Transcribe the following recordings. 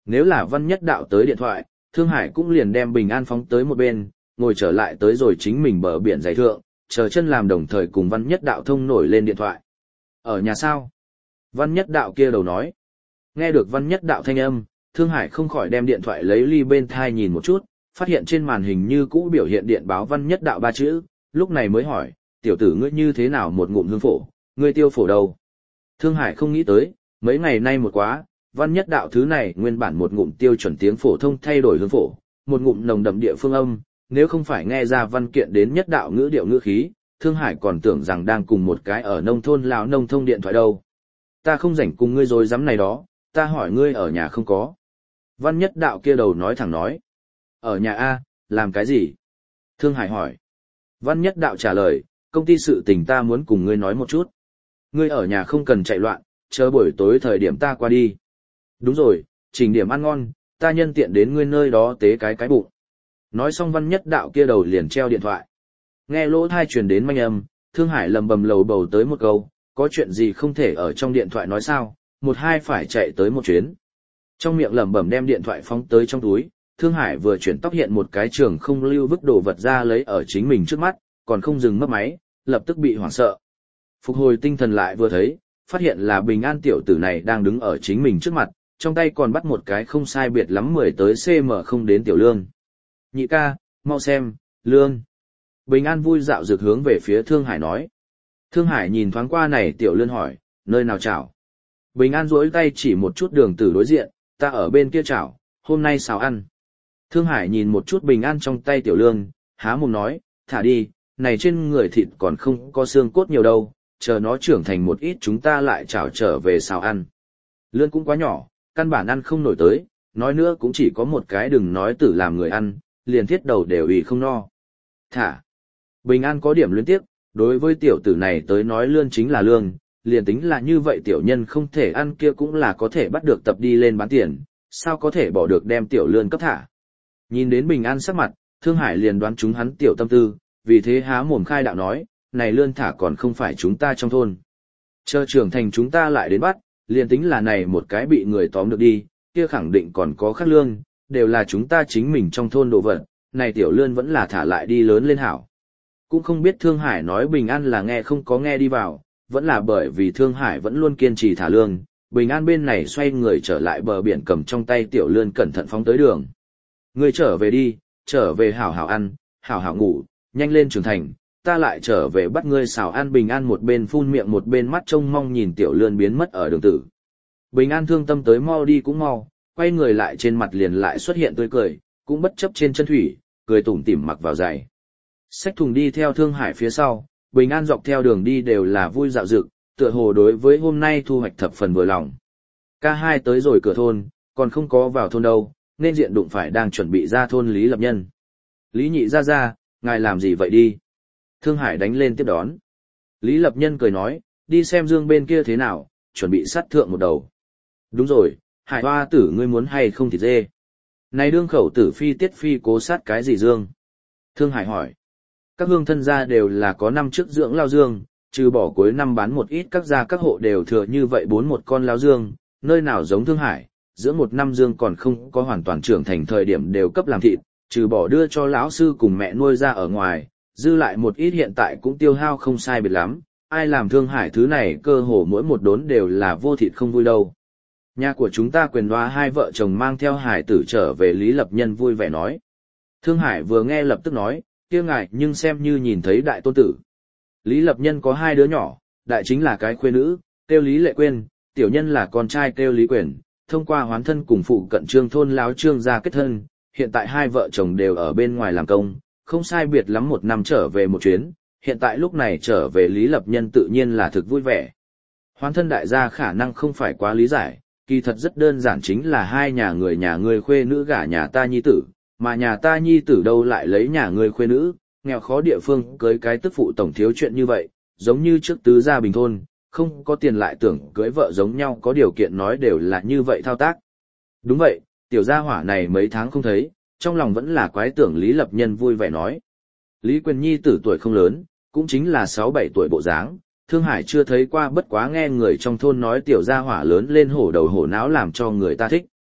Nếu là Văn Nhất Đạo tới điện thoại, Thương Hải cũng liền đem Bình An phóng tới một bên, ngồi trở lại tới rồi chính mình bờ biển giày thượng, chờ chân làm đồng thời cùng Văn Nhất Đạo thông nổi lên điện thoại. Ở nhà sao? Văn Nhất Đạo kia đầu nói. Nghe được Văn Nhất Đạo thanh âm, Thương Hải không khỏi đem điện thoại lấy ly bên thai nhìn một chút, phát hiện trên màn hình như cũ biểu hiện điện báo Văn Nhất Đạo 3 chữ, lúc này mới hỏi, tiểu tử ngươi như thế nào một ngụm hương phổ, ngươi tiêu phổ đâu? Thương Hải không nghĩ tới, mấy ngày nay một quá, Văn Nhất Đạo thứ này nguyên bản một ngụm tiêu chuẩn tiếng phổ thông thay đổi hương phổ, một ngụm nồng đậm địa phương âm, nếu không phải nghe ra văn kiện đến Nhất Đạo ngữ điệu ngữ khí, Thương Hải còn tưởng rằng đang cùng một cái ở nông thôn lão nông thông điện thoại đâu. Ta không rảnh cùng ngươi rồi dám này đó, ta hỏi ngươi ở nhà không có. Văn Nhất Đạo kia đầu nói thẳng nói. Ở nhà A, làm cái gì? Thương Hải hỏi. Văn Nhất Đạo trả lời, công ty sự tình ta muốn cùng ngươi nói một chút. Ngươi ở nhà không cần chạy loạn, chờ buổi tối thời điểm ta qua đi. Đúng rồi, chỉnh điểm ăn ngon, ta nhân tiện đến ngươi nơi đó tế cái bụng. Nói xong Văn Nhất Đạo kia đầu liền treo điện thoại. Nghe lỗ thai truyền đến manh âm, Thương Hải lầm bầm lầu bầu tới một câu, có chuyện gì không thể ở trong điện thoại nói sao, một hai phải chạy tới một chuyến. Trong miệng lẩm bẩm đem điện thoại phóng tới trong túi, Thương Hải vừa chuyển tóc hiện một cái trường không lưu vứt đồ vật ra lấy ở chính mình trước mắt, còn không dừng mất máy, lập tức bị hoảng sợ. Phục hồi tinh thần lại vừa thấy, phát hiện là Bình An tiểu tử này đang đứng ở chính mình trước mặt, trong tay còn bắt một cái không sai biệt lắm 10 tới cm không đến tiểu lương. Nhị ca, mau xem, lương. Bình An vui dạo dược hướng về phía Thương Hải nói. Thương Hải nhìn thoáng qua này tiểu lương hỏi, nơi nào chảo? Bình An duỗi tay chỉ một chút đường tử đối diện, ta ở bên kia chảo, hôm nay xào ăn. Thương Hải nhìn một chút Bình An trong tay tiểu lương, há mồm nói, thả đi, này trên người thịt còn không có xương cốt nhiều đâu, chờ nó trưởng thành một ít chúng ta lại chảo trở về xào ăn. Lương cũng quá nhỏ, căn bản ăn không nổi tới, nói nữa cũng chỉ có một cái đừng nói tử làm người ăn, liền thiết đầu đều ủy không no. Thả. Bình An có điểm luyến tiếc, đối với tiểu tử này tới nói lương chính là lương, liền tính là như vậy tiểu nhân không thể ăn kia cũng là có thể bắt được tập đi lên bán tiền, sao có thể bỏ được đem tiểu lương cấp thả. Nhìn đến Bình An sắc mặt, Thương Hải liền đoán chúng hắn tiểu tâm tư, vì thế há mồm khai đạo nói, này lương thả còn không phải chúng ta trong thôn. Chờ trưởng thành chúng ta lại đến bắt, liền tính là này một cái bị người tóm được đi, kia khẳng định còn có khác lương, đều là chúng ta chính mình trong thôn đồ vật, này tiểu lương vẫn là thả lại đi lớn lên hảo. Cũng không biết Thương Hải nói Bình An là nghe không có nghe đi vào, vẫn là bởi vì Thương Hải vẫn luôn kiên trì thả lương, Bình An bên này xoay người trở lại bờ biển cầm trong tay tiểu lươn cẩn thận phóng tới đường. Ngươi trở về đi, trở về hảo hảo ăn, hảo hảo ngủ, nhanh lên trưởng thành, ta lại trở về bắt ngươi xào ăn. Bình An một bên phun miệng một bên mắt trông mong nhìn tiểu lươn biến mất ở đường tử. Bình An thương tâm tới mau đi cũng mau, quay người lại trên mặt liền lại xuất hiện tươi cười, cũng bất chấp trên chân thủy, cười tủm tỉm mặc vào giày. Xách thùng đi theo Thương Hải phía sau, Bình An dọc theo đường đi đều là vui dạo dực, tựa hồ đối với hôm nay thu hoạch thập phần vừa lòng. K2 tới rồi cửa thôn, còn không có vào thôn đâu, nên diện đụng phải đang chuẩn bị ra thôn Lý Lập Nhân. Lý nhị ra, ngài làm gì vậy đi? Thương Hải đánh lên tiếp đón. Lý Lập Nhân cười nói, đi xem Dương bên kia thế nào, chuẩn bị sát thượng một đầu. Đúng rồi, Hải hoa tử ngươi muốn hay không thịt dê? Này đương khẩu tử phi tiết phi cố sát cái gì Dương? Thương Hải hỏi. Các hương thân gia đều là có năm trước dưỡng lao dương, trừ bỏ cuối năm bán một ít các gia các hộ đều thừa như vậy 4 con lao dương, nơi nào giống Thương Hải, giữa một năm dương còn không có hoàn toàn trưởng thành thời điểm đều cấp làm thịt, trừ bỏ đưa cho lão sư cùng mẹ nuôi ra ở ngoài, dư lại một ít hiện tại cũng tiêu hao không sai biệt lắm, ai làm Thương Hải thứ này cơ hồ mỗi một đốn đều là vô thịt không vui đâu. Nhà của chúng ta quyền đoá 2 vợ chồng mang theo Hải tử trở về. Lý Lập Nhân vui vẻ nói. Thương Hải vừa nghe lập tức nói, kia ngài nhưng xem như nhìn thấy đại tôn tử. Lý Lập Nhân có 2 đứa nhỏ, đại chính là cái khuê nữ, kêu Lý Lệ Quyên, tiểu nhân là con trai kêu Lý Quyền, thông qua hoán thân cùng phụ cận Trương thôn láo Trương gia kết thân, hiện tại 2 vợ chồng đều ở bên ngoài làm công, không sai biệt lắm 1 năm trở về một chuyến, hiện tại lúc này trở về Lý Lập Nhân tự nhiên là thực vui vẻ. Hoán thân đại gia khả năng không phải quá lý giải, kỳ thật rất đơn giản chính là 2 nhà người khuê nữ gả nhà ta nhi tử. Mà nhà ta nhi tử đâu lại lấy nhà người khuê nữ, nghèo khó địa phương cưới cái tức phụ tổng thiếu chuyện như vậy, giống như trước tứ gia bình thôn, không có tiền lại tưởng cưới vợ giống nhau có điều kiện nói đều là như vậy thao tác. Đúng vậy, tiểu gia hỏa này mấy tháng không thấy, trong lòng vẫn là quái tưởng. Lý Lập Nhân vui vẻ nói. Lý Quyền nhi tử tuổi không lớn, cũng chính là 6-7 tuổi bộ dáng, Thương Hải chưa thấy qua bất quá nghe người trong thôn nói tiểu gia hỏa lớn lên hổ đầu hổ não làm cho người ta thích.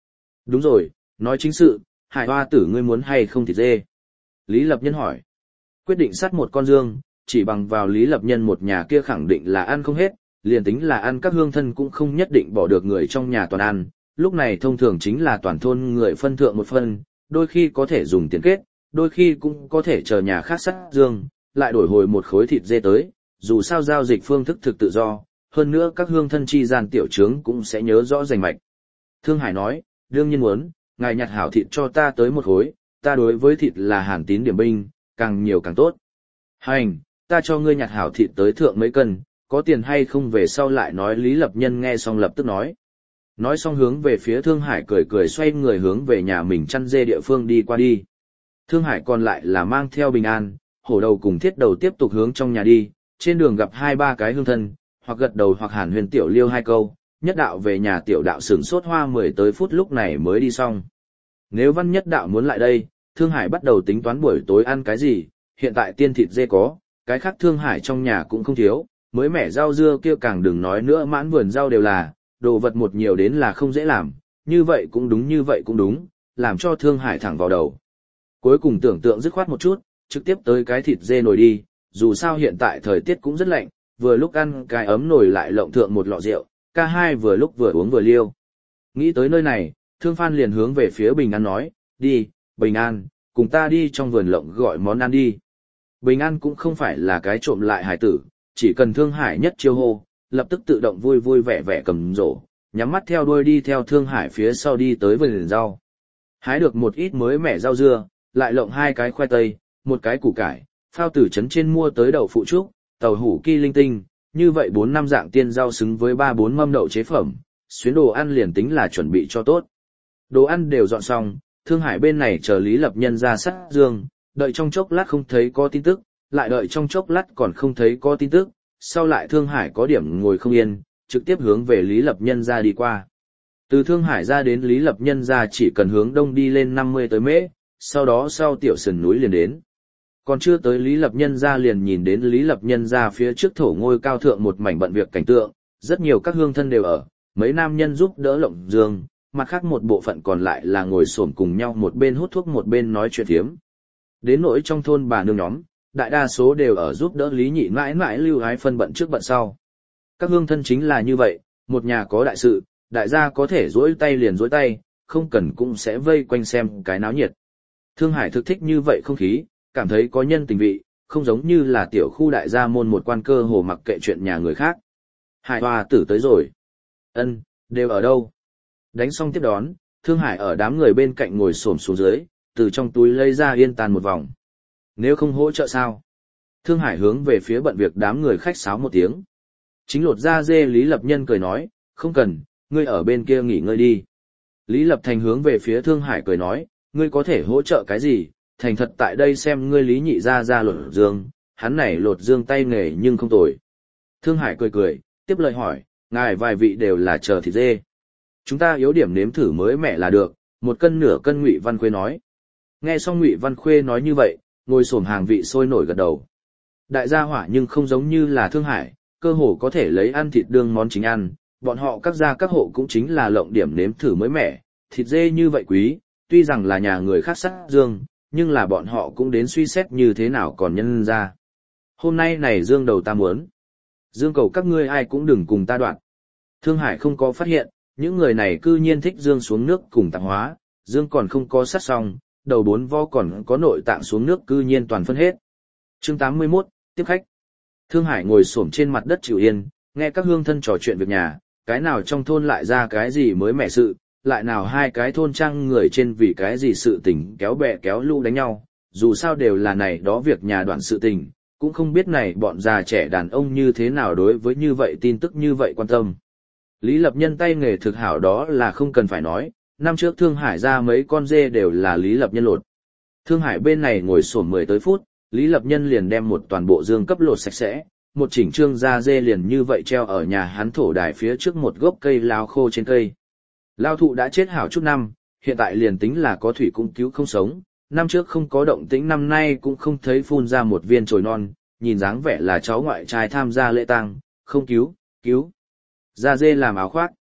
Đúng rồi, nói chính sự, Hải Hoa tử ngươi muốn hay không thịt dê? Lý Lập Nhân hỏi. Quyết định sát một con dương, chỉ bằng vào Lý Lập Nhân một nhà kia khẳng định là ăn không hết, liền tính là ăn các hương thân cũng không nhất định bỏ được người trong nhà toàn ăn, lúc này thông thường chính là toàn thôn người phân thượng một phân, đôi khi có thể dùng tiền kết, đôi khi cũng có thể chờ nhà khác sát dương, lại đổi hồi một khối thịt dê tới, dù sao giao dịch phương thức thực tự do, hơn nữa các hương thân chi gian tiểu trướng cũng sẽ nhớ rõ rành mạch. Thương Hải nói, đương nhiên muốn, ngài nhặt hảo thịt cho ta tới một khối, ta đối với thịt là hàn tín điểm binh, càng nhiều càng tốt. Hành, ta cho ngươi nhặt hảo thịt tới thượng mấy cân, có tiền hay không về sau lại nói. Lý Lập Nhân nghe xong lập tức nói. Nói xong hướng về phía Thương Hải cười cười xoay người hướng về nhà mình chăn dê địa phương đi qua đi. Thương Hải còn lại là mang theo Bình An, Hổ Đầu cùng Thiết Đầu tiếp tục hướng trong nhà đi, trên đường gặp 2-3 cái hương thân, hoặc gật đầu hoặc hàn huyền tiểu liêu 2 câu, nhất đạo về nhà tiểu đạo sửng sốt hoa 10 tới phút lúc này mới đi xong. Nếu Văn Nhất đạo muốn lại đây, Thương Hải bắt đầu tính toán buổi tối ăn cái gì, hiện tại tiên thịt dê có, cái khác Thương Hải trong nhà cũng không thiếu, mới mẻ rau dưa kia càng đừng nói nữa, mãn vườn rau đều là, đồ vật một nhiều đến là không dễ làm, như vậy cũng đúng, làm cho Thương Hải thẳng vào đầu. Cuối cùng tưởng tượng dứt khoát một chút, trực tiếp tới cái thịt dê nồi đi, dù sao hiện tại thời tiết cũng rất lạnh, vừa lúc ăn cái ấm nồi lại lộng thượng một lọ rượu, ca hai vừa lúc vừa uống vừa liêu. Nghĩ tới nơi này, Thương Phan liền hướng về phía Bình An nói, đi, Bình An, cùng ta đi trong vườn lộng gọi món ăn đi. Bình An cũng không phải là cái trộm lại hài tử, chỉ cần Thương Hải nhất chiêu hô, lập tức tự động vui vui vẻ vẻ cầm rổ, nhắm mắt theo đuôi đi theo Thương Hải phía sau đi tới vườn rau. Hái được một ít mới mẻ rau dưa, lại lộng 2 cái khoai tây, 1 cái củ cải, phao từ trấn trên mua tới đậu phụ trúc, tàu hủ ki linh tinh, như vậy 4-5 dạng tiên rau xứng với 3-4 mâm đậu chế phẩm, xuyến đồ ăn liền tính là chuẩn bị cho tốt. Đồ ăn đều dọn xong, Thương Hải bên này chờ Lý Lập Nhân ra sát dương, đợi trong chốc lát không thấy có tin tức, lại đợi trong chốc lát còn không thấy có tin tức, sau lại Thương Hải có điểm ngồi không yên, trực tiếp hướng về Lý Lập Nhân ra đi qua. Từ Thương Hải ra đến Lý Lập Nhân ra chỉ cần hướng đông đi lên 50 tới mễ, sau đó sau tiểu sườn núi liền đến. Còn chưa tới Lý Lập Nhân ra liền nhìn đến Lý Lập Nhân ra phía trước thổ ngôi cao thượng một mảnh bận việc cảnh tượng, rất nhiều các hương thân đều ở, mấy nam nhân giúp đỡ lộng giường, mặt khác một bộ phận còn lại là ngồi xổm cùng nhau một bên hút thuốc một bên nói chuyện thiếm. Đến nỗi trong thôn bà nương nhóm, đại đa số đều ở giúp đỡ Lý Nhị mãi mãi lưu ái phân bận trước bận sau. Các hương thân chính là như vậy, một nhà có đại sự, đại gia có thể duỗi tay liền duỗi tay, không cần cũng sẽ vây quanh xem cái náo nhiệt. Thương Hải thực thích như vậy không khí, cảm thấy có nhân tình vị, không giống như là tiểu khu đại gia môn một quan cơ hồ mặc kệ chuyện nhà người khác. Hải Hoa tử tới rồi. Ân, đều ở đâu? Đánh xong tiếp đón, Thương Hải ở đám người bên cạnh ngồi xổm xuống dưới, từ trong túi lấy ra yên tàn một vòng. Nếu không hỗ trợ sao? Thương Hải hướng về phía bận việc đám người khách sáo một tiếng. Chính lột ra dê Lý Lập Nhân cười nói, không cần, ngươi ở bên kia nghỉ ngơi đi. Lý Lập Thành hướng về phía Thương Hải cười nói, ngươi có thể hỗ trợ cái gì, thành thật tại đây xem ngươi Lý Nhị ra lột dương, hắn này lột dương tay nghề nhưng không tồi. Thương Hải cười cười, tiếp lời hỏi, ngài vài vị đều là chờ thịt dê. Chúng ta yếu điểm nếm thử mới mẻ là được, 1 cân nửa cân. Ngụy Văn Khuê nói. Nghe xong Ngụy Văn Khuê nói như vậy, ngồi xổm hàng vị sôi nổi gật đầu. Đại gia hỏa nhưng không giống như là Thương Hải, cơ hồ có thể lấy ăn thịt đương món chính ăn, bọn họ các gia các hộ cũng chính là lộng điểm nếm thử mới mẻ, thịt dê như vậy quý, tuy rằng là nhà người khác sát dương, nhưng là bọn họ cũng đến suy xét như thế nào còn nhân ra. Hôm nay này dương đầu ta muốn. Dương cầu các ngươi ai cũng đừng cùng ta đoạn. Thương Hải không có phát hiện, những người này cư nhiên thích dương xuống nước cùng tạp hóa, dương còn không có sát xong, đầu 4 vo còn có nội tạng xuống nước cư nhiên toàn phân hết. Chương 81, tiếp khách. Thương Hải ngồi xổm trên mặt đất chịu yên, nghe các hương thân trò chuyện việc nhà, cái nào trong thôn lại ra cái gì mới mẻ sự, lại nào 2 cái thôn trang người trên vì cái gì sự tình kéo bè kéo lũ đánh nhau, dù sao đều là này đó việc nhà đoạn sự tình, cũng không biết này bọn già trẻ đàn ông như thế nào đối với như vậy tin tức như vậy quan tâm. Lý Lập Nhân tay nghề thực hảo đó là không cần phải nói, năm trước Thương Hải ra mấy con dê đều là Lý Lập Nhân lột. Thương Hải bên này ngồi xổm 10 tới phút, Lý Lập Nhân liền đem một toàn bộ dương cấp lột sạch sẽ, một chỉnh trương da dê liền như vậy treo ở nhà hắn thổ đài phía trước một gốc cây lao khô trên cây. Lao thụ đã chết hảo chút năm, hiện tại liền tính là có thủy cũng cứu không sống, năm trước không có động tĩnh năm nay cũng không thấy phun ra một viên chồi non, nhìn dáng vẻ là cháu ngoại trai tham gia lễ tang, không cứu. Da dê làm áo khoác.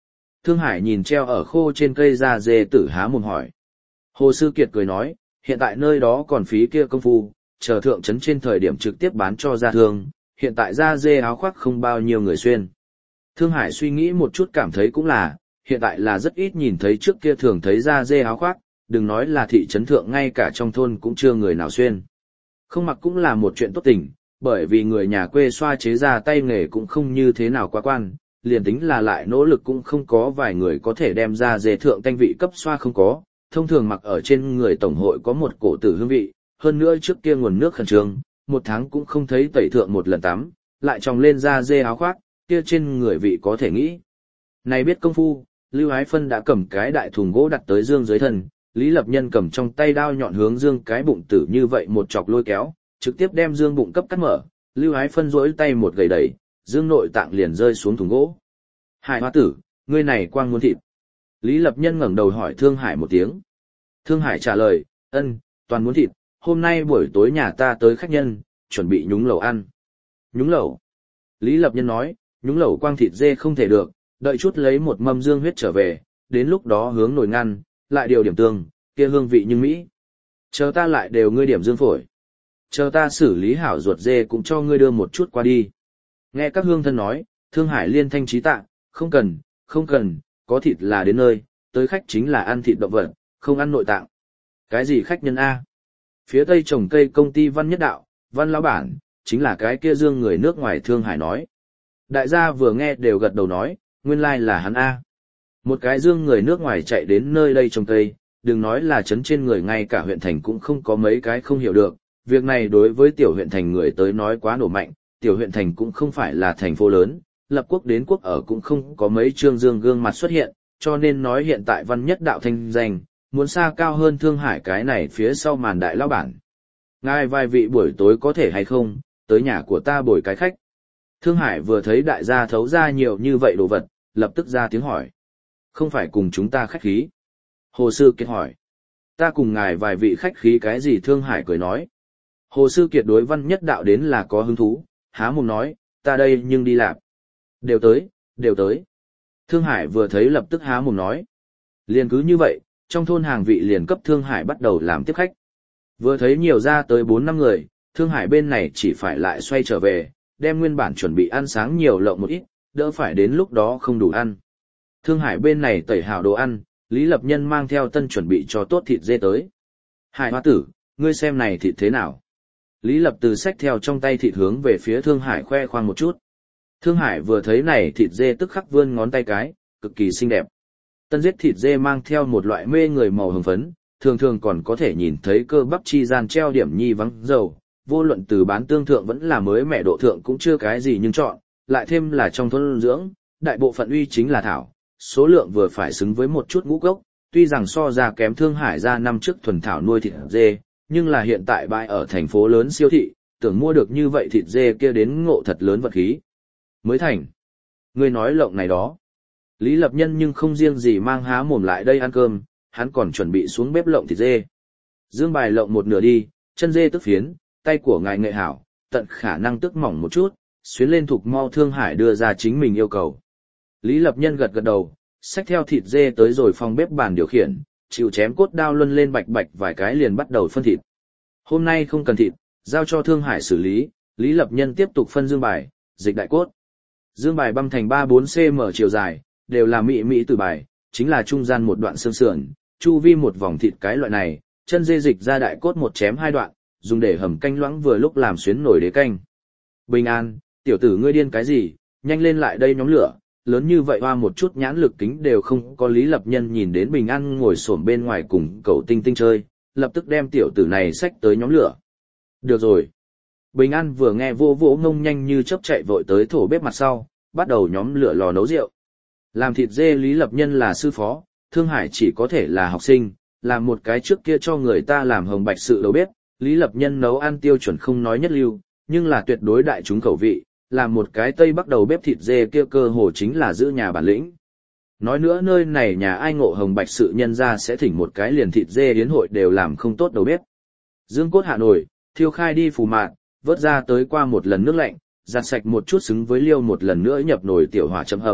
Thương Hải nhìn treo ở khô trên cây da dê tử há mồm hỏi. Hồ Sư Kiệt cười nói, hiện tại nơi đó còn phí kia công phu, chờ thượng trấn trên thời điểm trực tiếp bán cho gia thương, hiện tại da dê áo khoác không bao nhiêu người xuyên. Thương Hải suy nghĩ một chút cảm thấy cũng là, hiện tại là rất ít nhìn thấy trước kia thường thấy da dê áo khoác, đừng nói là thị trấn thượng ngay cả trong thôn cũng chưa người nào xuyên. Không mặc cũng là một chuyện tốt tình, bởi vì người nhà quê xoa chế ra tay nghề cũng không như thế nào quá quan, liền tính là lại nỗ lực cũng không có vài người có thể đem ra dê thượng tanh vị cấp xoa không có, thông thường mặc ở trên người tổng hội có một cổ tử hương vị, hơn nữa trước kia nguồn nước khẩn trương, một tháng cũng không thấy tẩy thượng một lần tắm, lại tròng lên da dê áo khoác, kia trên người vị có thể nghĩ. Này biết công phu, Lưu Ái Phân đã cầm cái đại thùng gỗ đặt tới Dương dưới thân, Lý Lập Nhân cầm trong tay đao nhọn hướng Dương cái bụng tử như vậy một chọc lôi kéo, trực tiếp đem Dương bụng cấp cắt mở, Lưu Ái Phân duỗi tay một gầy đẩy, Dương nội tạng liền rơi xuống thùng gỗ. Hải Hoa tử, ngươi này quang muốn thịt. Lý Lập Nhân ngẩng đầu hỏi Thương Hải một tiếng. Thương Hải trả lời, ân, toàn muốn thịt, hôm nay buổi tối nhà ta tới khách nhân, chuẩn bị nhúng lẩu ăn. Nhúng lẩu. Lý Lập Nhân nói, nhúng lẩu quang thịt dê không thể được, đợi chút lấy một mâm dương huyết trở về, đến lúc đó hướng nồi ngăn, lại điều điểm tương, kia hương vị nhưng mỹ. Chờ ta lại đều ngươi điểm dương phổi. Chờ ta xử lý hảo ruột dê cũng cho ngươi đưa một chút qua đi. Nghe các hương thân nói, Thương Hải liên thanh trí tạ, không cần, không cần, có thịt là đến nơi, tới khách chính là ăn thịt động vật, không ăn nội tạng. Cái gì khách nhân A? Phía tây trồng cây công ty Văn Nhất Đạo, Văn lão bản, chính là cái kia Dương người nước ngoài Thương Hải nói. Đại gia vừa nghe đều gật đầu nói, nguyên lai là hắn A. Một cái Dương người nước ngoài chạy đến nơi đây trồng cây, đừng nói là trấn trên người ngay cả huyện thành cũng không có mấy cái không hiểu được. Việc này đối với tiểu huyện thành người tới nói quá nổ mạnh, tiểu huyện thành cũng không phải là thành phố lớn, lập quốc đến quốc ở cũng không có mấy trương Dương gương mặt xuất hiện, cho nên nói hiện tại Văn Nhất Đạo thanh danh, muốn xa cao hơn Thương Hải cái này phía sau màn đại lão bản. Ngài vài vị buổi tối có thể hay không, tới nhà của ta bồi cái khách. Thương Hải vừa thấy đại gia thấu ra nhiều như vậy đồ vật, lập tức ra tiếng hỏi. Không phải cùng chúng ta khách khí. Hồ Sư Kiệt hỏi. Ta cùng ngài vài vị khách khí cái gì Thương Hải cười nói. Hồ Sư Kiệt đối Văn Nhất Đạo đến là có hứng thú, há mồm nói, ta đây nhưng đi làm. Đều tới, đều tới. Thương Hải vừa thấy lập tức há mồm nói. Liền cứ như vậy, trong thôn hàng vị liền cấp Thương Hải bắt đầu làm tiếp khách. Vừa thấy nhiều ra tới 4-5 người, Thương Hải bên này chỉ phải lại xoay trở về, đem nguyên bản chuẩn bị ăn sáng nhiều lộng một ít, đỡ phải đến lúc đó không đủ ăn. Thương Hải bên này tẩy hảo đồ ăn, Lý Lập Nhân mang theo tân chuẩn bị cho tốt thịt dê tới. Hải Hoa tử, ngươi xem này thịt thế nào? Lý Lập từ xách theo trong tay thịt hướng về phía Thương Hải khoe khoang một chút. Thương Hải vừa thấy này thịt dê tức khắc vươn ngón tay cái, cực kỳ xinh đẹp. Tân giết thịt dê mang theo một loại mê người màu hồng phấn, thường thường còn có thể nhìn thấy cơ bắp chi gian treo điểm nhi vắng dầu, vô luận từ bán tương thượng vẫn là mới mẻ độ thượng cũng chưa cái gì nhưng chọn, lại thêm là trong thôn dưỡng, đại bộ phận uy chính là thảo, số lượng vừa phải xứng với một chút ngũ cốc, tuy rằng so ra kém Thương Hải ra năm trước thuần thảo nuôi thịt dê, nhưng là hiện tại bãi ở thành phố lớn siêu thị, tưởng mua được như vậy thịt dê kia đến ngộ thật lớn vật khí. Mới thành. Ngươi nói lộng này đó. Lý Lập Nhân nhưng không riêng gì mang há mồm lại đây ăn cơm, hắn còn chuẩn bị xuống bếp lộng thịt dê. Dương bài lộng một nửa đi, chân dê tức phiến, tay của ngài nghệ hảo, tận khả năng tức mỏng một chút, xuyến lên thục mau Thương Hải đưa ra chính mình yêu cầu. Lý Lập Nhân gật gật đầu, xách theo thịt dê tới rồi phòng bếp bàn điều khiển, chịu chém cốt đao luân lên bạch bạch vài cái liền bắt đầu phân thịt. Hôm nay không cần thịt, giao cho Thương Hải xử lý, Lý Lập Nhân tiếp tục phân dương bài, dịch đại cốt. Dương bài băm thành 3-4 cm chiều dài, đều là mỹ từ bài, chính là trung gian một đoạn xương sườn, chu vi một vòng thịt cái loại này, chân dê dịch ra đại cốt một chém 2 đoạn, dùng để hầm canh loãng vừa lúc làm xuyến nổi đế canh. Bình an, tiểu tử ngươi điên cái gì, nhanh lên lại đây nhóm lửa, lớn như vậy hoa một chút nhãn lực kính đều không có. Lý Lập Nhân nhìn đến Bình an ngồi xổm bên ngoài cùng cậu tinh tinh chơi, lập tức đem tiểu tử này xách tới nhóm lửa. Được rồi. Bình an vừa nghe vô vỗ ngông nhanh như chớp chạy vội tới thổ bếp mặt sau, bắt đầu nhóm lửa lò nấu rượu. Làm thịt dê Lý Lập Nhân là sư phó, Thương Hải chỉ có thể là học sinh, làm một cái trước kia cho người ta làm hồng bạch sự đầu bếp, Lý Lập Nhân nấu ăn tiêu chuẩn không nói nhất lưu, nhưng là tuyệt đối đại chúng khẩu vị, làm một cái Tây Bắc đầu bếp thịt dê kia cơ hồ chính là giữ nhà bản lĩnh. Nói nữa nơi này nhà ai ngộ hồng bạch sự nhân ra sẽ thỉnh một cái liền thịt dê yến hội đều làm không tốt đầu bếp. Dương cốt hạ nổi, thiêu khai đi phù mạn, vớt ra tới qua một lần nước lạnh, giặt sạch một chút xứng với liêu một lần nữa nhập nồi tiểu hỏa châm hầm,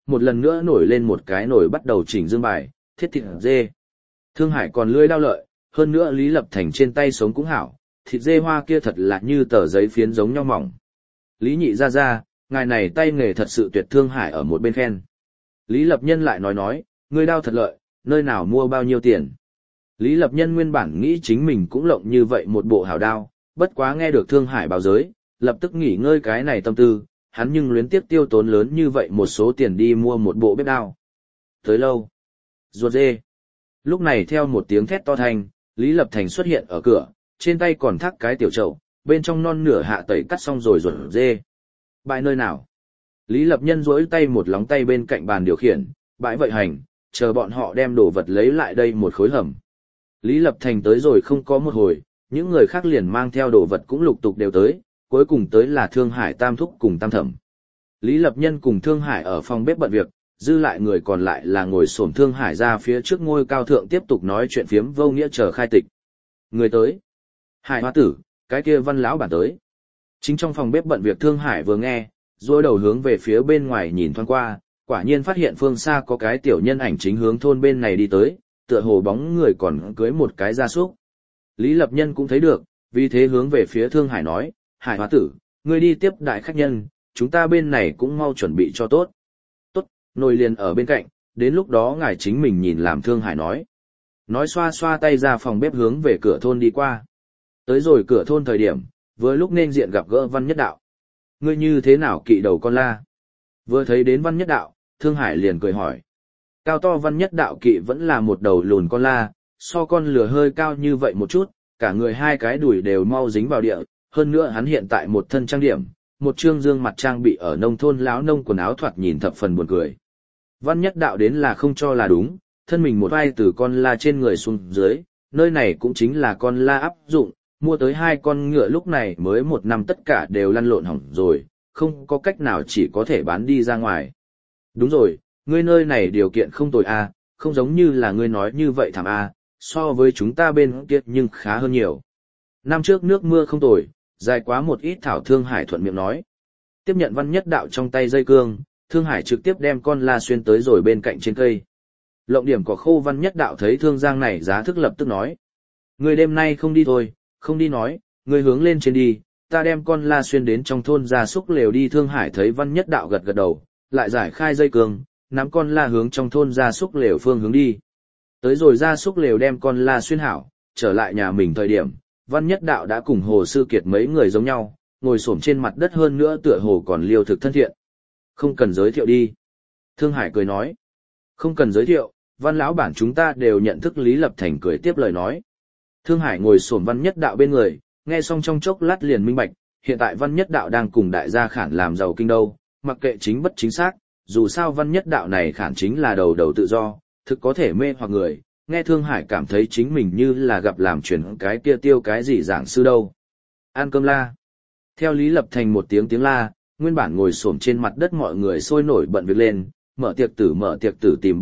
một lần nữa nổi lên một cái nồi bắt đầu chỉnh dương bài, thiết thịt dê. Thương Hải còn lưỡi đao lợi, hơn nữa Lý Lập Thành trên tay sống cũng hảo, thịt dê hoa kia thật là như tờ giấy phiến giống nhau mỏng. Lý Nhị ra, ngài này tay nghề thật sự tuyệt. Thương Hải ở một bên khen. Lý Lập Nhân lại nói, ngươi đao thật lợi, nơi nào mua bao nhiêu tiền. Lý Lập Nhân nguyên bản nghĩ chính mình cũng lộng như vậy một bộ hảo đao, bất quá nghe được Thương Hải báo giới, lập tức nghỉ ngơi cái này tâm tư, hắn nhưng luyến tiếc tiêu tốn lớn như vậy một số tiền đi mua một bộ bếp đao. Tới lâu, ruột dê. Lúc này theo một tiếng thét to thành, Lý Lập Thành xuất hiện ở cửa, trên tay còn thắt cái tiểu chậu, bên trong non nửa hạ tẩy cắt xong rồi ruột dê. Bãi nơi nào? Lý Lập Nhân duỗi tay một lóng tay bên cạnh bàn điều khiển, bãi vậy hành, chờ bọn họ đem đồ vật lấy lại đây một khối hầm. Lý Lập Thành tới rồi không có một hồi, những người khác liền mang theo đồ vật cũng lục tục đều tới, cuối cùng tới là Thương Hải Tam Thúc cùng Tam Thẩm. Lý Lập Nhân cùng Thương Hải ở phòng bếp bận việc, dư lại người còn lại là ngồi xổm Thương Hải ra phía trước ngôi cao thượng tiếp tục nói chuyện phiếm vô nghĩa chờ khai tịch. Người tới. Hải Hoa Tử, cái kia Văn lão bản tới. Chính trong phòng bếp bận việc Thương Hải vừa nghe, rồi đầu hướng về phía bên ngoài nhìn thoáng qua, quả nhiên phát hiện phương xa có cái tiểu nhân ảnh chính hướng thôn bên này đi tới, tựa hồ bóng người còn cưới một cái gia súc. Lý Lập Nhân cũng thấy được, vì thế hướng về phía Thương Hải nói, Hải Hoa Tử, ngươi đi tiếp đại khách nhân, chúng ta bên này cũng mau chuẩn bị cho tốt. Tốt, nồi liền ở bên cạnh, đến lúc đó ngài chính mình nhìn làm. Thương Hải nói. Nói xoa xoa tay ra phòng bếp hướng về cửa thôn đi qua. Tới rồi cửa thôn thời điểm, vừa lúc nên diện gặp gỡ Văn Nhất Đạo. Ngươi như thế nào kỵ đầu con la? Vừa thấy đến Văn Nhất Đạo, Thương Hải liền cười hỏi. Cao to Văn Nhất Đạo kỵ vẫn là một đầu lùn con la, so con lừa hơi cao như vậy một chút, cả người hai cái đùi đều mau dính vào địa, hơn nữa hắn hiện tại một thân trang điểm, một trương dương mặt trang bị ở nông thôn láo nông quần áo thoạt nhìn thập phần buồn cười. Văn Nhất Đạo đến là không cho là đúng, thân mình một vai từ con la trên người xuống dưới, nơi này cũng chính là con la áp dụng, mua tới 2 con ngựa lúc này mới 1 năm tất cả đều lăn lộn hỏng rồi, không có cách nào chỉ có thể bán đi ra ngoài. Đúng rồi, ngươi nơi này điều kiện không tồi a, không giống như là ngươi nói như vậy thảm a, so với chúng ta bên kia nhưng khá hơn nhiều. Năm trước nước mưa không tồi, dài quá một ít thảo. Thương Hải thuận miệng nói. Tiếp nhận Văn Nhất Đạo trong tay dây cương, Thương Hải trực tiếp đem con la xuyên tới rồi bên cạnh trên cây. Lộng điểm cỏ khô. Văn Nhất Đạo thấy Thương Giang này giá thức lập tức nói. Người đêm nay không đi thôi, không đi nói, người hướng lên trên đi, ta đem con la xuyên đến trong thôn gia súc lều đi. Thương Hải thấy Văn Nhất Đạo gật gật đầu, lại giải khai dây cương, nắm con la hướng trong thôn gia súc lều phương hướng đi. Tới rồi gia súc lều đem con la xuyên hảo, trở lại nhà mình thời điểm, Văn Nhất Đạo đã cùng Hồ Sư Kiệt mấy người giống nhau, ngồi xổm trên mặt đất hơn nữa tựa hồ còn liêu thực thân thiện. Không cần giới thiệu đi. Thương Hải cười nói. Không cần giới thiệu, Văn lão bản chúng ta đều nhận thức. Lý Lập Thành cười tiếp lời nói. Thương Hải ngồi xổm Văn Nhất Đạo bên người, nghe xong trong chốc lát liền minh bạch, hiện tại Văn Nhất Đạo đang cùng đại gia Khản làm giàu kinh đâu, mặc kệ chính bất chính xác, dù sao Văn Nhất Đạo này Khản chính là đầu tự do, thực có thể mê hoặc người. Nghe Thương Hải cảm thấy chính mình như là gặp làm chuyển cái kia tiêu cái gì giảng sư đâu. Ăn cơm la. Theo Lý Lập Thành một tiếng la, nguyên bản ngồi xổm trên mặt đất mọi người sôi nổi bận việc lên, mở tiệc tử tìm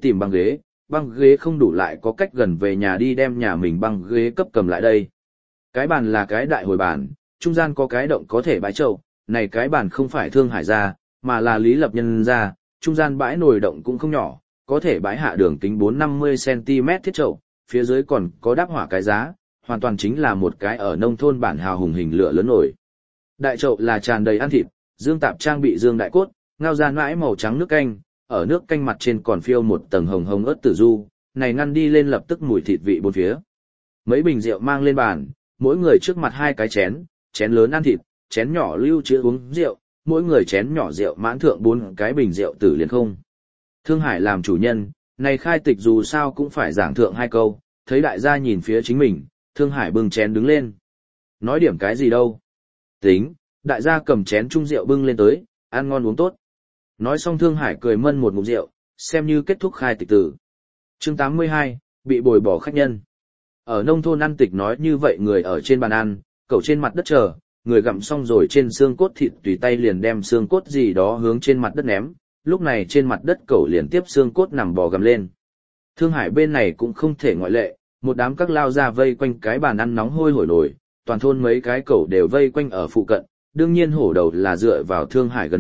băng ghế không đủ lại có cách gần về nhà đi đem nhà mình băng ghế cấp cầm lại đây. Cái bàn là cái đại hồi bàn, trung gian có cái động có thể bãi chậu, này cái bàn không phải Thương Hải ra, mà là Lý Lập Nhân ra, trung gian bãi nồi động cũng không nhỏ, có thể bãi hạ đường kính 4-50 cm thiết chậu, phía dưới còn có đáp hỏa cái giá, hoàn toàn chính là một cái ở nông thôn bản hào hùng hình lửa lớn nổi. Đại chậu là tràn đầy ăn thịt, dương tạp trang bị dương đại cốt, ngao ra nãi màu trắng nước canh, ở nước canh mặt trên còn phiêu một tầng hồng hồng ớt tử du, này ngăn đi lên lập tức mùi thịt vị bốn phía. Mấy bình rượu mang lên bàn, mỗi người trước mặt 2 cái chén, chén lớn ăn thịt, chén nhỏ lưu trữ uống rượu, mỗi người chén nhỏ rượu mãn thượng 4 cái bình rượu tử liền không. Thương Hải làm chủ nhân, này khai tịch dù sao cũng phải giảng thượng 2 câu, thấy đại gia nhìn phía chính mình, Thương Hải bưng chén đứng lên. Nói điểm cái gì đâu? Tính, đại gia cầm chén chung rượu bưng lên tới, ăn ngon uống tốt. Nói xong Thương Hải cười mân một ngụm rượu, xem như kết thúc khai tịch tử. Chương 82, bị bồi bỏ khách nhân. Ở nông thôn ăn tịch nói như vậy người ở trên bàn ăn, cậu trên mặt đất chờ, người gặm xong rồi trên xương cốt thịt tùy tay liền đem xương cốt gì đó hướng trên mặt đất ném, lúc này trên mặt đất cậu liền tiếp xương cốt nằm bò gầm lên. Thương Hải bên này cũng không thể ngoại lệ, một đám các lao ra vây quanh cái bàn ăn nóng hôi hổi nổi, toàn thôn mấy cái cậu đều vây quanh ở phụ cận, đương nhiên hổ đầu là dựa vào Thương Hải gần nhất,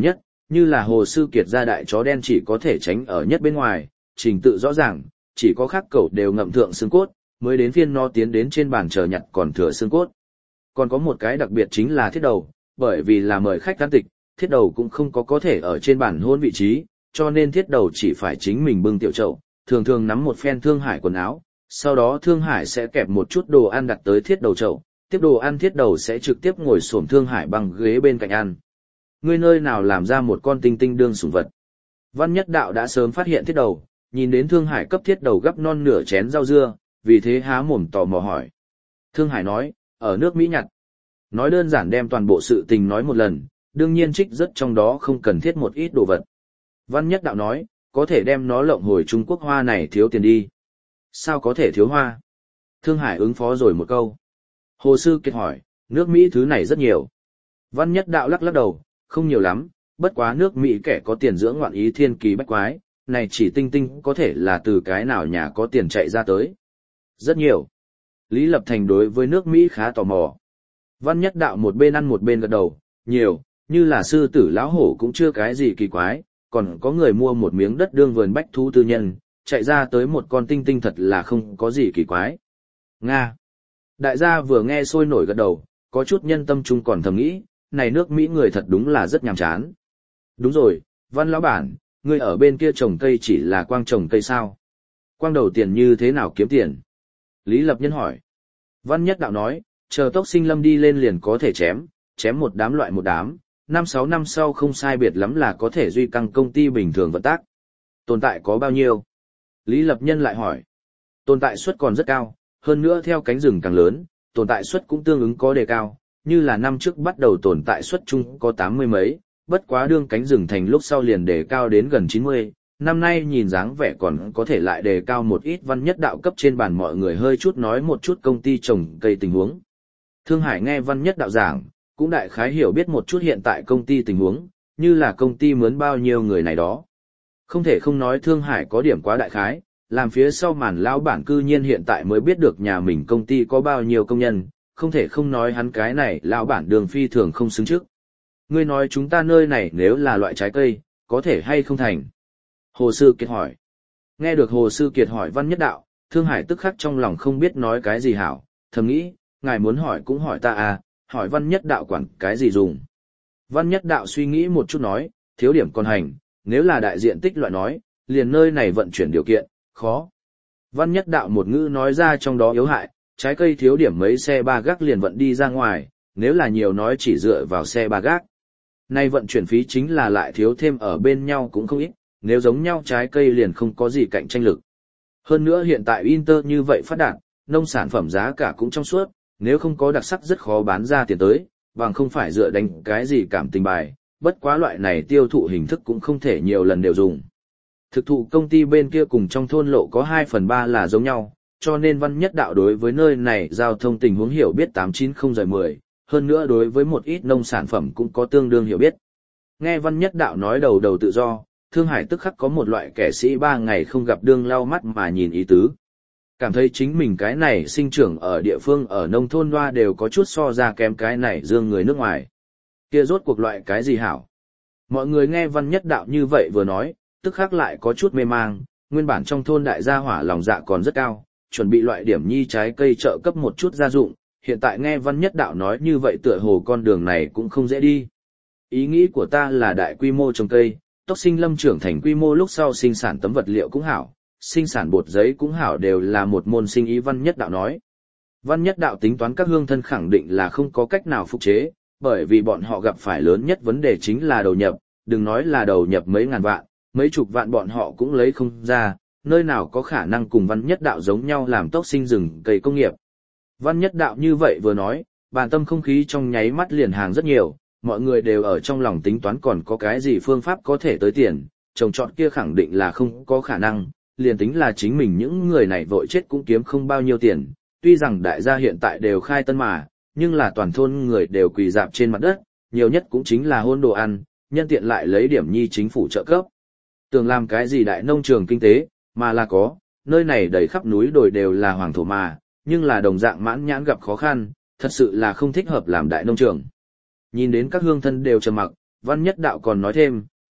như là Hồ Sư Kiệt gia đại chó đen chỉ có thể tránh ở nhất bên ngoài, trình tự rõ ràng, chỉ có khác cẩu đều ngậm thượng xương cốt, mới đến phiên nó tiến đến trên bàn chờ nhặt còn thừa xương cốt. Còn có một cái đặc biệt chính là thiết đầu, bởi vì là mời khách ăn tịch, thiết đầu cũng không có thể ở trên bàn hôn vị trí, cho nên thiết đầu chỉ phải chính mình bưng tiểu chậu, thường thường nắm một phen Thương Hải quần áo, sau đó Thương Hải sẽ kẹp một chút đồ ăn đặt tới thiết đầu chậu, tiếp đồ ăn thiết đầu sẽ trực tiếp ngồi xổm Thương Hải bằng ghế bên cạnh ăn. Ngươi nơi nào làm ra một con tinh tinh đương sủng vật? Văn Nhất Đạo đã sớm phát hiện thiết đầu, nhìn đến Thương Hải cấp thiết đầu gấp non nửa chén rau dưa, vì thế há mồm tò mò hỏi. Thương Hải nói, ở nước Mỹ nhặt. Nói đơn giản đem toàn bộ sự tình nói một lần, đương nhiên trích rất trong đó không cần thiết một ít đồ vật. Văn Nhất Đạo nói, có thể đem nó lộng hồi Trung Quốc hoa này thiếu tiền đi. Sao có thể thiếu hoa? Thương Hải ứng phó rồi một câu. Hồ Sư Kiệt hỏi, nước Mỹ thứ này rất nhiều. Văn Nhất Đạo lắc lắc đầu, không nhiều lắm, bất quá nước Mỹ kẻ có tiền dưỡng ngoạn ý thiên kỳ bách quái, này chỉ tinh tinh có thể là từ cái nào nhà có tiền chạy ra tới. Rất nhiều. Lý Lập Thành đối với nước Mỹ khá tò mò. Văn Nhất Đạo một bên ăn một bên gật đầu, nhiều, như là sư tử lão hổ cũng chưa cái gì kỳ quái, còn có người mua một miếng đất đương vườn bách thú tư nhân, chạy ra tới một con tinh tinh thật là không có gì kỳ quái. Nga. Đại gia vừa nghe sôi nổi gật đầu, có chút nhân tâm trung còn thầm nghĩ, này nước Mỹ người thật đúng là rất nhàm chán. Đúng rồi, Văn lão bản, ngươi ở bên kia trồng cây chỉ là quang trồng cây sao? Quang đầu tiền như thế nào kiếm tiền? Lý Lập Nhân hỏi. Văn Nhất Đạo nói, chờ tốc sinh lâm đi lên liền có thể chém một đám loại một đám, 5-6 năm sau không sai biệt lắm là có thể duy căng công ty bình thường vận tác. Tồn tại có bao nhiêu? Lý Lập Nhân lại hỏi. Tồn tại suất còn rất cao, hơn nữa theo cánh rừng càng lớn, tồn tại suất cũng tương ứng có đề cao, như là năm trước bắt đầu tồn tại suất chung có 80 mấy, bất quá đương cánh rừng thành lúc sau liền đề cao đến gần 90, năm nay nhìn dáng vẻ còn có thể lại đề cao một ít. Văn Nhất Đạo cấp trên bàn mọi người hơi chút nói một chút công ty trồng cây tình huống. Thương Hải nghe Văn Nhất Đạo giảng, cũng đại khái hiểu biết một chút hiện tại công ty tình huống, như là công ty mướn bao nhiêu người này đó. Không thể không nói Thương Hải có điểm quá đại khái, làm phía sau màn lão bản cư nhiên hiện tại mới biết được nhà mình công ty có bao nhiêu công nhân, không thể không nói hắn cái này lão bản đường phi thường không xứng trước. Ngươi nói chúng ta nơi này nếu là loại trái cây, có thể hay không thành? Hồ Sư Kiệt hỏi. Nghe được Hồ Sư Kiệt hỏi Văn Nhất Đạo, Thương Hải tức khắc trong lòng không biết nói cái gì hảo, thầm nghĩ, ngài muốn hỏi cũng hỏi ta à, hỏi Văn Nhất Đạo quản cái gì dùng. Văn Nhất Đạo suy nghĩ một chút nói, thiếu điểm còn hành, nếu là đại diện tích loại nói, liền nơi này vận chuyển điều kiện, khó. Văn Nhất Đạo một ngữ nói ra trong đó yếu hại, trái cây thiếu điểm mấy xe ba gác liền vận đi ra ngoài, nếu là nhiều nói chỉ dựa vào xe ba gác. Nay vận chuyển phí chính là lại thiếu thêm ở bên nhau cũng không ít, nếu giống nhau trái cây liền không có gì cạnh tranh lực. Hơn nữa hiện tại Inter như vậy phát đạt, nông sản phẩm giá cả cũng trong suốt, nếu không có đặc sắc rất khó bán ra tiền tới, bằng không phải dựa đánh cái gì cảm tình bài, bất quá loại này tiêu thụ hình thức cũng không thể nhiều lần đều dùng. Thực thụ công ty bên kia cùng trong thôn lộ có 2/3 là giống nhau, cho nên Văn Nhất Đạo đối với nơi này giao thông tình huống hiểu biết 890/10, hơn nữa đối với một ít nông sản phẩm cũng có tương đương hiểu biết. Nghe Văn Nhất Đạo nói đầu đầu tự do, Thương Hải tức khắc có một loại kẻ sĩ 3 ngày không gặp đương lau mắt mà nhìn ý tứ. Cảm thấy chính mình cái này sinh trưởng ở địa phương ở nông thôn loa đều có chút so ra kém cái này dương người nước ngoài. Kia rốt cuộc loại cái gì hảo? Mọi người nghe Văn Nhất Đạo như vậy vừa nói, tức khắc lại có chút mê mang, nguyên bản trong thôn đại gia hỏa lòng dạ còn rất cao, chuẩn bị loại điểm nhi trái cây trợ cấp một chút gia dụng, hiện tại nghe Văn Nhất Đạo nói như vậy tựa hồ con đường này cũng không dễ đi. Ý nghĩ của ta là đại quy mô trồng cây, tốc sinh lâm trưởng thành quy mô lúc sau sinh sản tấm vật liệu cũng hảo, sinh sản bột giấy cũng hảo đều là một môn sinh ý. Văn Nhất Đạo nói. Văn Nhất Đạo tính toán các hương thân khẳng định là không có cách nào phục chế, bởi vì bọn họ gặp phải lớn nhất vấn đề chính là đầu nhập, đừng nói là đầu nhập mấy ngàn vạn, mấy chục vạn bọn họ cũng lấy không ra, nơi nào có khả năng cùng Văn Nhất Đạo giống nhau làm tốc sinh rừng cây công nghiệp. Văn Nhất Đạo như vậy vừa nói, bàn tâm không khí trong nháy mắt liền hàng rất nhiều, mọi người đều ở trong lòng tính toán còn có cái gì phương pháp có thể tới tiền, trồng trọt kia khẳng định là không có khả năng, liền tính là chính mình những người này vội chết cũng kiếm không bao nhiêu tiền, tuy rằng đại gia hiện tại đều khai tân mà, nhưng là toàn thôn người đều quỳ dạp trên mặt đất, nhiều nhất cũng chính là hôn đồ ăn, nhân tiện lại lấy điểm nhi chính phủ trợ cấp. Tưởng làm cái gì đại nông trường kinh tế, mà là có, nơi này đầy khắp núi đồi đều là hoàng thổ mà, nhưng là đồng dạng mãn nhãn gặp khó khăn, thật sự là không thích hợp làm đại nông trường. Nhìn đến các hương thân đều trầm mặc, Văn Nhất Đạo còn nói thêm,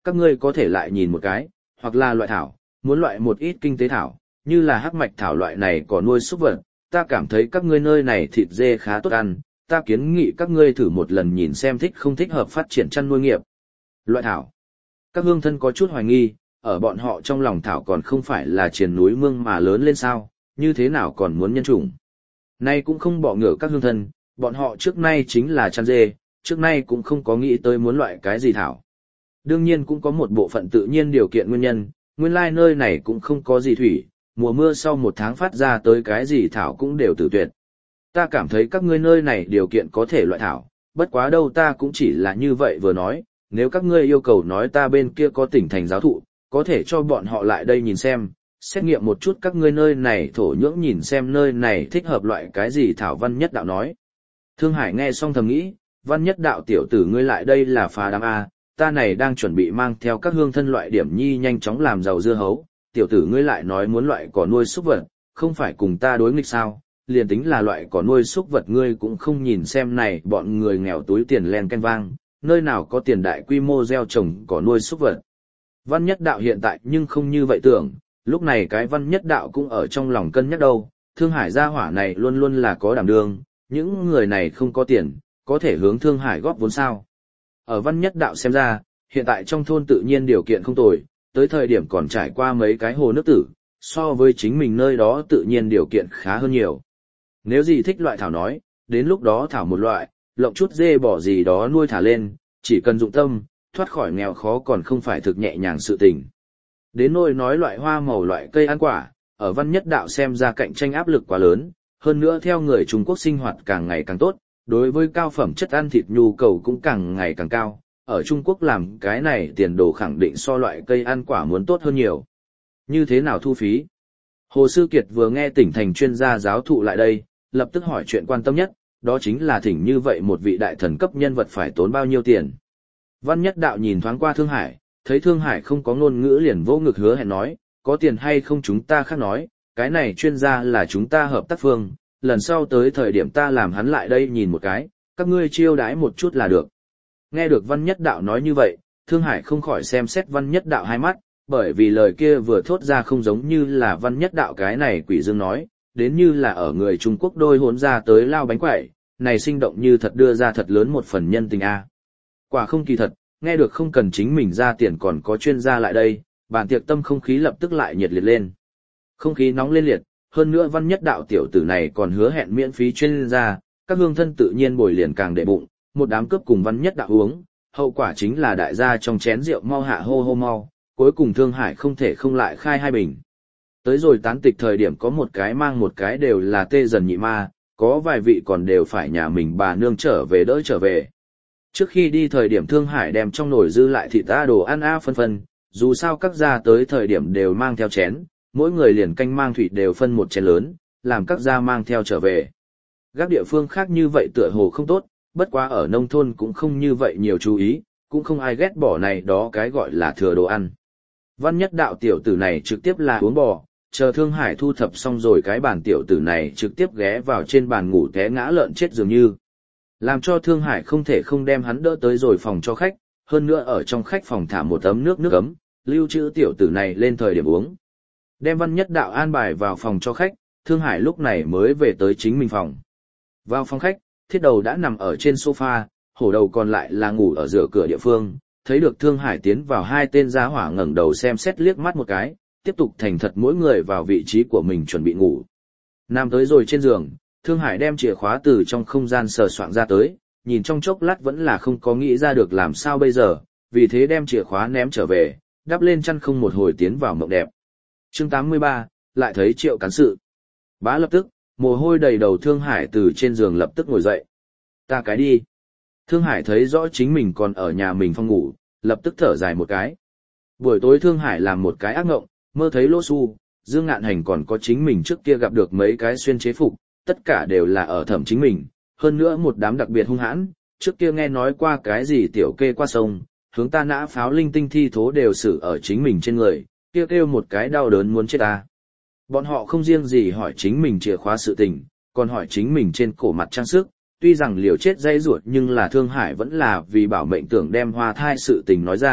các ngươi có thể lại nhìn một cái, hoặc là loại thảo, muốn loại một ít kinh tế thảo, như là hắc mạch thảo loại này có nuôi súc vật, ta cảm thấy các ngươi nơi này thịt dê khá tốt ăn, ta kiến nghị các ngươi thử một lần nhìn xem thích không thích hợp phát triển chăn nuôi nghiệp. Loại thảo. Các hương thân có chút hoài nghi, ở bọn họ trong lòng thảo còn không phải là triền núi mương mà lớn lên sao, như thế nào còn muốn nhân chủng. Nay cũng không bỏ ngửa các hương thân, bọn họ trước nay chính là chăn dê, trước nay cũng không có nghĩ tới muốn loại cái gì thảo. Đương nhiên cũng có một bộ phận tự nhiên điều kiện nguyên nhân, nguyên lai nơi này cũng không có gì thủy, mùa mưa sau một tháng phát ra tới cái gì thảo cũng đều tử tuyệt. Ta cảm thấy các ngươi nơi này điều kiện có thể loại thảo, bất quá đâu ta cũng chỉ là như vậy vừa nói, nếu các ngươi yêu cầu nói ta bên kia có tỉnh thành giáo thụ, có thể cho bọn họ lại đây nhìn xem, xét nghiệm một chút các ngươi nơi này thổ nhưỡng nhìn xem nơi này thích hợp loại cái gì thảo. Văn Nhất Đạo nói. Thương Hải nghe xong thầm nghĩ, Văn Nhất Đạo tiểu tử ngươi lại đây là phá đám A, ta này đang chuẩn bị mang theo các hương thân loại điểm nhi nhanh chóng làm giàu dưa hấu, tiểu tử ngươi lại nói muốn loại cỏ nuôi súc vật, không phải cùng ta đối nghịch sao, liền tính là loại cỏ nuôi súc vật ngươi cũng không nhìn xem này bọn người nghèo túi tiền len canh vang, nơi nào có tiền đại quy mô gieo trồng cỏ nuôi súc vật. Văn Nhất Đạo hiện tại nhưng không như vậy tưởng, lúc này cái Văn Nhất Đạo cũng ở trong lòng cân nhắc đâu, Thương Hải gia hỏa này luôn luôn là có đảm đương, những người này không có tiền, có thể hướng Thương Hải góp vốn sao. Ở Văn Nhất Đạo xem ra, hiện tại trong thôn tự nhiên điều kiện không tồi, tới thời điểm còn trải qua mấy cái hồ nước tử, so với chính mình nơi đó tự nhiên điều kiện khá hơn nhiều. Nếu gì thích loại thảo nói, đến lúc đó thảo một loại, lộng chút dê bỏ gì đó nuôi thả lên, chỉ cần dụng tâm, thoát khỏi nghèo khó còn không phải thực nhẹ nhàng sự tình. Đến nỗi nói loại hoa màu loại cây ăn quả, ở Văn Nhất Đạo xem ra cạnh tranh áp lực quá lớn, hơn nữa theo người Trung Quốc sinh hoạt càng ngày càng tốt, đối với cao phẩm chất ăn thịt nhu cầu cũng càng ngày càng cao, ở Trung Quốc làm cái này tiền đồ khẳng định so loại cây ăn quả muốn tốt hơn nhiều. Như thế nào thu phí? Hồ Sư Kiệt vừa nghe tỉnh thành chuyên gia giáo thụ lại đây, lập tức hỏi chuyện quan tâm nhất, đó chính là thỉnh như vậy một vị đại thần cấp nhân vật phải tốn bao nhiêu tiền. Văn Nhất Đạo nhìn thoáng qua Thương Hải, thấy Thương Hải không có ngôn ngữ liền vô ngực hứa hẹn nói, có tiền hay không chúng ta khác nói, cái này chuyên gia là chúng ta hợp tác phương, lần sau tới thời điểm ta làm hắn lại đây nhìn một cái, các ngươi chiêu đãi một chút là được. Nghe được Văn Nhất Đạo nói như vậy, Thương Hải không khỏi xem xét Văn Nhất Đạo hai mắt, bởi vì lời kia vừa thốt ra không giống như là Văn Nhất Đạo cái này quỷ dương nói, đến như là ở người Trung Quốc đôi hốn ra tới lao bánh quẩy, này sinh động như thật đưa ra thật lớn một phần nhân tình a. Quả không kỳ thật, nghe được không cần chính mình ra tiền còn có chuyên gia lại đây, bàn tiệc tâm không khí lập tức lại nhiệt liệt lên. Không khí nóng lên liệt, hơn nữa Văn Nhất Đạo tiểu tử này còn hứa hẹn miễn phí chuyên gia, các hương thân tự nhiên bồi liền càng đệ bụng, một đám cướp cùng Văn Nhất Đạo uống, hậu quả chính là đại gia trong chén rượu mau hạ hô hô mau, cuối cùng Thương Hải không thể không lại khai hai bình. Tới rồi tán tịch thời điểm có một cái mang một cái đều là tê dần nhị ma, có vài vị còn đều phải nhà mình bà nương trở về đỡ trở về. Trước khi đi thời điểm Thương Hải đem trong nồi dư lại thịt ta đồ ăn phân phân, dù sao các gia tới thời điểm đều mang theo chén, mỗi người liền canh mang thủy đều phân một chén lớn, làm các gia mang theo trở về. Các địa phương khác như vậy tựa hồ không tốt, bất quá ở nông thôn cũng không như vậy nhiều chú ý, cũng không ai ghét bỏ này đó cái gọi là thừa đồ ăn. Văn Nhất Đạo tiểu tử này trực tiếp là uống bò, chờ Thương Hải thu thập xong rồi cái bàn tiểu tử này trực tiếp ghé vào trên bàn ngủ té ngã lợn chết dường như. Làm cho Thương Hải không thể không đem hắn đỡ tới rồi phòng cho khách, hơn nữa ở trong khách phòng thả một tấm nước ấm, lưu trữ tiểu tử này lên thời điểm uống. Đem Văn Nhất Đạo an bài vào phòng cho khách, Thương Hải lúc này mới về tới chính mình phòng. Vào phòng khách, Thiết Đầu đã nằm ở trên sofa, Hổ Đầu còn lại là ngủ ở giữa cửa địa phương, thấy được Thương Hải tiến vào hai tên gia hỏa ngẩng đầu xem xét liếc mắt một cái, tiếp tục thành thật mỗi người vào vị trí của mình chuẩn bị ngủ. Nằm tới rồi trên giường, Thương Hải đem chìa khóa từ trong không gian sờ soạng ra tới, nhìn trong chốc lát vẫn là không có nghĩ ra được làm sao bây giờ, vì thế đem chìa khóa ném trở về, đắp lên chăn không một hồi tiến vào mộng đẹp. Chương 83, lại thấy Triệu Cán sự. Bá lập tức, mồ hôi đầy đầu Thương Hải từ trên giường lập tức ngồi dậy. Ta cái đi. Thương Hải thấy rõ chính mình còn ở nhà mình phòng ngủ, lập tức thở dài một cái. Buổi tối Thương Hải làm một cái ác ngộng, mơ thấy Lỗ Xu, Dương Ngạn Hành còn có chính mình trước kia gặp được mấy cái xuyên chế phục, tất cả đều là ở Thẩm chính mình, hơn nữa một đám đặc biệt hung hãn, trước kia nghe nói qua cái gì tiểu kê qua sông, hướng ta nã pháo linh tinh thi thố đều xử ở chính mình trên người, kia kêu một cái đau đớn muốn chết ta. Bọn họ không riêng gì hỏi chính mình chìa khóa sự tình, còn hỏi chính mình trên cổ mặt trang sức, tuy rằng liều chết dây ruột nhưng là Thương Hải vẫn là vì bảo mệnh tưởng đem hoa thai sự tình nói ra,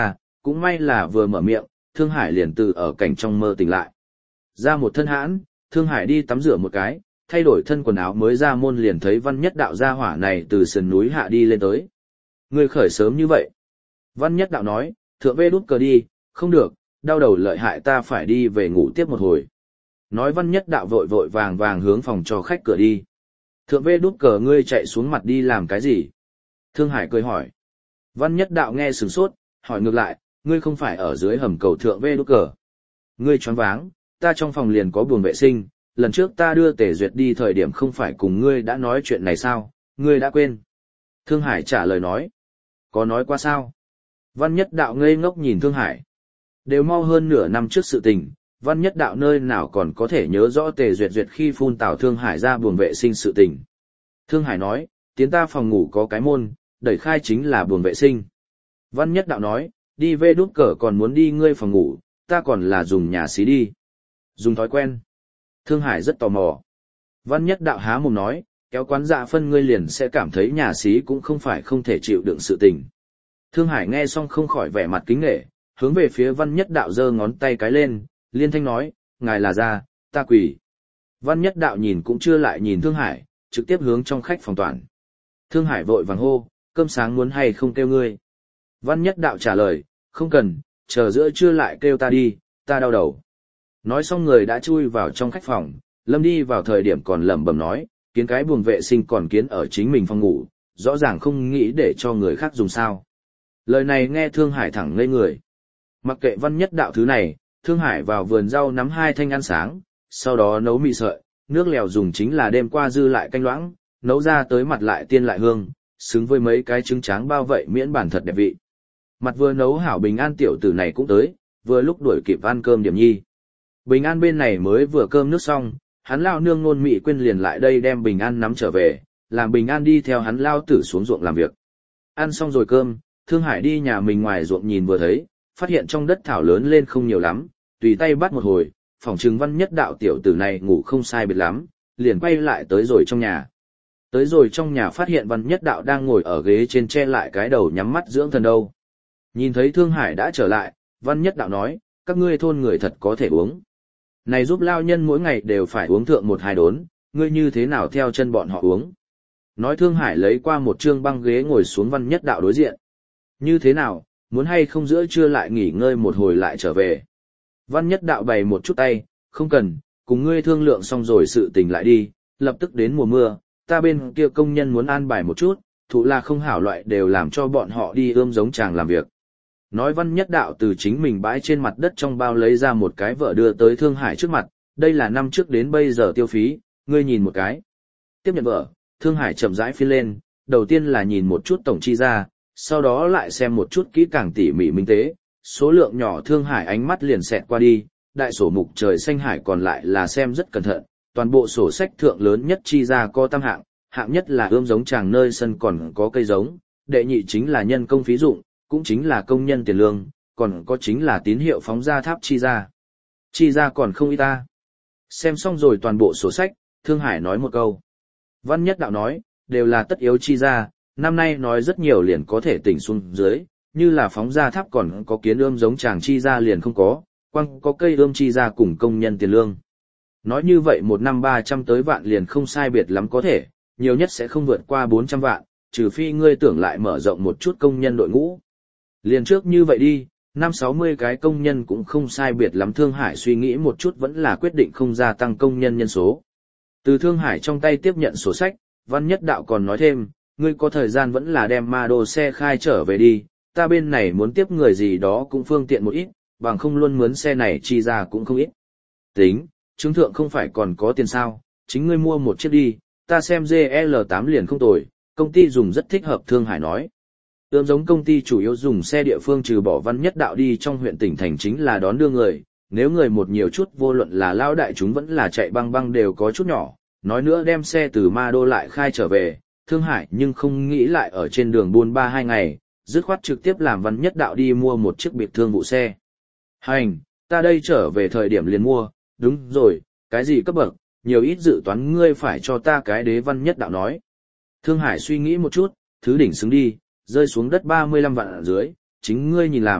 cũng may là vừa mở miệng, Thương Hải liền từ ở cảnh trong mơ tỉnh lại. Ra một thân hãn, Thương Hải đi tắm rửa một cái, thay đổi thân quần áo mới ra môn liền thấy Văn Nhất Đạo gia hỏa này từ sườn núi hạ đi lên tới. Ngươi khởi sớm như vậy. Văn Nhất Đạo nói, thượng vê đút cờ đi, không được, đau đầu lợi hại ta phải đi về ngủ tiếp một hồi. Nói Văn Nhất Đạo vội vội vàng vàng hướng phòng cho khách cửa đi. Thượng vê đút cờ ngươi chạy xuống mặt đi làm cái gì? Thương Hải cười hỏi. Văn Nhất Đạo nghe sửng sốt, hỏi ngược lại, ngươi không phải ở dưới hầm cầu thượng vê đút cờ. Ngươi choáng váng, ta trong phòng liền có buồng vệ sinh, lần trước ta đưa Tề Duyệt đi thời điểm không phải cùng ngươi đã nói chuyện này sao, ngươi đã quên. Thương Hải trả lời nói. Có nói qua sao? Văn Nhất Đạo ngây ngốc nhìn Thương Hải. Đều mau hơn nửa năm trước sự tình, Văn Nhất Đạo nơi nào còn có thể nhớ rõ Tề Duyệt Duyệt khi phun tào Thương Hải ra buồng vệ sinh sự tình. Thương Hải nói, tiến ta phòng ngủ có cái môn, đẩy khai chính là buồng vệ sinh. Văn Nhất Đạo nói, đi về đút cờ còn muốn đi ngươi phòng ngủ, ta còn là dùng nhà xí đi. Dùng thói quen. Thương Hải rất tò mò. Văn Nhất Đạo há mồm nói, kéo quán dạ phân ngươi liền sẽ cảm thấy nhà xí cũng không phải không thể chịu đựng sự tình. Thương Hải nghe xong không khỏi vẻ mặt kính nể, hướng về phía Văn Nhất Đạo giơ ngón tay cái lên, liên thanh nói, ngài là ra, ta quỳ. Văn Nhất Đạo nhìn cũng chưa lại nhìn Thương Hải, trực tiếp hướng trong khách phòng toàn. Thương Hải vội vàng hô, cơm sáng muốn hay không kêu ngươi. Văn Nhất Đạo trả lời, không cần, chờ giữa trưa lại kêu ta đi, ta đau đầu. Nói xong người đã chui vào trong khách phòng, Lâm đi vào thời điểm còn lẩm bẩm nói, kiến cái buồng vệ sinh còn kiến ở chính mình phòng ngủ, rõ ràng không nghĩ để cho người khác dùng sao. Lời này nghe Thương Hải thẳng ngây người. Mặc kệ Văn Nhất Đạo thứ này, Thương Hải vào vườn rau nắm 2 thanh ăn sáng, sau đó nấu mì sợi, nước lèo dùng chính là đêm qua dư lại canh loãng, nấu ra tới mặt lại tiên lại hương, xứng với mấy cái trứng tráng bao vậy miễn bản thật đẹp vị. Mặt vừa nấu hảo Bình An tiểu tử này cũng tới, vừa lúc đuổi kịp ăn cơm điểm nhi. Bình An bên này mới vừa cơm nước xong, hắn lao nương Nôn Mị Quyên liền lại đây đem Bình An nắm trở về, làm Bình An đi theo hắn lao tử xuống ruộng làm việc. Ăn xong rồi cơm, Thương Hải đi nhà mình ngoài ruộng nhìn vừa thấy, phát hiện trong đất thảo lớn lên không nhiều lắm, tùy tay bắt một hồi, phỏng chừng Văn Nhất Đạo tiểu tử này ngủ không sai biệt lắm, liền quay lại tới rồi trong nhà. Tới rồi trong nhà phát hiện Văn Nhất Đạo đang ngồi ở ghế trên che lại cái đầu nhắm mắt dưỡng thần đâu. Nhìn thấy Thương Hải đã trở lại, Văn Nhất Đạo nói, các ngươi thôn người thật có thể uống. Này giúp lao nhân mỗi ngày đều phải uống thượng 1-2 đốn, ngươi như thế nào theo chân bọn họ uống. Nói Thương Hải lấy qua một trương băng ghế ngồi xuống Văn Nhất Đạo đối diện. Như thế nào, muốn hay không giữa trưa lại nghỉ ngơi một hồi lại trở về. Văn Nhất Đạo bày một chút tay, không cần, cùng ngươi thương lượng xong rồi sự tình lại đi, lập tức đến mùa mưa, ta bên kia công nhân muốn an bài một chút, thụ là không hảo loại đều làm cho bọn họ đi ươm giống chàng làm việc. Nói Văn Nhất Đạo từ chính mình bãi trên mặt đất trong bao lấy ra một cái vợ đưa tới Thương Hải trước mặt, đây là năm trước đến bây giờ tiêu phí, ngươi nhìn một cái. Tiếp nhận vợ, Thương Hải chậm rãi phiên lên, đầu tiên là nhìn một chút tổng chi ra, sau đó lại xem một chút kỹ càng tỉ mỉ minh tế, số lượng nhỏ Thương Hải ánh mắt liền xẹt qua đi, đại sổ mục trời xanh hải còn lại là xem rất cẩn thận, toàn bộ sổ sách thượng lớn nhất chi ra có tam hạng, hạng nhất là ươm giống chàng nơi sân còn có cây giống, đệ nhị chính là nhân công phí dụng, cũng chính là công nhân tiền lương, còn có chính là tín hiệu phóng ra tháp chi ra. Chi ra còn không ít ta. Xem xong rồi toàn bộ sổ sách, Thương Hải nói một câu. Văn Nhất Đạo nói, đều là tất yếu chi ra, năm nay nói rất nhiều liền có thể tỉnh xuống dưới, như là phóng ra tháp còn có kiến ươm giống chàng chi ra liền không có, quăng có cây ươm chi ra cùng công nhân tiền lương. Nói như vậy một năm 300 tới vạn liền không sai biệt lắm có thể, nhiều nhất sẽ không vượt qua 400 vạn, trừ phi ngươi tưởng lại mở rộng một chút công nhân đội ngũ. Liền trước như vậy đi, 50-60 cái công nhân cũng không sai biệt lắm. Thương Hải suy nghĩ một chút vẫn là quyết định không gia tăng công nhân nhân số. Từ Thương Hải trong tay tiếp nhận sổ sách, Văn Nhất Đạo còn nói thêm, ngươi có thời gian vẫn là đem ma đô xe khai trở về đi, ta bên này muốn tiếp người gì đó cũng phương tiện một ít, bằng không luôn mướn xe này chi ra cũng không ít. Tính, chứng thượng không phải còn có tiền sao, chính ngươi mua một chiếc đi, ta xem GL8 liền không tồi, công ty dùng rất thích hợp. Thương Hải nói. Ươm giống công ty chủ yếu dùng xe địa phương trừ bỏ Văn Nhất Đạo đi trong huyện tỉnh thành chính là đón đưa người, nếu người một nhiều chút vô luận là lao đại chúng vẫn là chạy băng băng đều có chút nhỏ, nói nữa đem xe từ Ma Đô lại khai trở về, Thương Hải nhưng không nghĩ lại ở trên đường buôn 3-2 ngày, dứt khoát trực tiếp làm Văn Nhất Đạo đi mua một chiếc biệt thương vụ xe. Hành, ta đây trở về thời điểm liền mua, đúng rồi, cái gì cấp bậc, nhiều ít dự toán ngươi phải cho ta cái đế. Văn Nhất Đạo nói. Thương Hải suy nghĩ một chút, thứ đỉnh xứng đi, rơi xuống đất 35 vạn ở dưới, chính ngươi nhìn làm,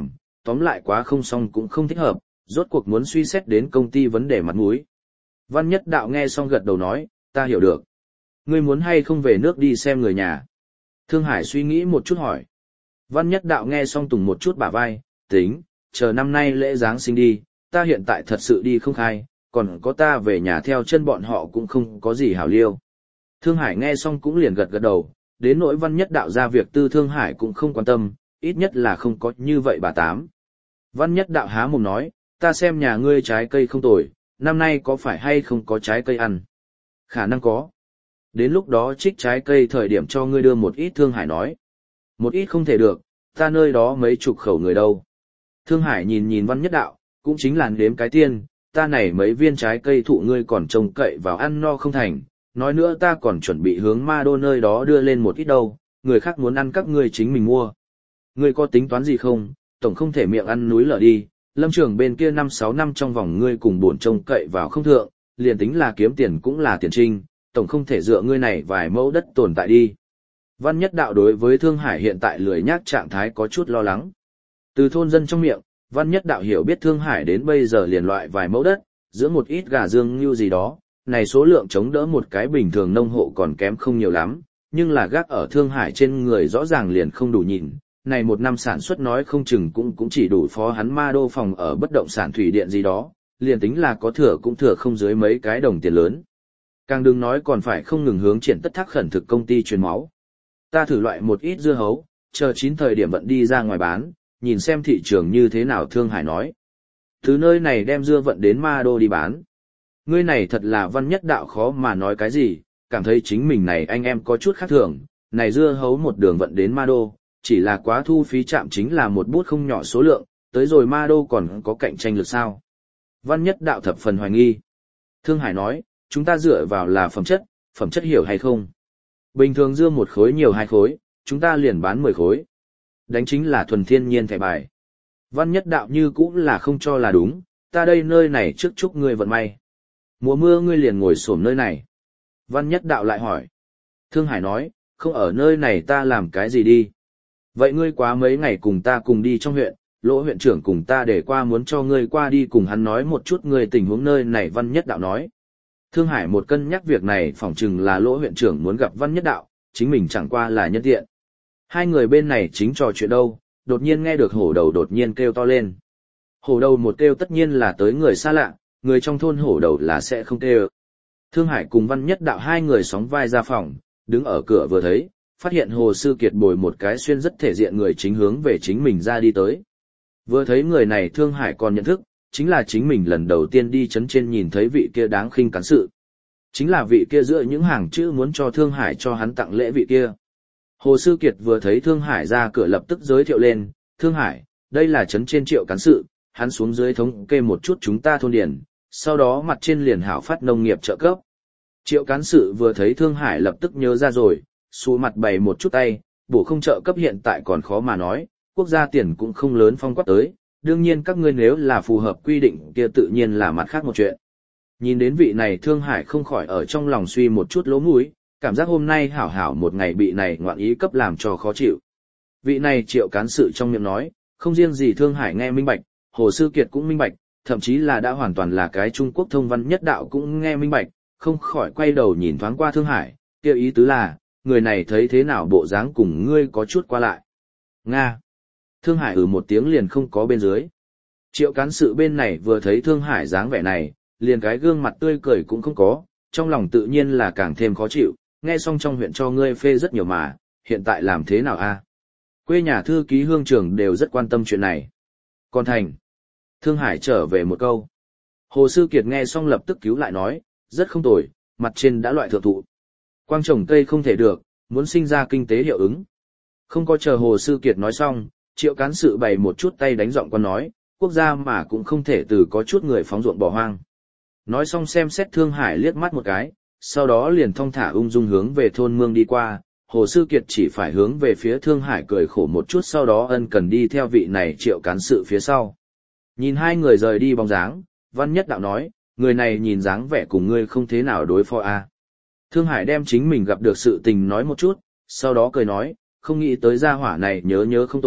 tóm lại quá không xong cũng không thích hợp, rốt cuộc muốn suy xét đến công ty vấn đề mặt mũi. Văn Nhất Đạo nghe xong gật đầu nói, ta hiểu được. Ngươi muốn hay không về nước đi xem người nhà? Thương Hải suy nghĩ một chút hỏi. Văn Nhất Đạo nghe xong tùng một chút bả vai, tính, chờ năm nay lễ Giáng sinh đi, ta hiện tại thật sự đi không khai, còn có ta về nhà theo chân bọn họ cũng không có gì hảo liêu. Thương Hải nghe xong cũng liền gật gật đầu, đến nỗi Văn Nhất Đạo ra việc tư Thương Hải cũng không quan tâm, ít nhất là không có như vậy bà tám. Văn Nhất Đạo há mồm nói, ta xem nhà ngươi trái cây không tồi, năm nay có phải hay không có trái cây ăn? Khả năng có. Đến lúc đó trích trái cây thời điểm cho ngươi đưa một ít. Thương Hải nói. Một ít không thể được, ta nơi đó mấy chục khẩu người đâu. Thương Hải nhìn nhìn Văn Nhất Đạo, cũng chính là đếm cái tiên, ta này mấy viên trái cây thụ ngươi còn trông cậy vào ăn no không thành, nói nữa ta còn chuẩn bị hướng Ma Đô nơi đó đưa lên một ít đâu, người khác muốn ăn các ngươi chính mình mua. Ngươi có tính toán gì không, tổng không thể miệng ăn núi lở đi, Lâm Trường bên kia 5-6 năm trong vòng ngươi cùng bổn trông cậy vào không thượng, liền tính là kiếm tiền cũng là tiền trinh, tổng không thể dựa ngươi này vài mẫu đất tồn tại đi. Văn Nhất Đạo đối với Thương Hải hiện tại lười nhác trạng thái có chút lo lắng. Từ thôn dân trong miệng, Văn Nhất Đạo hiểu biết Thương Hải đến bây giờ liền loại vài mẫu đất, giữa một ít gà dương như gì đó, này số lượng chống đỡ một cái bình thường nông hộ còn kém không nhiều lắm, nhưng là gác ở Thương Hải trên người rõ ràng liền không đủ nhìn. Này một năm sản xuất nói không chừng cũng chỉ đủ phó hắn Ma Đô phòng ở bất động sản thủy điện gì đó, liền tính là có thừa cũng thừa không dưới mấy cái đồng tiền lớn. Càng đừng nói còn phải không ngừng hướng triển tất thác khẩn thực công ty truyền máu. Ta thử loại một ít dưa hấu, chờ chín thời điểm vận đi ra ngoài bán, nhìn xem thị trường như thế nào. Thương Hải nói. Từ nơi này đem dưa vận đến Ma Đô đi bán. Ngươi này thật là Văn Nhất Đạo khó mà nói cái gì, cảm thấy chính mình này anh em có chút khác thường, này dưa hấu một đường vận đến Ma Đô, chỉ là quá thu phí trạm chính là một bút không nhỏ số lượng, tới rồi Ma Đô còn có cạnh tranh lực sao? Văn Nhất Đạo thập phần hoài nghi. Thương Hải nói, chúng ta dựa vào là phẩm chất hiểu hay không? Bình thường dưa một khối nhiều 2 khối, chúng ta liền bán 10 khối. Đánh chính là thuần thiên nhiên thẻ bài. Văn Nhất Đạo như cũng là không cho là đúng, ta đây nơi này trước chúc ngươi vận may. Mùa mưa ngươi liền ngồi xổm nơi này. Văn Nhất Đạo lại hỏi. Thương Hải nói, không ở nơi này ta làm cái gì đi. Vậy ngươi quá mấy ngày cùng ta cùng đi trong huyện, Lỗ huyện trưởng cùng ta để qua muốn cho ngươi qua đi cùng hắn nói một chút ngươi tình huống nơi này. Văn Nhất Đạo nói. Thương Hải một cân nhắc việc này phỏng chừng là Lỗ huyện trưởng muốn gặp Văn Nhất Đạo, chính mình chẳng qua là nhân tiện. Hai người bên này chính trò chuyện đâu, đột nhiên nghe được hổ đầu đột nhiên kêu to lên. Hổ đầu một kêu tất nhiên là tới người xa lạ, người trong thôn hổ đầu là sẽ không kêu. Thương Hải cùng Văn Nhất Đạo hai người sóng vai ra phòng, đứng ở cửa vừa thấy, phát hiện Hồ Sư Kiệt bồi một cái xuyên rất thể diện người chính hướng về chính mình ra đi tới. Vừa thấy người này Thương Hải còn nhận thức, chính là chính mình lần đầu tiên đi chấn trên nhìn thấy vị kia đáng khinh cán sự. Chính là vị kia giữa những hàng chữ muốn cho Thương Hải cho hắn tặng lễ vị kia. Hồ Sư Kiệt vừa thấy Thương Hải ra cửa lập tức giới thiệu lên, Thương Hải, đây là chấn trên Triệu cán sự, hắn xuống dưới thống kê một chút chúng ta thôn điển, sau đó mặt trên liền hảo phát nông nghiệp trợ cấp. Triệu cán sự vừa thấy Thương Hải lập tức nhớ ra rồi, xù mặt bày một chút tay, bổ không trợ cấp hiện tại còn khó mà nói, quốc gia tiền cũng không lớn phong quát tới, đương nhiên các ngươi nếu là phù hợp quy định kia tự nhiên là mặt khác một chuyện. Nhìn đến vị này Thương Hải không khỏi ở trong lòng suy một chút lỗ mũi, cảm giác hôm nay hảo hảo một ngày bị này ngoạn ý cấp làm cho khó chịu. Vị này Triệu cán sự trong miệng nói, không riêng gì Thương Hải nghe minh bạch, Hồ Sư Kiệt cũng minh bạch, thậm chí là đã hoàn toàn là cái Trung Quốc thông văn nhất đạo cũng nghe minh bạch, không khỏi quay đầu nhìn thoáng qua Thương Hải, kêu ý tứ là, người này thấy thế nào bộ dáng cùng ngươi có chút qua lại. Nga. Thương Hải một tiếng liền không có bên dưới. Triệu cán sự bên này vừa thấy Thương Hải dáng vẻ này, liền cái gương mặt tươi cười cũng không có, trong lòng tự nhiên là càng thêm khó chịu, nghe xong trong huyện cho ngươi phê rất nhiều mà, hiện tại làm thế nào a? Quê nhà thư ký hương trưởng đều rất quan tâm chuyện này. Còn thành. Thương Hải trở về một câu. Hồ Sư Kiệt nghe xong lập tức cứu lại nói, rất không tồi, mặt trên đã loại thượng thụ. Quang trồng cây không thể được, muốn sinh ra kinh tế hiệu ứng. Không có chờ Hồ Sư Kiệt nói xong, Triệu cán sự bày một chút tay đánh giọng con nói, quốc gia mà cũng không thể từ có chút người phóng ruộng bỏ hoang. Nói xong xem xét Thương Hải liếc mắt một cái, sau đó liền thong thả ung dung hướng về thôn mương đi qua, Hồ Sư Kiệt chỉ phải hướng về phía Thương Hải cười khổ một chút sau đó ân cần đi theo vị này Triệu cán sự phía sau. Nhìn hai người rời đi bóng dáng, Văn Nhất Đạo nói, người này nhìn dáng vẻ cùng ngươi không thế nào đối phó a. Thương Hải đem chính mình gặp được sự tình nói một chút, sau đó cười nói, không nghĩ tới gia hỏa này nhớ không tồi,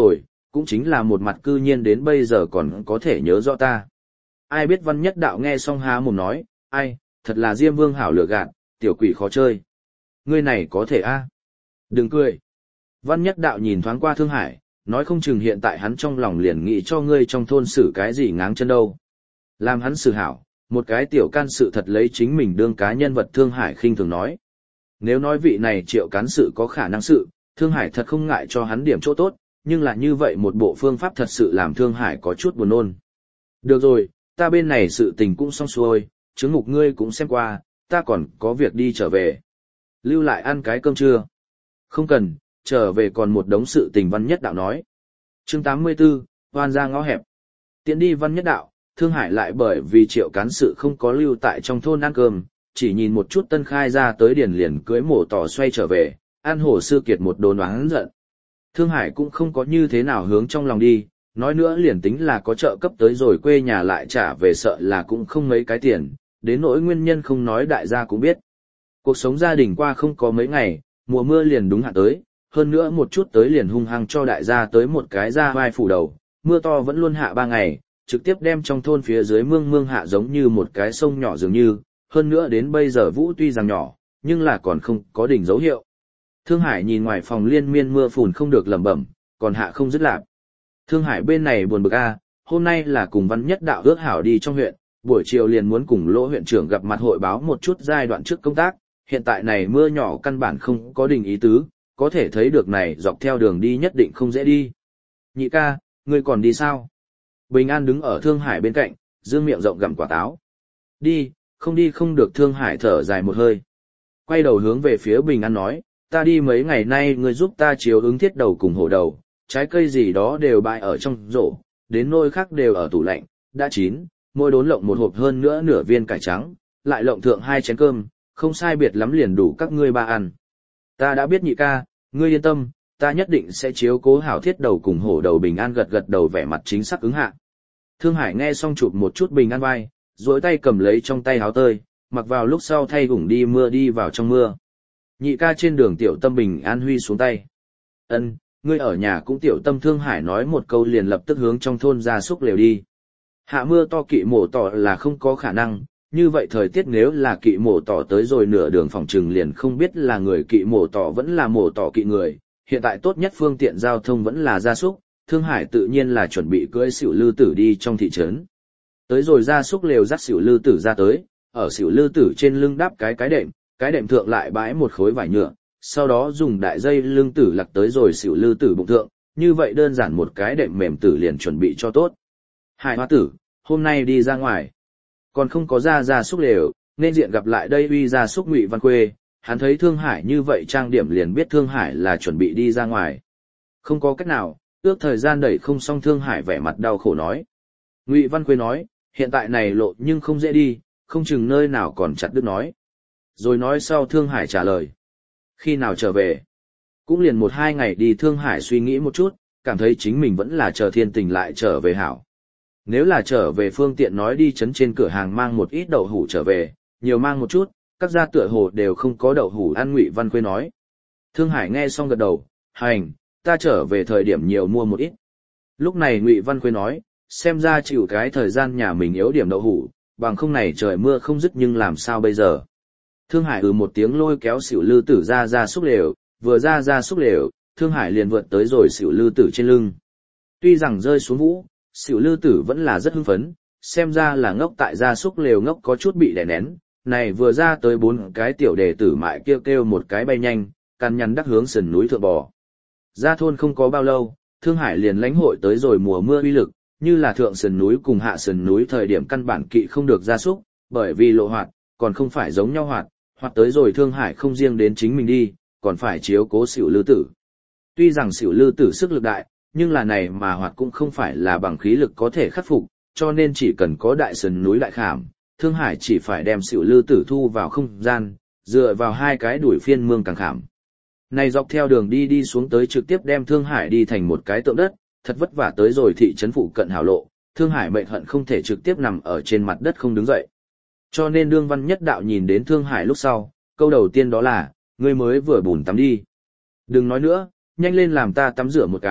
cũng chính là một mặt cư nhiên đến bây giờ còn có thể nhớ rõ ta. Ai biết Văn Nhất Đạo nghe xong há mồm nói, ai, thật là Diêm Vương hảo lừa gạt, tiểu quỷ khó chơi. Ngươi này có thể a? Đừng cười. Văn Nhất Đạo nhìn thoáng qua Thương Hải, nói không chừng hiện tại hắn trong lòng liền nghĩ cho ngươi trong thôn xử cái gì ngáng chân đâu. Làm hắn xử hảo, một cái tiểu can sự thật lấy chính mình đương cá nhân vật. Thương Hải khinh thường nói. Nếu nói vị này Triệu cán sự có khả năng sự, Thương Hải thật không ngại cho hắn điểm chỗ tốt, nhưng là như vậy một bộ phương pháp thật sự làm Thương Hải có chút buồn nôn. Được rồi, ta bên này sự tình cũng xong xuôi, chứng mục ngươi cũng xem qua, ta còn có việc đi trở về. Lưu lại ăn cái cơm trưa. Không cần, trở về còn một đống sự tình. Văn Nhất Đạo nói. Chương 84, hoan ra ngõ hẹp. Tiện đi Văn Nhất Đạo, Thương Hải lại bởi vì Triệu cán sự không có lưu tại trong thôn ăn cơm, chỉ nhìn một chút Tân Khai ra tới điền liền cưới mổ tỏ xoay trở về, ăn Hồ Sư Kiệt một đồn oán giận. Thương Hải cũng không có như thế nào hướng trong lòng đi, nói nữa liền tính là có trợ cấp tới rồi quê nhà lại trả về sợ là cũng không mấy cái tiền, đến nỗi nguyên nhân không nói đại gia cũng biết. Cuộc sống gia đình qua không có mấy ngày, mùa mưa liền đúng hạn tới, hơn nữa một chút tới liền hung hăng cho đại gia tới một cái ra vai phủ đầu, mưa to vẫn luôn hạ 3 ngày, trực tiếp đem trong thôn phía dưới mương hạ giống như một cái sông nhỏ dường như, hơn nữa đến bây giờ vũ tuy rằng nhỏ, nhưng là còn không có đỉnh dấu hiệu. Thương Hải nhìn ngoài phòng liên miên mưa phùn không được lẩm bẩm, còn hạ không dứt lạc. Thương Hải bên này buồn bực a, hôm nay là cùng Văn Nhất Đạo ước hảo đi trong huyện, buổi chiều liền muốn cùng Lỗ huyện trưởng gặp mặt hội báo một chút giai đoạn trước công tác, hiện tại này mưa nhỏ căn bản không có đình ý tứ, có thể thấy được này dọc theo đường đi nhất định không dễ đi. Nhị ca, ngươi còn đi sao? Bình An đứng ở Thương Hải bên cạnh, dương miệng rộng gặm quả táo. Đi không được. Thương Hải thở dài một hơi. Quay đầu hướng về phía Bình An nói, ta đi mấy ngày nay ngươi giúp ta chiếu ứng thiết đầu cùng hổ đầu, trái cây gì đó đều bày ở trong rổ, đến nôi khác đều ở tủ lạnh, đã chín, mỗi đốn lộng một hộp hơn nữa nửa viên cải trắng, lại lộng thượng 2 chén cơm, không sai biệt lắm liền đủ các ngươi ba ăn. Ta đã biết nhị ca, ngươi yên tâm, ta nhất định sẽ chiếu cố hảo thiết đầu cùng hổ đầu. Bình An gật gật đầu vẻ mặt chính xác ứng hạ. Thương Hải nghe xong chụp một chút Bình An vai, duỗi tay cầm lấy trong tay áo tơi, mặc vào lúc sau thay gủng đi mưa đi vào trong mưa. Nhị ca trên đường tiểu tâm. Bình An huy xuống tay. Ân, ngươi ở nhà cũng tiểu tâm. Thương Hải nói một câu liền lập tức hướng trong thôn gia súc lều đi. Hạ mưa to kỵ mổ tỏ là không có khả năng, như vậy thời tiết nếu là kỵ mổ tỏ tới rồi nửa đường phòng trừng liền không biết là người kỵ mổ tỏ vẫn là mổ tỏ kỵ người. Hiện tại tốt nhất phương tiện giao thông vẫn là gia súc, Thương Hải tự nhiên là chuẩn bị cưỡi Sửu Lư Tử đi trong thị trấn. Tới rồi gia súc lều dắt Sửu Lư Tử ra tới, ở Sửu Lư Tử trên lưng đắp cái đệm thượng lại bãi một khối vải nhựa, sau đó dùng đại dây lưng tử lặc tới rồi Sửu Lư Tử bụng thượng, như vậy đơn giản một cái đệm mềm tử liền chuẩn bị cho tốt. Hải Hoa tử, hôm nay đi ra ngoài, còn không có gia súc lều, nên diện gặp lại đây uy gia súc Ngụy Văn Khuê, hắn thấy Thương Hải như vậy trang điểm liền biết Thương Hải là chuẩn bị đi ra ngoài. Không có cách nào, ước thời gian đẩy không xong. Thương Hải vẻ mặt đau khổ nói. Ngụy Văn Khuê nói, hiện tại này lộ nhưng không dễ đi, không chừng nơi nào còn chặt đứt nói. Rồi nói sau Thương Hải trả lời. Khi nào trở về? Cũng liền 1-2 ngày đi. Thương Hải suy nghĩ một chút, cảm thấy chính mình vẫn là chờ thiên tình lại trở về hảo. Nếu là trở về phương tiện nói đi chấn trên cửa hàng mang một ít đậu hũ trở về, nhiều mang một chút, các gia tựa hồ đều không có đậu hũ ăn. Ngụy Văn Khuê nói. Thương Hải nghe xong gật đầu, hành, ta trở về thời điểm nhiều mua một ít. Lúc này Ngụy Văn Khuê nói, xem ra chịu cái thời gian nhà mình yếu điểm đậu hũ, bằng không này trời mưa không dứt nhưng làm sao bây giờ. Thương Hải một tiếng lôi kéo Sửu Lư Tử ra xúc lều, vừa ra xúc lều, Thương Hải liền vượt tới rồi Sửu Lư Tử trên lưng. Tuy rằng rơi xuống vũ, Sửu Lư Tử vẫn là rất hưng phấn, xem ra là ngốc tại ra xúc lều ngốc có chút bị đè nén, này vừa ra tới 4 cái tiểu đệ tử mại kêu một cái bay nhanh, cằn nhằn đắc hướng sườn núi thượng bò. Ra thôn không có bao lâu, Thương Hải liền lãnh hội tới rồi mùa mưa uy lực, như là thượng sườn núi cùng hạ sườn núi thời điểm căn bản kỵ không được gia súc, bởi vì lộ hoạt, còn không phải giống nhau hoạt tới rồi Thương Hải không riêng đến chính mình đi, còn phải chiếu cố Sửu Lư Tử. Tuy rằng Sửu Lư Tử sức lực đại, nhưng là này mà hoạt cũng không phải là bằng khí lực có thể khắc phục, cho nên chỉ cần có đại sườn núi đại khảm, Thương Hải chỉ phải đem Sửu Lư Tử thu vào không gian, dựa vào 2 cái đuổi phiên mương càng khảm. Này dọc theo đường đi xuống tới trực tiếp đem Thương Hải đi thành một cái tượng đất, thật vất vả tới rồi thị trấn phụ cận hảo lộ, Thương Hải mệnh hận không thể trực tiếp nằm ở trên mặt đất không đứng dậy. Cho nên đương Văn Nhất Đạo nhìn đến Thương Hải lúc sau, câu đầu tiên đó là, ngươi mới vừa bùn tắm đi. Đừng nói nữa, nhanh lên làm ta tắm rửa một cái,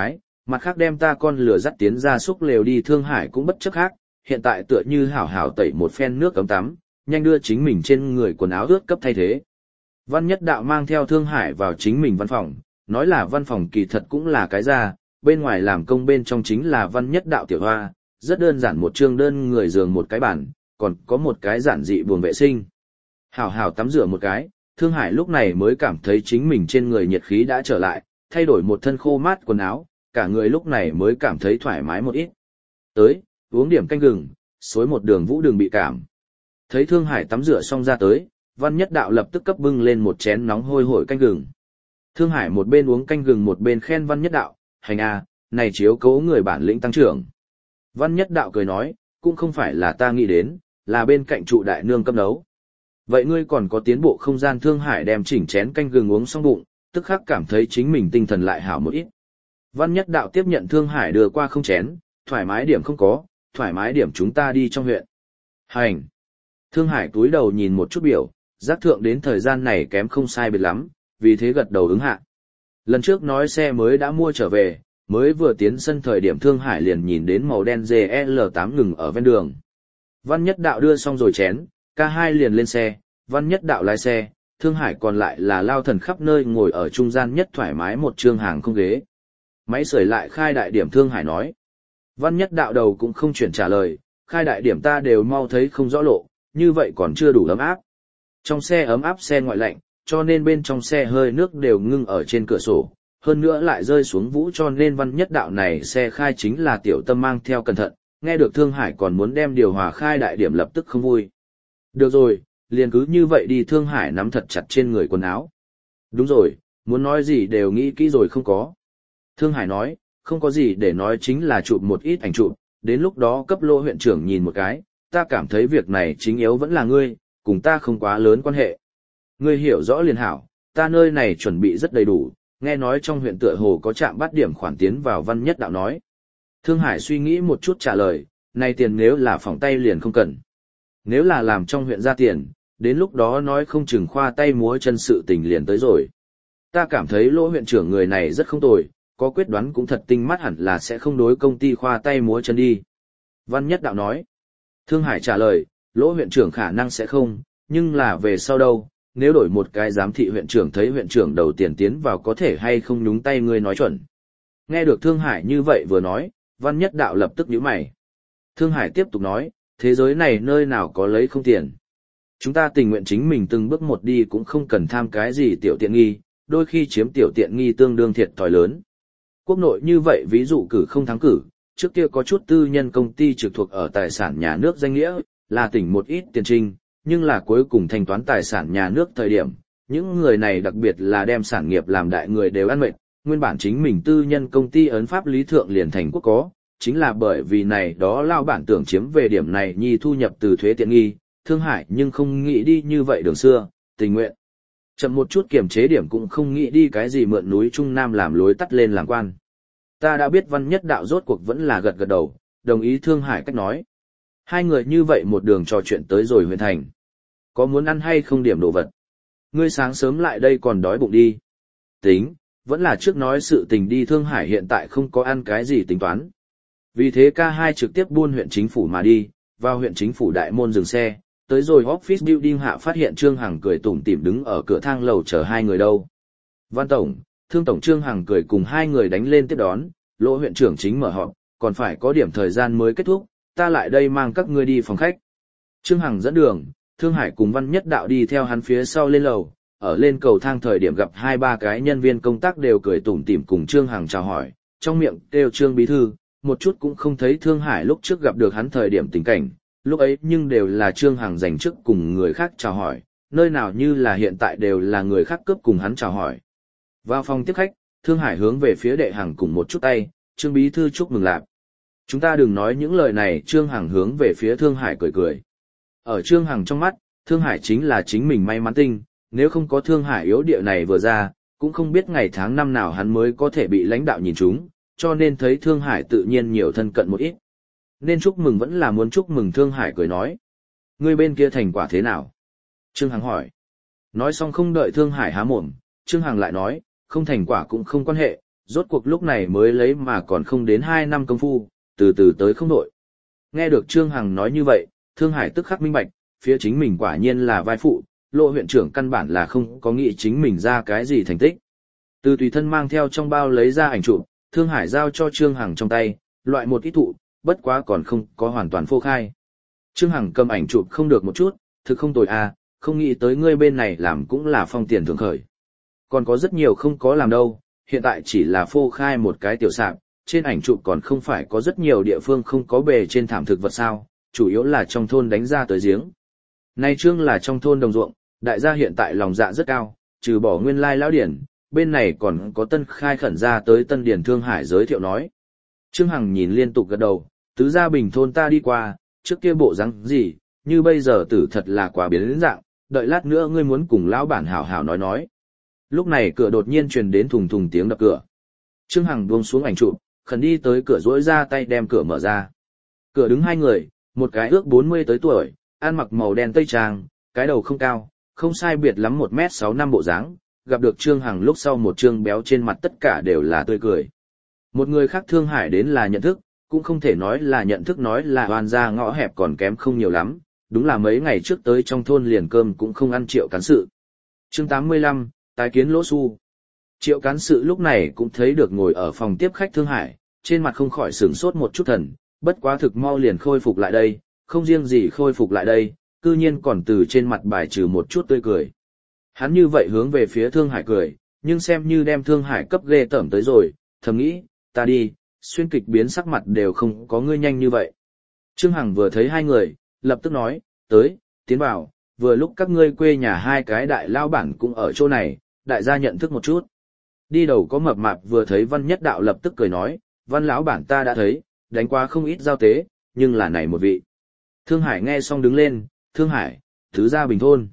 mặt khác đem ta con lửa dắt tiến ra xúc lều đi Thương Hải cũng bất chấp khác, hiện tại tựa như hảo hảo tẩy một phen nước cấm tắm, nhanh đưa chính mình trên người quần áo ướt cấp thay thế. Văn Nhất Đạo mang theo Thương Hải vào chính mình văn phòng, nói là văn phòng kỳ thật cũng là cái ra, bên ngoài làm công bên trong chính là Văn Nhất Đạo tiểu hoa, rất đơn giản một chương đơn người giường một cái bàn, còn có một cái giản dị buồng vệ sinh. Hảo hảo tắm rửa một cái, Thương Hải lúc này mới cảm thấy chính mình trên người nhiệt khí đã trở lại, thay đổi một thân khô mát quần áo, cả người lúc này mới cảm thấy thoải mái một ít. Tới, uống điểm canh gừng, xối một đường vũ đường bị cảm. Thấy Thương Hải tắm rửa xong ra tới, Văn Nhất Đạo lập tức cấp bưng lên một chén nóng hôi hổi canh gừng. Thương Hải một bên uống canh gừng một bên khen Văn Nhất Đạo, hành a, này chiếu cố người bản lĩnh tăng trưởng. Văn Nhất Đạo cười nói, cũng không phải là ta nghĩ đến, là bên cạnh trụ đại nương cấp nấu. Vậy ngươi còn có tiến bộ không gian? Thương Hải đem chỉnh chén canh gừng uống xong bụng, tức khắc cảm thấy chính mình tinh thần lại hảo một ít. Văn Nhất Đạo tiếp nhận Thương Hải đưa qua không chén, thoải mái điểm không có, thoải mái điểm chúng ta đi trong huyện. Hành. Thương Hải túi đầu nhìn một chút biểu, giác thượng đến thời gian này kém không sai biệt lắm, vì thế gật đầu ứng hạ. Lần trước nói xe mới đã mua trở về, mới vừa tiến sân thời điểm Thương Hải liền nhìn đến màu đen GL8 ngừng ở ven đường. Văn Nhất Đạo đưa xong rồi chén, K2 liền lên xe, Văn Nhất Đạo lái xe, Thương Hải còn lại là lao thần khắp nơi ngồi ở trung gian nhất thoải mái một chương hàng không ghế. Máy sưởi lại khai đại điểm. Thương Hải nói. Văn Nhất Đạo đầu cũng không chuyển trả lời, khai đại điểm ta đều mau thấy không rõ lộ, như vậy còn chưa đủ ấm áp. Trong xe ấm áp xe ngoại lạnh, cho nên bên trong xe hơi nước đều ngưng ở trên cửa sổ, hơn nữa lại rơi xuống vũ cho nên Văn Nhất Đạo này xe khai chính là tiểu tâm mang theo cẩn thận, nghe được Thương Hải còn muốn đem điều hòa khai đại điểm lập tức không vui. Được rồi, liền cứ như vậy đi. Thương Hải nắm thật chặt trên người quần áo. Đúng rồi, muốn nói gì đều nghĩ kỹ rồi không có. Thương Hải nói, không có gì để nói chính là chụp một ít ảnh chụp, đến lúc đó cấp Lô huyện trưởng nhìn một cái, ta cảm thấy việc này chính yếu vẫn là ngươi, cùng ta không quá lớn quan hệ. Ngươi hiểu rõ liền hảo, ta nơi này chuẩn bị rất đầy đủ, nghe nói trong huyện tựa hồ có trạm bắt điểm khoản tiến vào. Văn Nhất Đạo nói. Thương Hải suy nghĩ một chút trả lời, này tiền nếu là phỏng tay liền không cần. Nếu là làm trong huyện ra tiền, đến lúc đó nói không chừng khoa tay múa chân sự tình liền tới rồi. Ta cảm thấy Lô huyện trưởng người này rất không tồi, có quyết đoán cũng thật tinh mắt, hẳn là sẽ không đối công ty khoa tay múa chân đi. Văn Nhất Đạo nói. Thương Hải trả lời, Lỗ huyện trưởng khả năng sẽ không, nhưng là về sau đâu, nếu đổi một cái giám thị huyện trưởng thấy huyện trưởng đầu tiền tiến vào có thể hay không nhúng tay ngươi nói chuẩn. Nghe được Thương Hải như vậy vừa nói, Văn Nhất Đạo lập tức nhíu mày. Thương Hải tiếp tục nói, thế giới này nơi nào có lấy không tiền. Chúng ta tình nguyện chính mình từng bước một đi cũng không cần tham cái gì tiểu tiện nghi, đôi khi chiếm tiểu tiện nghi tương đương thiệt thòi lớn. Quốc nội như vậy ví dụ cử không thắng cử, trước kia có chút tư nhân công ty trực thuộc ở tài sản nhà nước danh nghĩa, là tỉnh một ít tiền trinh, nhưng là cuối cùng thanh toán tài sản nhà nước thời điểm, những người này đặc biệt là đem sản nghiệp làm đại người đều ăn mệt, nguyên bản chính mình tư nhân công ty ấn pháp lý thượng liền thành quốc có, chính là bởi vì này đó lao bản tưởng chiếm về điểm này nhi thu nhập từ thuế tiện nghi, Thương Hải nhưng không nghĩ đi như vậy đường xưa, tình nguyện. Chậm một chút kiềm chế điểm cũng không nghĩ đi cái gì mượn núi Trung Nam làm lối tắt lên làm quan. Ta đã biết Văn Nhất Đạo rốt cuộc vẫn là gật gật đầu, đồng ý Thương Hải cách nói. Hai người như vậy một đường trò chuyện tới rồi huyện thành. Có muốn ăn hay không điểm đồ vật? Ngươi sáng sớm lại đây còn đói bụng đi. Tính, vẫn là trước nói sự tình đi. Thương Hải hiện tại không có ăn cái gì tính toán. Vì thế K2 trực tiếp buôn huyện chính phủ mà đi, vào huyện chính phủ đại môn dừng xe, tới rồi office building hạ phát hiện Trương Hằng cười tủm tỉm đứng ở cửa thang lầu chờ hai người đâu. Văn Tổng, Thương Tổng. Trương Hằng cười cùng hai người đánh lên tiếp đón, Lỗ huyện trưởng chính mở họp, còn phải có điểm thời gian mới kết thúc, ta lại đây mang các ngươi đi phòng khách. Trương Hằng dẫn đường, Thương Hải cùng Văn Nhất Đạo đi theo hắn phía sau lên lầu, ở lên cầu thang thời điểm gặp hai ba cái nhân viên công tác đều cười tủm tỉm cùng Trương Hằng chào hỏi, trong miệng kêu Trương Bí Thư, một chút cũng không thấy Thương Hải lúc trước gặp được hắn thời điểm tình cảnh, lúc ấy nhưng đều là Trương Hằng dành trước cùng người khác chào hỏi, nơi nào như là hiện tại đều là người khác cướp cùng hắn chào hỏi. Vào phòng tiếp khách, Thương Hải hướng về phía Đệ Hằng cùng một chút tay, Trương Bí Thư chúc mừng lạp. Chúng ta đừng nói những lời này. Trương Hằng hướng về phía Thương Hải cười cười. Ở Trương Hằng trong mắt, Thương Hải chính là chính mình may mắn tinh, nếu không có Thương Hải yếu địa này vừa ra, cũng không biết ngày tháng năm nào hắn mới có thể bị lãnh đạo nhìn trúng, cho nên thấy Thương Hải tự nhiên nhiều thân cận một ít. Nên chúc mừng vẫn là muốn chúc mừng. Thương Hải cười nói. Ngươi bên kia thành quả thế nào? Trương Hằng hỏi. Nói xong không đợi Thương Hải há mồm, Trương Hằng lại nói, không thành quả cũng không quan hệ, rốt cuộc lúc này mới lấy mà còn không đến 2 năm công phu, từ từ tới không đội. Nghe được Trương Hằng nói như vậy, Thương Hải tức khắc minh bạch, phía chính mình quả nhiên là vai phụ, Lộ huyện trưởng căn bản là không có nghĩ chính mình ra cái gì thành tích. Từ tùy thân mang theo trong bao lấy ra ảnh chụp, Thương Hải giao cho Trương Hằng trong tay, loại một ít thụ, bất quá còn không có hoàn toàn phô khai. Trương Hằng cầm ảnh chụp không được một chút, thực không tồi à, không nghĩ tới ngươi bên này làm cũng là phong tiền thượng khởi. Còn có rất nhiều không có làm đâu, hiện tại chỉ là phô khai một cái tiểu sạp, trên ảnh chụp còn không phải có rất nhiều địa phương không có bề trên thảm thực vật sao, chủ yếu là trong thôn đánh ra tới giếng. Này Trương là trong thôn đồng ruộng, đại gia hiện tại lòng dạ rất cao, trừ bỏ nguyên lai lão điển, bên này còn có tân khai khẩn ra tới tân điển Thương Hải giới thiệu nói. Trương Hằng nhìn liên tục gật đầu, tứ gia bình thôn ta đi qua, trước kia bộ răng gì, như bây giờ tử thật là quá biến đến dạng, đợi lát nữa ngươi muốn cùng lão bản hảo hảo nói. Lúc này cửa đột nhiên truyền đến thùng thùng tiếng đập cửa. Trương Hằng buông xuống ảnh chụp, khẩn đi tới cửa rỗi ra tay đem cửa mở ra. Cửa đứng 2 người, một cái ước 40 tới tuổi, ăn mặc màu đen tây trang, cái đầu không cao, không sai biệt lắm 1m65 bộ dáng, gặp được Trương Hằng lúc sau một trương béo trên mặt tất cả đều là tươi cười. Một người khác Thương Hải đến là nhận thức, cũng không thể nói là nhận thức, nói là oan ra ngõ hẹp còn kém không nhiều lắm, đúng là mấy ngày trước tới trong thôn liền cơm cũng không ăn Triệu Cán Sự. Chương 85, tái kiến Lỗ Xu. Triệu Cán Sự lúc này cũng thấy được ngồi ở phòng tiếp khách Thương Hải, trên mặt không khỏi sửng sốt một chút thần, bất quá thực mau liền khôi phục lại đây, không riêng gì khôi phục lại đây, cư nhiên còn từ trên mặt bài trừ một chút tươi cười. Hắn như vậy hướng về phía Thương Hải cười, nhưng xem như đem Thương Hải cấp ghê tởm tới rồi, thầm nghĩ, ta đi, xuyên kịch biến sắc mặt đều không có ngươi nhanh như vậy. Trương Hằng vừa thấy 2 người, lập tức nói, tới, tiến vào, vừa lúc các ngươi quê nhà 2 cái đại lao bản cũng ở chỗ này, đại gia nhận thức một chút. Đi đầu có mập mạp vừa thấy Văn Nhất Đạo lập tức cười nói, Văn lão bản ta đã thấy, đánh qua không ít giao tế, nhưng là này một vị. Thương Hải nghe xong đứng lên, Thương Hải, thứ gia bình thôn.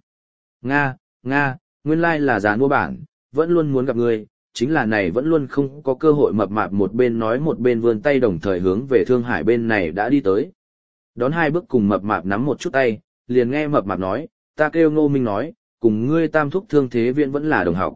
Nga, nguyên lai là già mua bản, vẫn luôn muốn gặp ngươi, chính là này vẫn luôn không có cơ hội. Mập mạp một bên nói một bên vươn tay đồng thời hướng về Thương Hải bên này đã đi tới. Đón 2 bước cùng mập mạp nắm một chút tay, liền nghe mập mạp nói, ta kêu Ngô Minh nói, cùng ngươi Tam thúc Thương Thế Viễn vẫn là đồng học.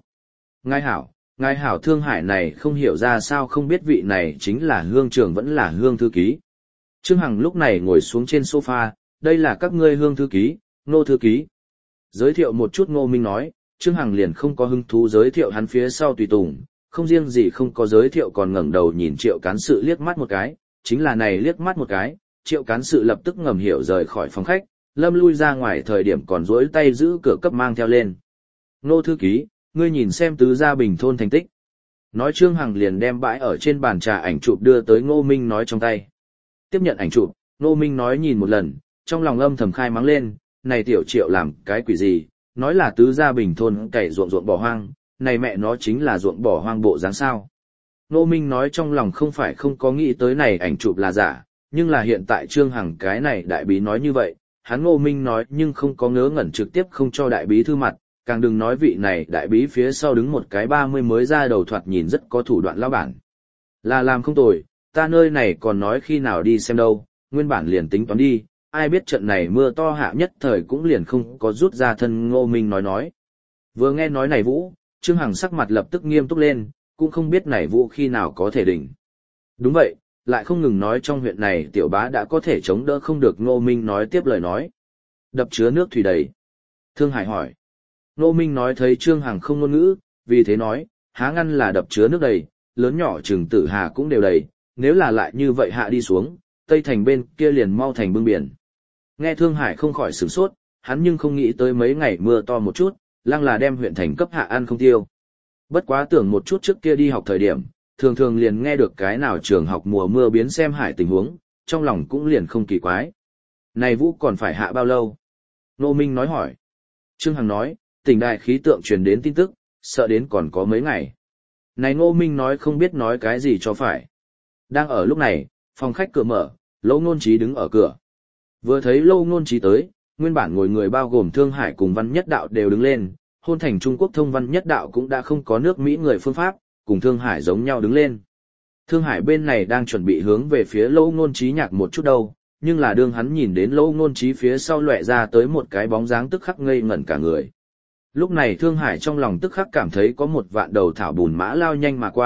Ngài hảo. Thương Hải này không hiểu ra sao không biết vị này chính là Hương trưởng vẫn là Hương thư ký. Trương Hằng lúc này ngồi xuống trên sofa, đây là các ngươi Hương thư ký, Ngô thư ký. Giới thiệu một chút Ngô Minh nói, Trương Hằng liền không có hứng thú giới thiệu hắn phía sau tùy tùng, không riêng gì không có giới thiệu còn ngẩng đầu nhìn Triệu Cán Sự liếc mắt một cái, chính là này liếc mắt một cái, Triệu Cán Sự lập tức ngầm hiểu rời khỏi phòng khách, lâm lui ra ngoài thời điểm còn duỗi tay giữ cửa cấp mang theo lên. Ngô thư ký, ngươi nhìn xem tứ gia bình thôn thành tích. Nói Trương Hằng liền đem bãi ở trên bàn trà ảnh chụp đưa tới Ngô Minh nói trong tay. Tiếp nhận ảnh chụp, Ngô Minh nói nhìn một lần, trong lòng âm thầm khai mắng lên, này tiểu Triệu làm cái quỷ gì, nói là tứ gia bình thôn cày ruộng bỏ hoang, này mẹ nó chính là ruộng bỏ hoang bộ dáng sao. Ngô Minh nói trong lòng không phải không có nghĩ tới này ảnh chụp là giả, nhưng là hiện tại Trương Hằng cái này đại bí nói như vậy, hắn Ngô Minh nói nhưng không có ngớ ngẩn trực tiếp không cho đại bí thư mặt, càng đừng nói vị này đại bí phía sau đứng một cái 30 mới ra đầu thoạt nhìn rất có thủ đoạn lão bản. Là làm không tồi, ta nơi này còn nói khi nào đi xem đâu, nguyên bản liền tính toán đi, ai biết trận này mưa to hạ nhất thời cũng liền không có rút ra thân. Ngô Minh nói. Vừa nghe nói này Vũ, Trương Hằng sắc mặt lập tức nghiêm túc lên, cũng không biết này Vũ khi nào có thể đỉnh. Đúng vậy, lại không ngừng nói trong huyện này tiểu bá đã có thể chống đỡ không được. Ngô Minh nói tiếp lời nói. Đập chứa nước thủy đầy. Thương Hải hỏi. Ngô Minh nói thấy Trương Hằng không ngôn ngữ, vì thế nói, há ngăn là đập chứa nước đầy, lớn nhỏ chừng Tử Hà cũng đều đầy, nếu là lại như vậy hạ đi xuống, Tây Thành bên kia liền mau thành bưng biển. Nghe Thương Hải không khỏi sửng sốt, hắn nhưng không nghĩ tới mấy ngày mưa to một chút, lăng là đem huyện thành cấp hạ ăn không tiêu. Bất quá tưởng một chút trước kia đi học thời điểm, thường liền nghe được cái nào trường học mùa mưa biến xem hải tình huống, trong lòng cũng liền không kỳ quái. Này Vũ còn phải hạ bao lâu? Ngô Minh nói hỏi. Trương Hằng nói, tỉnh đại khí tượng truyền đến tin tức, sợ đến còn có mấy ngày. Này Ngô Minh nói không biết nói cái gì cho phải. Đang ở lúc này, phòng khách cửa mở, Lâu Nôn Chí đứng ở cửa. Vừa thấy Lâu Nôn Chí tới, nguyên bản ngồi người bao gồm Thương Hải cùng Văn Nhất Đạo đều đứng lên, hôn thành Trung Quốc thông Văn Nhất Đạo cũng đã không có nước Mỹ người phương pháp, cùng Thương Hải giống nhau đứng lên. Thương Hải bên này đang chuẩn bị hướng về phía Lâu Nôn Chí nhạc một chút đâu, nhưng là đương hắn nhìn đến Lâu Nôn Chí phía sau lóe ra tới một cái bóng dáng tức khắc ngây ngẩn cả người. Lúc này Thương Hải trong lòng tức khắc cảm thấy có một vạn đầu thảo bùn mã lao nhanh mà qua,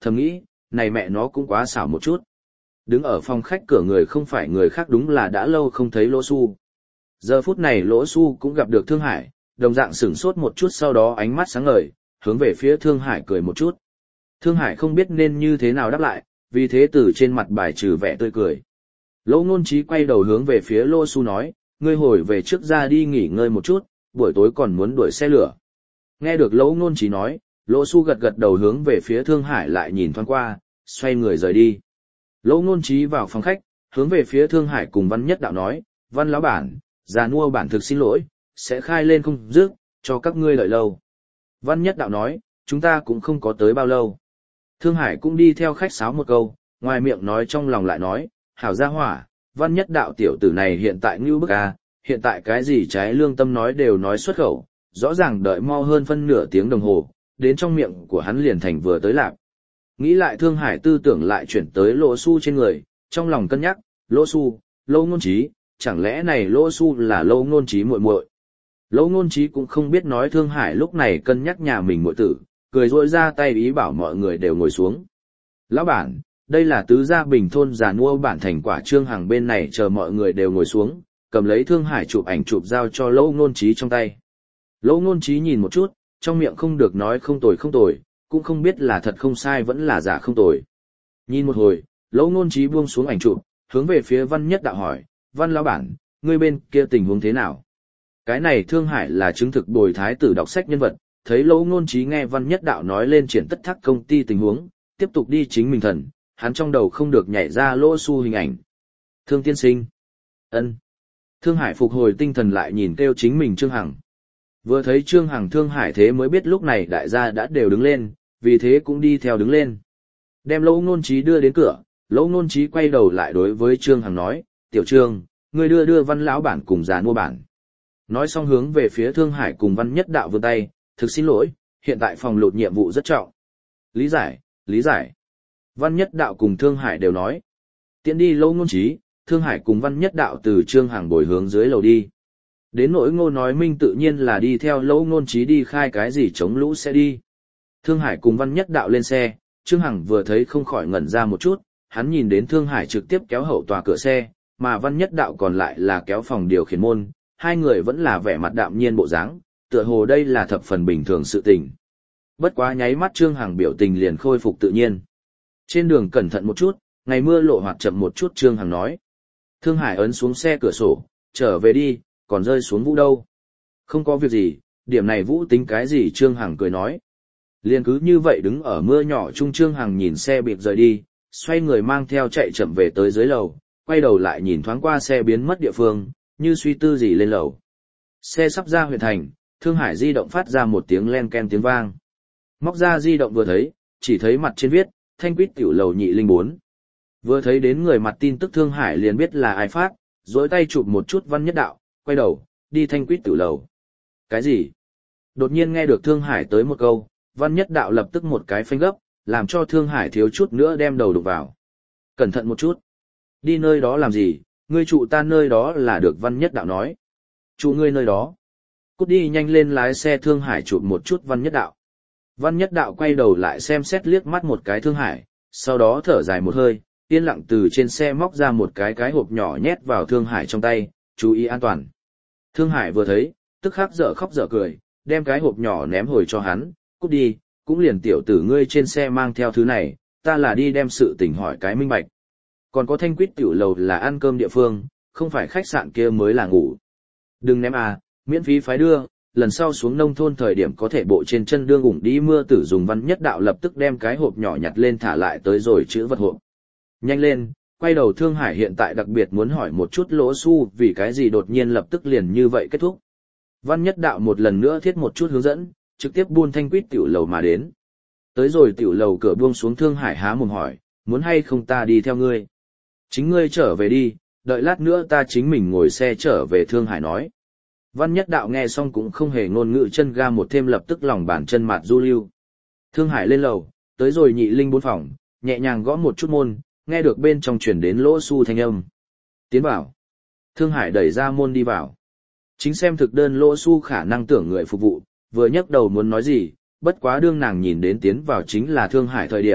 thầm nghĩ, này mẹ nó cũng quá xảo một chút. Đứng ở phòng khách cửa người không phải người khác đúng là đã lâu không thấy Lỗ Xu. Giờ phút này Lỗ Xu cũng gặp được Thương Hải, đồng dạng sửng sốt một chút sau đó ánh mắt sáng ngời, hướng về phía Thương Hải cười một chút. Thương Hải không biết nên như thế nào đáp lại, vì thế từ trên mặt bài trừ vẻ tươi cười. Lỗ Ngôn Trí quay đầu hướng về phía Lỗ Xu nói, ngươi hồi về trước ra đi nghỉ ngơi một chút, buổi tối còn muốn đuổi xe lửa. Nghe được Lỗ Ngôn Trí nói, Lỗ Xu gật gật đầu hướng về phía Thương Hải lại nhìn thoáng qua, xoay người rời đi. Lỗ Ngôn Trí vào phòng khách, hướng về phía Thương Hải cùng Văn Nhất Đạo nói, Văn lão bản, già nua bản thực xin lỗi, sẽ khai lên không dứt, cho các ngươi đợi lâu. Văn Nhất Đạo nói, chúng ta cũng không có tới bao lâu. Thương Hải cũng đi theo khách sáo một câu, ngoài miệng nói trong lòng lại nói, hảo gia hỏa, Văn Nhất Đạo tiểu tử này hiện tại ngưu bức à, hiện tại cái gì trái lương tâm nói đều nói xuất khẩu, rõ ràng đợi mau hơn phân nửa tiếng đồng hồ, đến trong miệng của hắn liền thành vừa tới lạp. Nghĩ lại Thương Hải tư tưởng lại chuyển tới Lỗ Xu trên người, trong lòng cân nhắc, Lỗ Xu, Lỗ Ngôn Trí, chẳng lẽ này Lỗ Xu là Lỗ Ngôn Trí muội muội? Lỗ Ngôn Trí cũng không biết nói Thương Hải lúc này cân nhắc nhà mình muội tử, cười rỗi ra tay ý bảo mọi người đều ngồi xuống. Lão bản, đây là tứ gia Bình thôn già nua bản thành quả Trương Hằng bên này chờ mọi người đều ngồi xuống, cầm lấy Thương Hải chụp ảnh chụp giao cho Lỗ Ngôn Trí trong tay. Lỗ Ngôn Trí nhìn một chút, trong miệng không được nói không tồi, cũng không biết là thật không sai vẫn là giả không tồi. Nhìn một hồi, Lỗ Ngôn Trí buông xuống ảnh chụp, hướng về phía Văn Nhất Đạo hỏi, Văn lão bản, ngươi bên kia tình huống thế nào? Cái này Thương Hải là chứng thực bồi thái tử đọc sách nhân vật, thấy Lỗ Ngôn Trí nghe Văn Nhất Đạo nói lên triển tất thác công ty tình huống, tiếp tục đi chính mình thần, hắn trong đầu không được nhảy ra Lỗ Xu hình ảnh. Thương tiên sinh. Ân. Thương Hải phục hồi tinh thần lại nhìn kêu chính mình Trương Hằng. Vừa thấy Trương Hằng Thương Hải thế mới biết lúc này đại gia đã đều đứng lên, vì thế cũng đi theo đứng lên. Đem Lỗ Ngôn Trí đưa đến cửa, Lỗ Ngôn Trí quay đầu lại đối với Trương Hằng nói, tiểu Trương, ngươi đưa Văn lão bản cùng già mua bản. Nói xong hướng về phía Thương Hải cùng Văn Nhất Đạo vươn tay, thực xin lỗi, hiện tại phòng lột nhiệm vụ rất trọng. Lý giải. Văn Nhất Đạo cùng Thương Hải đều nói. Tiện đi Lỗ Ngôn Trí, Thương Hải cùng Văn Nhất Đạo từ Trương Hằng bồi hướng dưới lầu đi. Đến nỗi Ngô Nói Minh tự nhiên là đi theo Lỗ Ngôn Trí đi khai cái gì chống lũ sẽ đi. Thương Hải cùng Văn Nhất Đạo lên xe, Trương Hằng vừa thấy không khỏi ngẩn ra một chút, hắn nhìn đến Thương Hải trực tiếp kéo hậu tòa cửa xe, mà Văn Nhất Đạo còn lại là kéo phòng điều khiển môn, hai người vẫn là vẻ mặt đạm nhiên bộ dáng, tựa hồ đây là thập phần bình thường sự tình. Bất quá nháy mắt Trương Hằng biểu tình liền khôi phục tự nhiên. Trên đường cẩn thận một chút, ngày mưa lộ hoạt chậm một chút Trương Hằng nói. Thương Hải ấn xuống xe cửa sổ, trở về đi, còn rơi xuống vũ đâu. Không có việc gì, điểm này vũ tính cái gì Trương Hằng cười nói. Liền cứ như vậy đứng ở mưa nhỏ chung Trương Hằng nhìn xe bịp rời đi, xoay người mang theo chạy chậm về tới dưới lầu, quay đầu lại nhìn thoáng qua xe biến mất địa phương, như suy tư gì lên lầu. Xe sắp ra huyện thành, Thương Hải di động phát ra một tiếng len ken tiếng vang. Móc ra di động vừa thấy, chỉ thấy mặt trên viết, Thanh Quýt tiểu lầu nhị linh 4. Vừa thấy đến người mặt tin tức Thương Hải liền biết là ai phát, dối tay chụp một chút Văn Nhất Đạo, quay đầu, đi Thanh Quýt tiểu lầu. Cái gì? Đột nhiên nghe được Thương Hải tới một câu, Văn Nhất Đạo lập tức một cái phanh gấp, làm cho Thương Hải thiếu chút nữa đem đầu đụng vào. Cẩn thận một chút. Đi nơi đó làm gì, ngươi trụ ta nơi đó là được Văn Nhất Đạo nói. Trụ ngươi nơi đó. Cút đi nhanh lên lái xe Thương Hải chụp một chút Văn Nhất Đạo. Văn Nhất Đạo quay đầu lại xem xét liếc mắt một cái Thương Hải, sau đó thở dài một hơi, yên lặng từ trên xe móc ra một cái hộp nhỏ nhét vào Thương Hải trong tay, chú ý an toàn. Thương Hải vừa thấy, tức khắc dở khóc dở cười, đem cái hộp nhỏ ném hồi cho hắn, cút đi, cũng liền tiểu tử ngươi trên xe mang theo thứ này, ta là đi đem sự tình hỏi cái minh bạch. Còn có Thanh Quýt tiểu lầu là ăn cơm địa phương, không phải khách sạn kia mới là ngủ. Đừng ném à, miễn phí phái đưa, lần sau xuống nông thôn thời điểm có thể bộ trên chân đương ủng đi mưa tử dùng Văn Nhất Đạo lập tức đem cái hộp nhỏ nhặt lên thả lại tới rồi chữ vật hộp. Nhanh lên, quay đầu Thương Hải hiện tại đặc biệt muốn hỏi một chút Lỗ Xu vì cái gì đột nhiên lập tức liền như vậy kết thúc. Văn Nhất Đạo một lần nữa thiết một chút hướng dẫn, trực tiếp buôn Thanh Quýt tiểu lầu mà đến. Tới rồi tiểu lầu cửa buông xuống Thương Hải há mồm hỏi, muốn hay không ta đi theo ngươi? Chính ngươi trở về đi, đợi lát nữa ta chính mình ngồi xe trở về Thương Hải nói. Văn Nhất Đạo nghe xong cũng không hề ngôn ngữ chân ga một thêm lập tức lòng bàn chân mạt du lưu. Thương Hải lên lầu, tới rồi nhị linh 4 phòng, nhẹ nhàng gõ một chút môn, nghe được bên trong truyền đến Lỗ Xu thanh âm. Tiến vào. Thương Hải đẩy ra môn đi vào. Chính xem thực đơn Lỗ Xu khả năng tưởng người phục vụ, vừa nhấc đầu muốn nói gì, bất quá đương nàng nhìn đến tiến vào chính là Thương Hải thời điểm,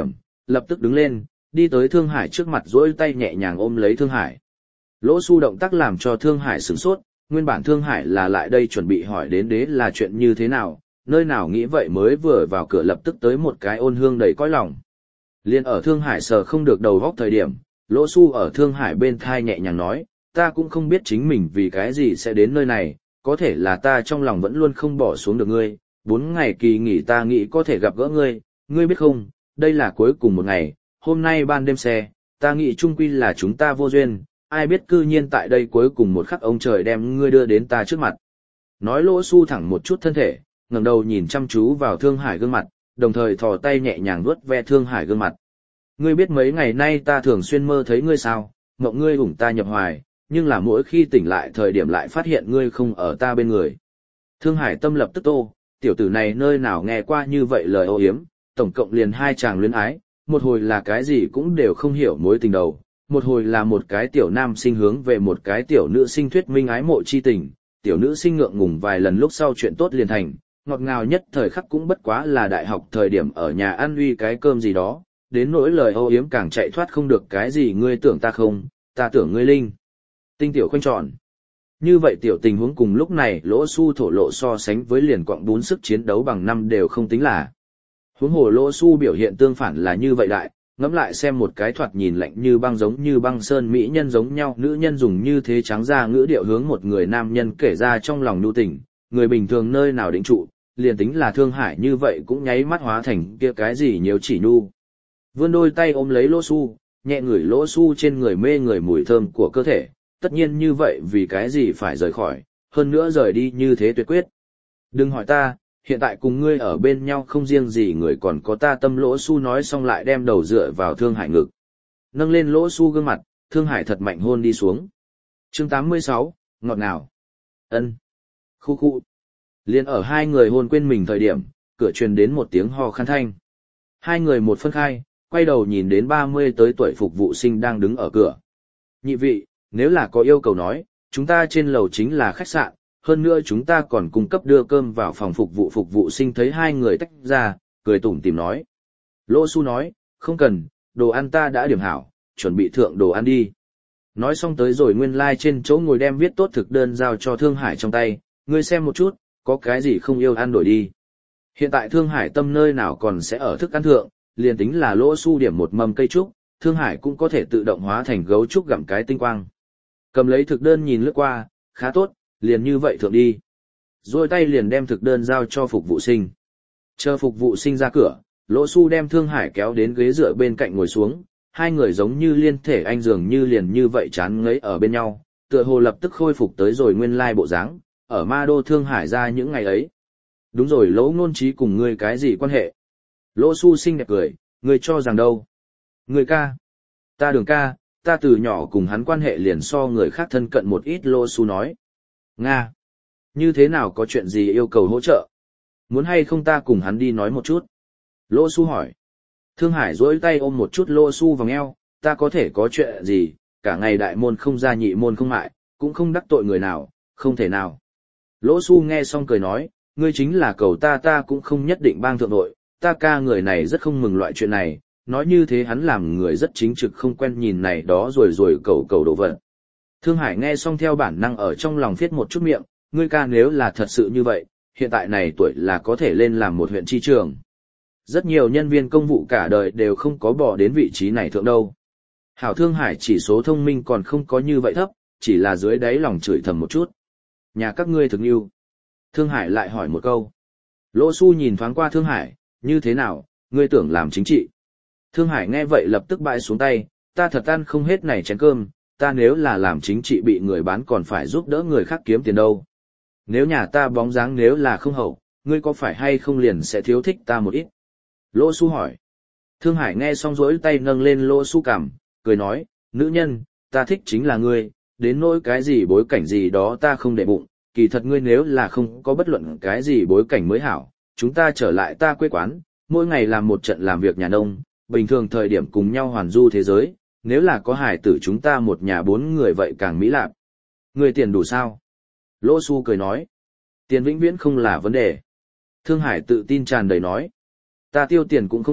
lập tức đứng lên, đi tới Thương Hải trước mặt duỗi tay nhẹ nhàng ôm lấy Thương Hải. Lỗ Xu động tác làm cho Thương Hải sửng sốt, nguyên bản Thương Hải là lại đây chuẩn bị hỏi đến đế là chuyện như thế nào, nơi nào nghĩ vậy mới vừa vào cửa lập tức tới một cái ôn hương đầy cõi lòng. Liên ở Thương Hải sờ không được đầu góc thời điểm, Lỗ Xu ở Thương Hải bên thai nhẹ nhàng nói, ta cũng không biết chính mình vì cái gì sẽ đến nơi này, có thể là ta trong lòng vẫn luôn không bỏ xuống được ngươi, 4 ngày kỳ nghỉ ta nghĩ có thể gặp gỡ ngươi, ngươi biết không, đây là cuối cùng một ngày, hôm nay ban đêm xe, ta nghĩ chung quy là chúng ta vô duyên, ai biết cư nhiên tại đây cuối cùng một khắc ông trời đem ngươi đưa đến ta trước mặt. Nói Lỗ Xu thẳng một chút thân thể, ngẩng đầu nhìn chăm chú vào Thương Hải gương mặt, đồng thời thò tay nhẹ nhàng vuốt ve Thương Hải gương mặt. Ngươi biết mấy ngày nay ta thường xuyên mơ thấy ngươi sao, mộng ngươi ủng ta nhập hoài, nhưng là mỗi khi tỉnh lại thời điểm lại phát hiện ngươi không ở ta bên người. Thương Hải tâm lập tức tô, tiểu tử này nơi nào nghe qua như vậy lời ô yếm, tổng cộng liền 2 chàng luyến ái, một hồi là cái gì cũng đều không hiểu mối tình đầu, một hồi là một cái tiểu nam sinh hướng về một cái tiểu nữ sinh thuyết minh ái mộ chi tình, tiểu nữ sinh ngượng ngùng vài lần lúc sau chuyện tốt liền thành, ngọt ngào nhất thời khắc cũng bất quá là đại học thời điểm ở nhà ăn uy cái cơm gì đó, đến nỗi lời ô yếm càng chạy thoát không được cái gì ngươi tưởng ta không, ta tưởng ngươi linh. Tinh tiểu khoanh tròn. Như vậy tiểu tình huống cùng lúc này Lỗ Xu thổ lộ so sánh với liền quặng 4 sức chiến đấu bằng 5 đều không tính là. Huống hồ Lỗ Xu biểu hiện tương phản là như vậy đại, ngẫm lại xem một cái thoạt nhìn lạnh như băng giống như băng sơn mỹ nhân giống nhau, nữ nhân dùng như thế trắng ra ngữ điệu hướng một người nam nhân kể ra trong lòng nhu tình, người bình thường nơi nào định trụ, liền tính là Thương Hải như vậy cũng nháy mắt hóa thành kia cái gì nhiều chỉ nhu. Vươn đôi tay ôm lấy Lỗ Xu, nhẹ ngửi Lỗ Xu trên người mê người mùi thơm của cơ thể, tất nhiên như vậy vì cái gì phải rời khỏi, hơn nữa rời đi như thế tuyệt quyết. Đừng hỏi ta, hiện tại cùng ngươi ở bên nhau không riêng gì người còn có ta tâm. Lỗ Xu nói xong lại đem đầu dựa vào Thương Hải ngực. Nâng lên Lỗ Xu gương mặt, Thương Hải thật mạnh hôn đi xuống. Chương 86, ngọt ngào. Ân. Khu khu. Liên ở hai người hôn quên mình thời điểm, cửa truyền đến một tiếng ho khan thanh. Hai người một phân khai, quay đầu nhìn đến 30 tới tuổi phục vụ sinh đang đứng ở cửa. Nhị vị, nếu là có yêu cầu nói, chúng ta trên lầu chính là khách sạn, hơn nữa chúng ta còn cung cấp đưa cơm vào phòng phục vụ sinh thấy hai người tách ra, cười tủm tỉm nói. Lỗ Xu nói, không cần, đồ ăn ta đã điểm hảo, chuẩn bị thượng đồ ăn đi. Nói xong tới rồi nguyên lai trên chỗ ngồi đem viết tốt thực đơn giao cho Thương Hải trong tay, ngươi xem một chút, có cái gì không yêu ăn đổi đi. Hiện tại Thương Hải tâm nơi nào còn sẽ ở thức ăn thượng, liền tính là Lỗ Xu điểm một mâm cây trúc, Thương Hải cũng có thể tự động hóa thành gấu trúc gặm cái tinh quang. Cầm lấy thực đơn nhìn lướt qua, khá tốt, liền như vậy thượng đi. Rồi tay liền đem thực đơn giao cho phục vụ sinh. Chờ phục vụ sinh ra cửa, Lỗ Xu đem Thương Hải kéo đến ghế dựa bên cạnh ngồi xuống, hai người giống như liên thể anh dường như liền như vậy chán ngấy ở bên nhau, tựa hồ lập tức khôi phục tới rồi nguyên lai bộ dáng, ở ma đô Thương Hải ra những ngày ấy. Đúng rồi, Lỗ Nôn Trí cùng ngươi cái gì quan hệ? Lỗ Xu xinh đẹp cười, ngươi cho rằng đâu? Ngươi ca. Ta Đường ca, ta từ nhỏ cùng hắn quan hệ liền so người khác thân cận một ít. Lỗ Xu nói. Nga. Như thế nào, có chuyện gì yêu cầu hỗ trợ? Muốn hay không ta cùng hắn đi nói một chút? Lỗ Xu hỏi. Thương Hải duỗi tay ôm một chút Lỗ Xu vòng eo, ta có thể có chuyện gì, cả ngày đại môn không ra nhị môn không mại, cũng không đắc tội người nào, không thể nào. Lỗ Xu nghe xong cười nói, ngươi chính là cầu ta cũng không nhất định bang thượng đội, ta ca người này rất không mừng loại chuyện này, nói như thế hắn làm người rất chính trực không quen nhìn này đó rồi cầu đồ vật. Thương Hải nghe xong theo bản năng ở trong lòng viết một chút miệng, ngươi ca nếu là thật sự như vậy, hiện tại này tuổi là có thể lên làm một huyện tri trưởng. Rất nhiều nhân viên công vụ cả đời đều không có bỏ đến vị trí này thượng đâu. Hảo, Thương Hải chỉ số thông minh còn không có như vậy thấp, chỉ là dưới đáy lòng chửi thầm một chút. Nhà các ngươi thực yêu. Thương Hải lại hỏi một câu. Lỗ Xu nhìn thoáng qua Thương Hải, như thế nào, ngươi tưởng làm chính trị? Thương Hải nghe vậy lập tức bãi xuống tay, ta thật ăn không hết này chén cơm, ta nếu là làm chính trị bị người bán còn phải giúp đỡ người khác kiếm tiền đâu. Nếu nhà ta bóng dáng nếu là không hậu, ngươi có phải hay không liền sẽ thiếu thích ta một ít? Lỗ Xu hỏi. Thương Hải nghe xong rỗi tay nâng lên Lỗ Xu cằm, cười nói, nữ nhân, ta thích chính là ngươi, đến nỗi cái gì bối cảnh gì đó ta không để bụng, kỳ thật ngươi nếu là không có bất luận cái gì bối cảnh mới hảo, chúng ta trở lại ta quê quán, mỗi ngày làm một trận làm việc nhà nông, bình thường thời điểm cùng nhau hoàn du thế giới, nếu là có hài tử chúng ta một nhà 4 người vậy càng mỹ lạc. Ngươi tiền đủ sao? Lỗ Xu cười nói, tiền vĩnh viễn không là vấn đề. Thương Hải tự tin tràn đầy nói, ta tiêu tiền cũng không ít,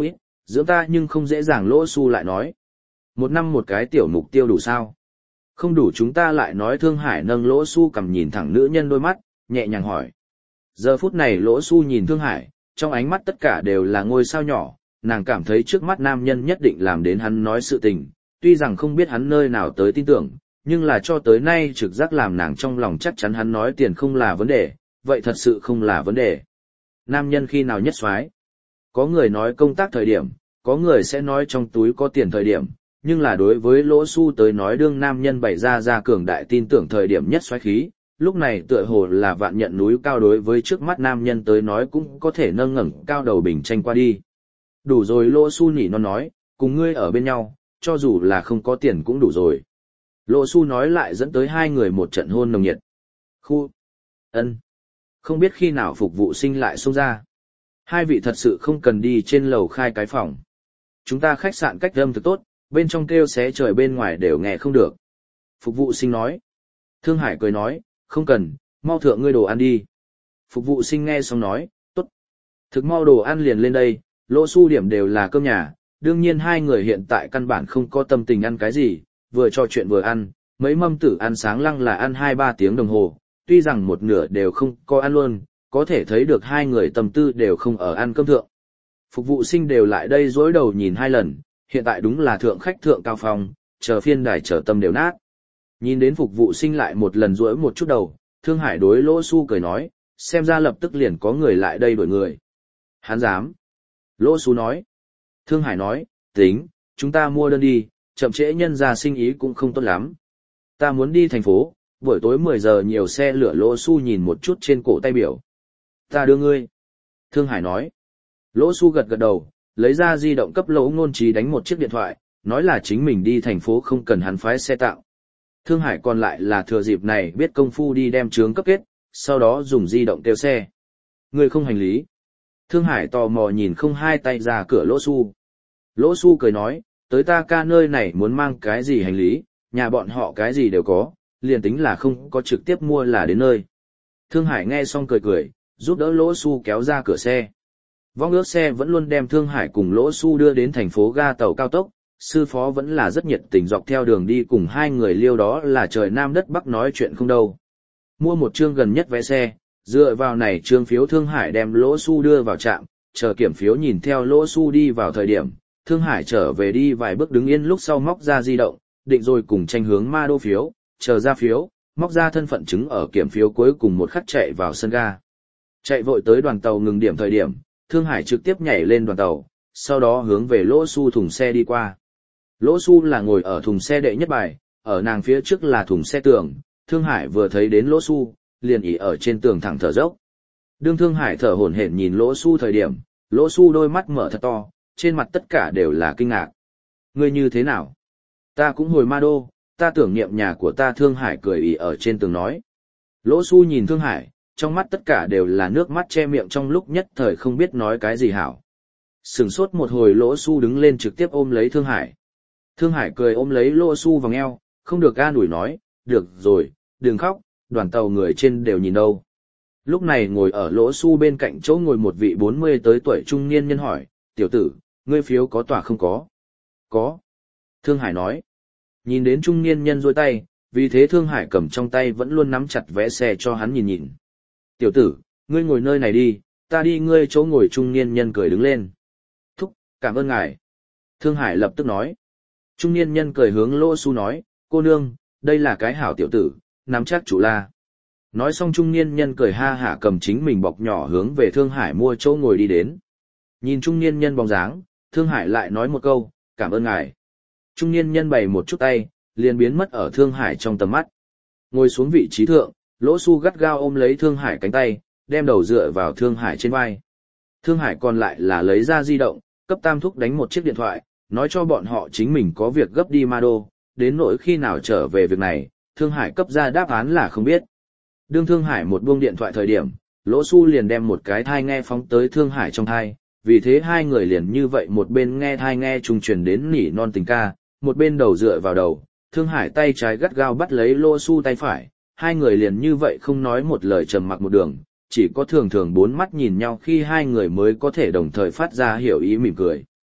Dưỡng ta nhưng không dễ dàng. Lỗ Xu lại nói. Một năm một cái tiểu mục tiêu đủ sao? Không đủ. Chúng ta lại nói. Thương Hải nâng Lỗ Xu cầm nhìn thẳng nữ nhân đôi mắt, nhẹ nhàng hỏi. Giờ phút này Lỗ Xu nhìn Thương Hải, trong ánh mắt tất cả đều là ngôi sao nhỏ, nàng cảm thấy trước mắt nam nhân nhất định làm đến hắn nói sự tình, tuy rằng không biết hắn nơi nào tới tin tưởng, nhưng là cho tới nay trực giác làm nàng trong lòng chắc chắn hắn nói tiền không là vấn đề, vậy thật sự không là vấn đề. Nam nhân khi nào nhất soái? Có người nói công tác thời điểm, có người sẽ nói trong túi có tiền thời điểm, nhưng là đối với Lỗ Xu tới nói đương nam nhân bày ra cường đại tin tưởng thời điểm nhất soái khí, lúc này tựa hồ là vạn nhận núi cao đối với trước mắt nam nhân tới nói cũng có thể nâng ngẩng cao đầu bình tranh qua đi. Đủ rồi. Lỗ Xu nhỉ non nói, cùng ngươi ở bên nhau, cho dù là không có tiền cũng đủ rồi. Lỗ Xu nói lại dẫn tới hai người một trận hôn nồng nhiệt. Khu. Ân. Không biết khi nào Phục vụ sinh lại xông ra. Hai vị thật sự không cần đi trên lầu khai cái phòng. Chúng ta khách sạn cách âm thực tốt, bên trong kêu xé trời bên ngoài đều nghe không được. Phục vụ sinh nói. Thương Hải cười nói, không cần, mau thượng ngươi đồ ăn đi. Phục vụ sinh nghe xong nói, tốt. Thực mau đồ ăn liền lên đây, Lỗ Xu điểm đều là cơm nhà, đương nhiên hai người hiện tại căn bản không có tâm tình ăn cái gì, vừa trò chuyện vừa ăn, mấy mâm tử ăn sáng lăng là ăn 2-3 tiếng đồng hồ, tuy rằng một nửa đều không có ăn luôn, có thể thấy được hai người tâm tư đều không ở ăn cơm thượng. Phục vụ sinh đều lại đây dối đầu nhìn 2 lần, hiện tại đúng là thượng khách thượng cao phòng, chờ phiên đài chờ tâm đều nát. Nhìn đến phục vụ sinh lại một lần rỗi một chút đầu, Thương Hải đối Lỗ Xu cười nói, xem ra lập tức liền có người lại đây đuổi người. Hắn dám. Lỗ Xu nói. Thương Hải nói, tính, chúng ta mua đơn đi, chậm trễ nhân ra sinh ý cũng không tốt lắm. Ta muốn đi thành phố, buổi tối 10 giờ nhiều xe lửa. Lỗ Xu nhìn một chút trên cổ tay biểu. Ta đưa ngươi. Thương Hải nói. Lỗ Xu gật gật đầu, lấy ra di động cấp Lỗ Ngôn Trí đánh một chiếc điện thoại, nói là chính mình đi thành phố không cần hắn phái xe tạo. Thương Hải còn lại là thừa dịp này biết công phu đi đem chướng cấp kết, sau đó dùng di động kêu xe. Người không hành lý. Thương Hải tò mò nhìn không hai tay ra cửa Lỗ Xu. Lỗ Xu cười nói, tới ta ca nơi này muốn mang cái gì hành lý, nhà bọn họ cái gì đều có, liền tính là không có trực tiếp mua là đến nơi. Thương Hải nghe xong cười cười, giúp đỡ Lỗ Xu kéo ra cửa xe. Vong ước xe vẫn luôn đem Thương Hải cùng Lỗ Xu đưa đến thành phố ga tàu cao tốc, sư phó vẫn là rất nhiệt tình dọc theo đường đi cùng hai người liêu đó là trời nam đất bắc nói chuyện không đâu. Mua một chương gần nhất vé xe, dựa vào này trương phiếu Thương Hải đem Lỗ Xu đưa vào trạm, chờ kiểm phiếu nhìn theo Lỗ Xu đi vào thời điểm, Thương Hải trở về đi vài bước đứng yên lúc sau móc ra di động, định rồi cùng tranh hướng ma đô phiếu, chờ ra phiếu, móc ra thân phận chứng ở kiểm phiếu cuối cùng một khắc chạy vào sân ga. Chạy vội tới đoàn tàu ngừng điểm thời điểm, Thương Hải trực tiếp nhảy lên đoàn tàu, sau đó hướng về Lỗ Xu thùng xe đi qua. Lỗ Xu là ngồi ở thùng xe đệ nhất bài, ở nàng phía trước là thùng xe tường, Thương Hải vừa thấy đến Lỗ Xu, liền ỉ ở trên tường thẳng thở dốc. Đương Thương Hải thở hổn hển nhìn Lỗ Xu thời điểm, Lỗ Xu đôi mắt mở thật to, trên mặt tất cả đều là kinh ngạc. Ngươi như thế nào? Ta cũng hồi ma đô, ta tưởng niệm nhà của ta. Thương Hải cười ỉ ở trên tường nói. Lỗ Xu nhìn Thương Hải, trong mắt tất cả đều là nước mắt che miệng trong lúc nhất thời không biết nói cái gì hảo. Sửng sốt một hồi Lỗ Xu đứng lên trực tiếp ôm lấy Thương Hải. Thương Hải cười ôm lấy Lỗ Xu vòng eo, không được an ủi nói, được rồi, đừng khóc, đoàn tàu người trên đều nhìn đâu. Lúc này ngồi ở Lỗ Xu bên cạnh chỗ ngồi một vị 40 tới tuổi trung niên nhân hỏi, tiểu tử, ngươi phiếu có tòa không có? Có. Thương Hải nói. Nhìn đến trung niên nhân duỗi tay, vì thế Thương Hải cầm trong tay vẫn luôn nắm chặt vé xe cho hắn nhìn nhìn. Tiểu tử, ngươi ngồi nơi này đi, ta đi ngươi chỗ ngồi. Trung niên nhân cười đứng lên. Thúc, cảm ơn ngài. Thương Hải lập tức nói. Trung niên nhân cười hướng Lỗ Xu nói, cô nương, đây là cái hảo tiểu tử, nắm chắc chủ la. Nói xong trung niên nhân cười ha hả cầm chính mình bọc nhỏ hướng về Thương Hải mua chỗ ngồi đi đến. Nhìn trung niên nhân bóng dáng, Thương Hải lại nói một câu, cảm ơn ngài. Trung niên nhân bày một chút tay, liền biến mất ở Thương Hải trong tầm mắt. Ngồi xuống vị trí thượng, Lỗ Xu gắt gao ôm lấy Thương Hải cánh tay, đem đầu dựa vào Thương Hải trên vai. Thương Hải còn lại là lấy ra di động, cấp Tam Thúc đánh một chiếc điện thoại, nói cho bọn họ chính mình có việc gấp đi ma đô, đến nỗi khi nào trở về việc này, Thương Hải cấp ra đáp án là không biết. Đương Thương Hải một buông điện thoại thời điểm, Lỗ Xu liền đem một cái thai nghe phóng tới Thương Hải trong thai, vì thế hai người liền như vậy một bên nghe thai nghe trùng truyền đến nỉ non tình ca, một bên đầu dựa vào đầu, Thương Hải tay trái gắt gao bắt lấy Lỗ Xu tay phải, hai người liền như vậy không nói một lời trầm mặc một đường, chỉ có thường thường bốn mắt nhìn nhau khi hai người mới có thể đồng thời phát ra hiểu ý mỉm cười.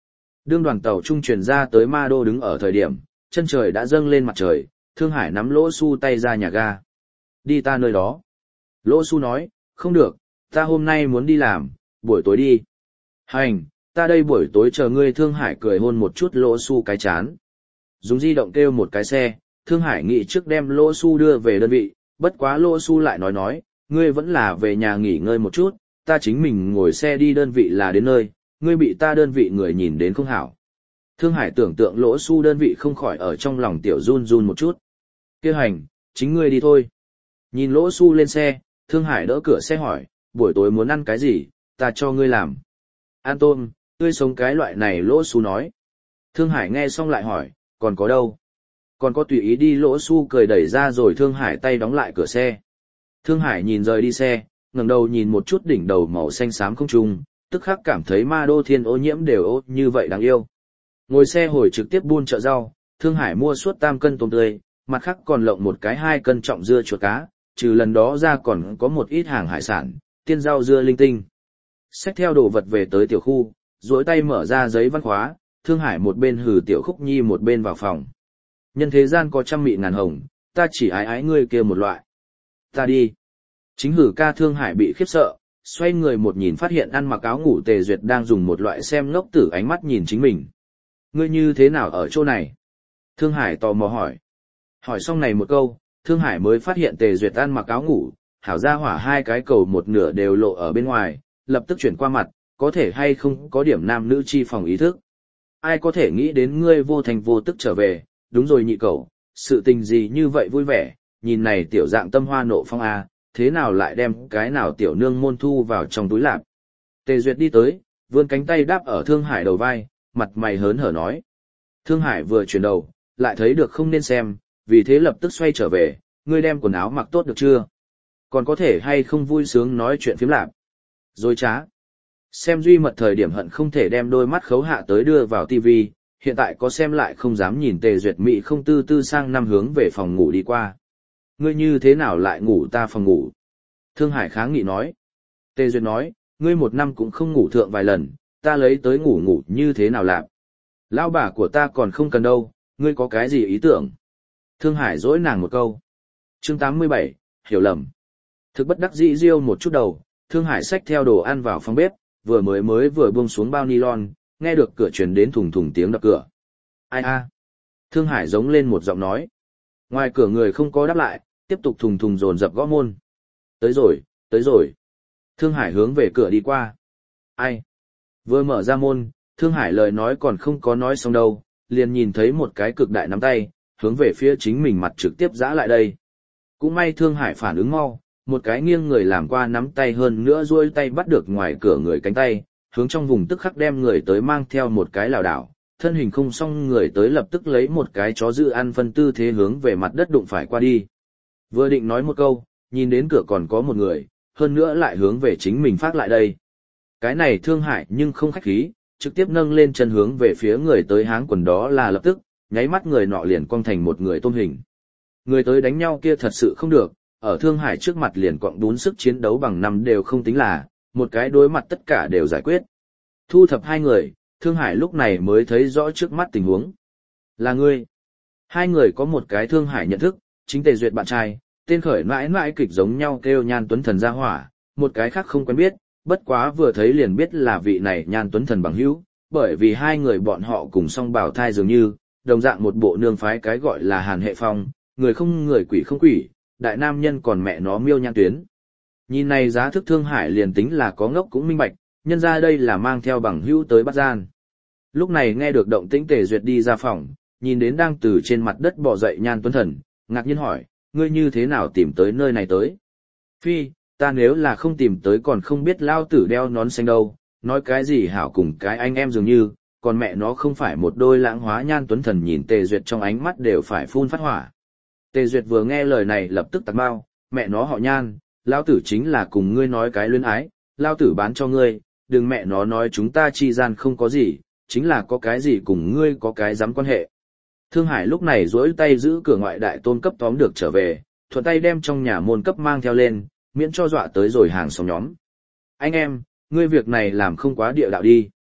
Đương đoàn tàu trung truyền ra tới Ma Đô đứng ở thời điểm, chân trời đã dâng lên mặt trời, Thương Hải nắm Lỗ Xu tay ra nhà ga. Đi ta nơi đó. Lỗ Xu nói, không được, ta hôm nay muốn đi làm, buổi tối đi. Hành, ta đây buổi tối chờ ngươi. Thương Hải cười hôn một chút Lỗ Xu cái chán. Dùng di động kêu một cái xe, Thương Hải nghĩ trước đem Lỗ Xu đưa về đơn vị, bất quá Lỗ Xu lại nói, ngươi vẫn là về nhà nghỉ ngơi một chút, ta chính mình ngồi xe đi đơn vị là đến nơi, ngươi bị ta đơn vị người nhìn đến không hảo. Thương Hải tưởng tượng Lỗ Xu đơn vị không khỏi ở trong lòng tiểu run run một chút. Kêu hành, chính ngươi đi thôi. Nhìn Lỗ Xu lên xe, Thương Hải đỡ cửa xe hỏi, buổi tối muốn ăn cái gì, ta cho ngươi làm. Ăn tôm, tươi sống cái loại này. Lỗ Xu nói. Thương Hải nghe xong lại hỏi, còn có đâu? Còn có tùy ý đi. Lỗ Xu cười đẩy ra rồi Thương Hải tay đóng lại cửa xe. Thương Hải nhìn rời đi xe, ngẩng đầu nhìn một chút đỉnh đầu màu xanh xám không trung, tức khắc cảm thấy Ma Đô thiên ô nhiễm đều ô như vậy đáng yêu. Ngồi xe hồi trực tiếp buôn chợ rau, Thương Hải mua suốt 3 cân tôm tươi, mặt khác còn lộng một cái 2 cân trọng dưa chuột cá, trừ lần đó ra còn có một ít hàng hải sản, tiên rau dưa linh tinh. Xách theo đồ vật về tới tiểu khu, duỗi tay mở ra giấy văn khóa, Thương Hải một bên hừ Tiểu Khúc Nhi một bên vào phòng. Nhân thế gian có trăm mị ngàn hồng, ta chỉ ái ái ngươi kia một loại. Ta đi. Chính hử ca. Thương Hải bị khiếp sợ, xoay người một nhìn phát hiện ăn mặc áo ngủ Tề Duyệt đang dùng một loại xem ngốc tử ánh mắt nhìn chính mình. Ngươi như thế nào ở chỗ này? Thương Hải tò mò hỏi. Hỏi xong này một câu, Thương Hải mới phát hiện Tề Duyệt ăn mặc áo ngủ, hảo ra hỏa 2 cái cầu một nửa đều lộ ở bên ngoài, lập tức chuyển qua mặt, có thể hay không có điểm nam nữ chi phòng ý thức. Ai có thể nghĩ đến ngươi vô thành vô tức trở về, đúng rồi nhị cậu, sự tình gì như vậy vui vẻ, nhìn này tiểu dạng tâm hoa nộ phong a, thế nào lại đem cái nào tiểu nương môn thu vào trong túi lạp. Tề Duyệt đi tới, vươn cánh tay đáp ở Thương Hải đầu vai, mặt mày hớn hở nói. Thương Hải vừa chuyển đầu, lại thấy được không nên xem, vì thế lập tức xoay trở về, ngươi đem quần áo mặc tốt được chưa? Còn có thể hay không vui sướng nói chuyện phiếm lạp? Rồi trá. Xem duy mật thời điểm hận không thể đem đôi mắt khấu hạ tới đưa vào tivi, hiện tại có xem lại không dám nhìn. Tề Duyệt mị không tư tư sang năm hướng về phòng ngủ đi qua. Ngươi như thế nào lại ngủ ta phòng ngủ? Thương Hải kháng nghị nói. Tề Duyệt nói, ngươi một năm cũng không ngủ thượng vài lần, ta lấy tới ngủ như thế nào lạp? Lão bà của ta còn không cần đâu, ngươi có cái gì ý tưởng? Thương Hải dỗi nàng một câu. Chương 87, hiểu lầm. Thực bất đắc dĩ riêu một chút đầu, Thương Hải xách theo đồ ăn vào phòng bếp, vừa buông xuống bao nylon, nghe được cửa truyền đến thùng thùng tiếng đập cửa. Ai a? Thương Hải giống lên một giọng nói. Ngoài cửa người không có đáp lại, tiếp tục thùng thùng dồn dập gõ môn. Tới rồi, tới rồi. Thương Hải hướng về cửa đi qua. Ai? Vừa mở ra môn, Thương Hải lời nói còn không có nói xong đâu, liền nhìn thấy một cái cực đại nắm tay, hướng về phía chính mình mặt trực tiếp giã lại đây. Cũng may Thương Hải phản ứng mau, một cái nghiêng người làm qua nắm tay hơn nữa duỗi tay bắt được ngoài cửa người cánh tay, hướng trong vùng tức khắc đem người tới mang theo một cái lảo đảo, thân hình không xong người tới lập tức lấy một cái chó giữ ăn phân tư thế hướng về mặt đất đụng phải qua đi. Vừa định nói một câu, nhìn đến cửa còn có một người, hơn nữa lại hướng về chính mình phát lại đây. Cái này Thương Hải nhưng không khách khí, trực tiếp nâng lên chân hướng về phía người tới háng quần, đó là lập tức, nháy mắt người nọ liền cong thành một người tôm hình. Người tới đánh nhau kia thật sự không được, ở Thương Hải trước mặt liền quặng đún sức chiến đấu bằng 5 đều không tính là, một cái đối mặt tất cả đều giải quyết. Thu thập 2 người, Thương Hải lúc này mới thấy rõ trước mắt tình huống. Là ngươi. 2 người có một cái Thương Hải nhận thức, chính Tề Duyệt bạn trai, tên khởi mãi mãi kịch giống nhau kêu Nhan Tuấn Thần ra hỏa, một cái khác không quen biết, bất quá vừa thấy liền biết là vị này Nhan Tuấn Thần bằng hữu, bởi vì 2 người bọn họ cùng song bào thai dường như, đồng dạng một bộ nương phái cái gọi là Hàn Hệ Phong, người không người quỷ không quỷ, đại nam nhân còn mẹ nó miêu Nhan Tuyến. Nhìn này giá thức Thương Hải liền tính là có ngốc cũng minh bạch, nhân ra đây là mang theo bằng hữu tới bắt gian. Lúc này nghe được động tĩnh Tề Duyệt đi ra phòng, nhìn đến đang từ trên mặt đất bò dậy Nhan Tuấn Thần, ngạc nhiên hỏi, ngươi như thế nào tìm tới nơi này tới? Phi, ta nếu là không tìm tới còn không biết lao tử đeo nón xanh đâu, nói cái gì hảo cùng cái anh em dường như, còn mẹ nó không phải một đôi lãng hóa. Nhan Tuấn Thần nhìn Tề Duyệt trong ánh mắt đều phải phun phát hỏa. Tề Duyệt vừa nghe lời này lập tức tặc bao, mẹ nó họ Nhan, lao tử chính là cùng ngươi nói cái luyến ái, lao tử bán cho ngươi, đừng mẹ nó nói chúng ta chi gian không có gì, chính là có cái gì cùng ngươi có cái dám quan hệ. Thương Hải lúc này duỗi tay giữ cửa ngoại đại tôn cấp tóm được trở về, thuận tay đem trong nhà môn cấp mang theo lên, miễn cho dọa tới rồi hàng xóm nhóm. Anh em, ngươi việc này làm không quá địa đạo đi.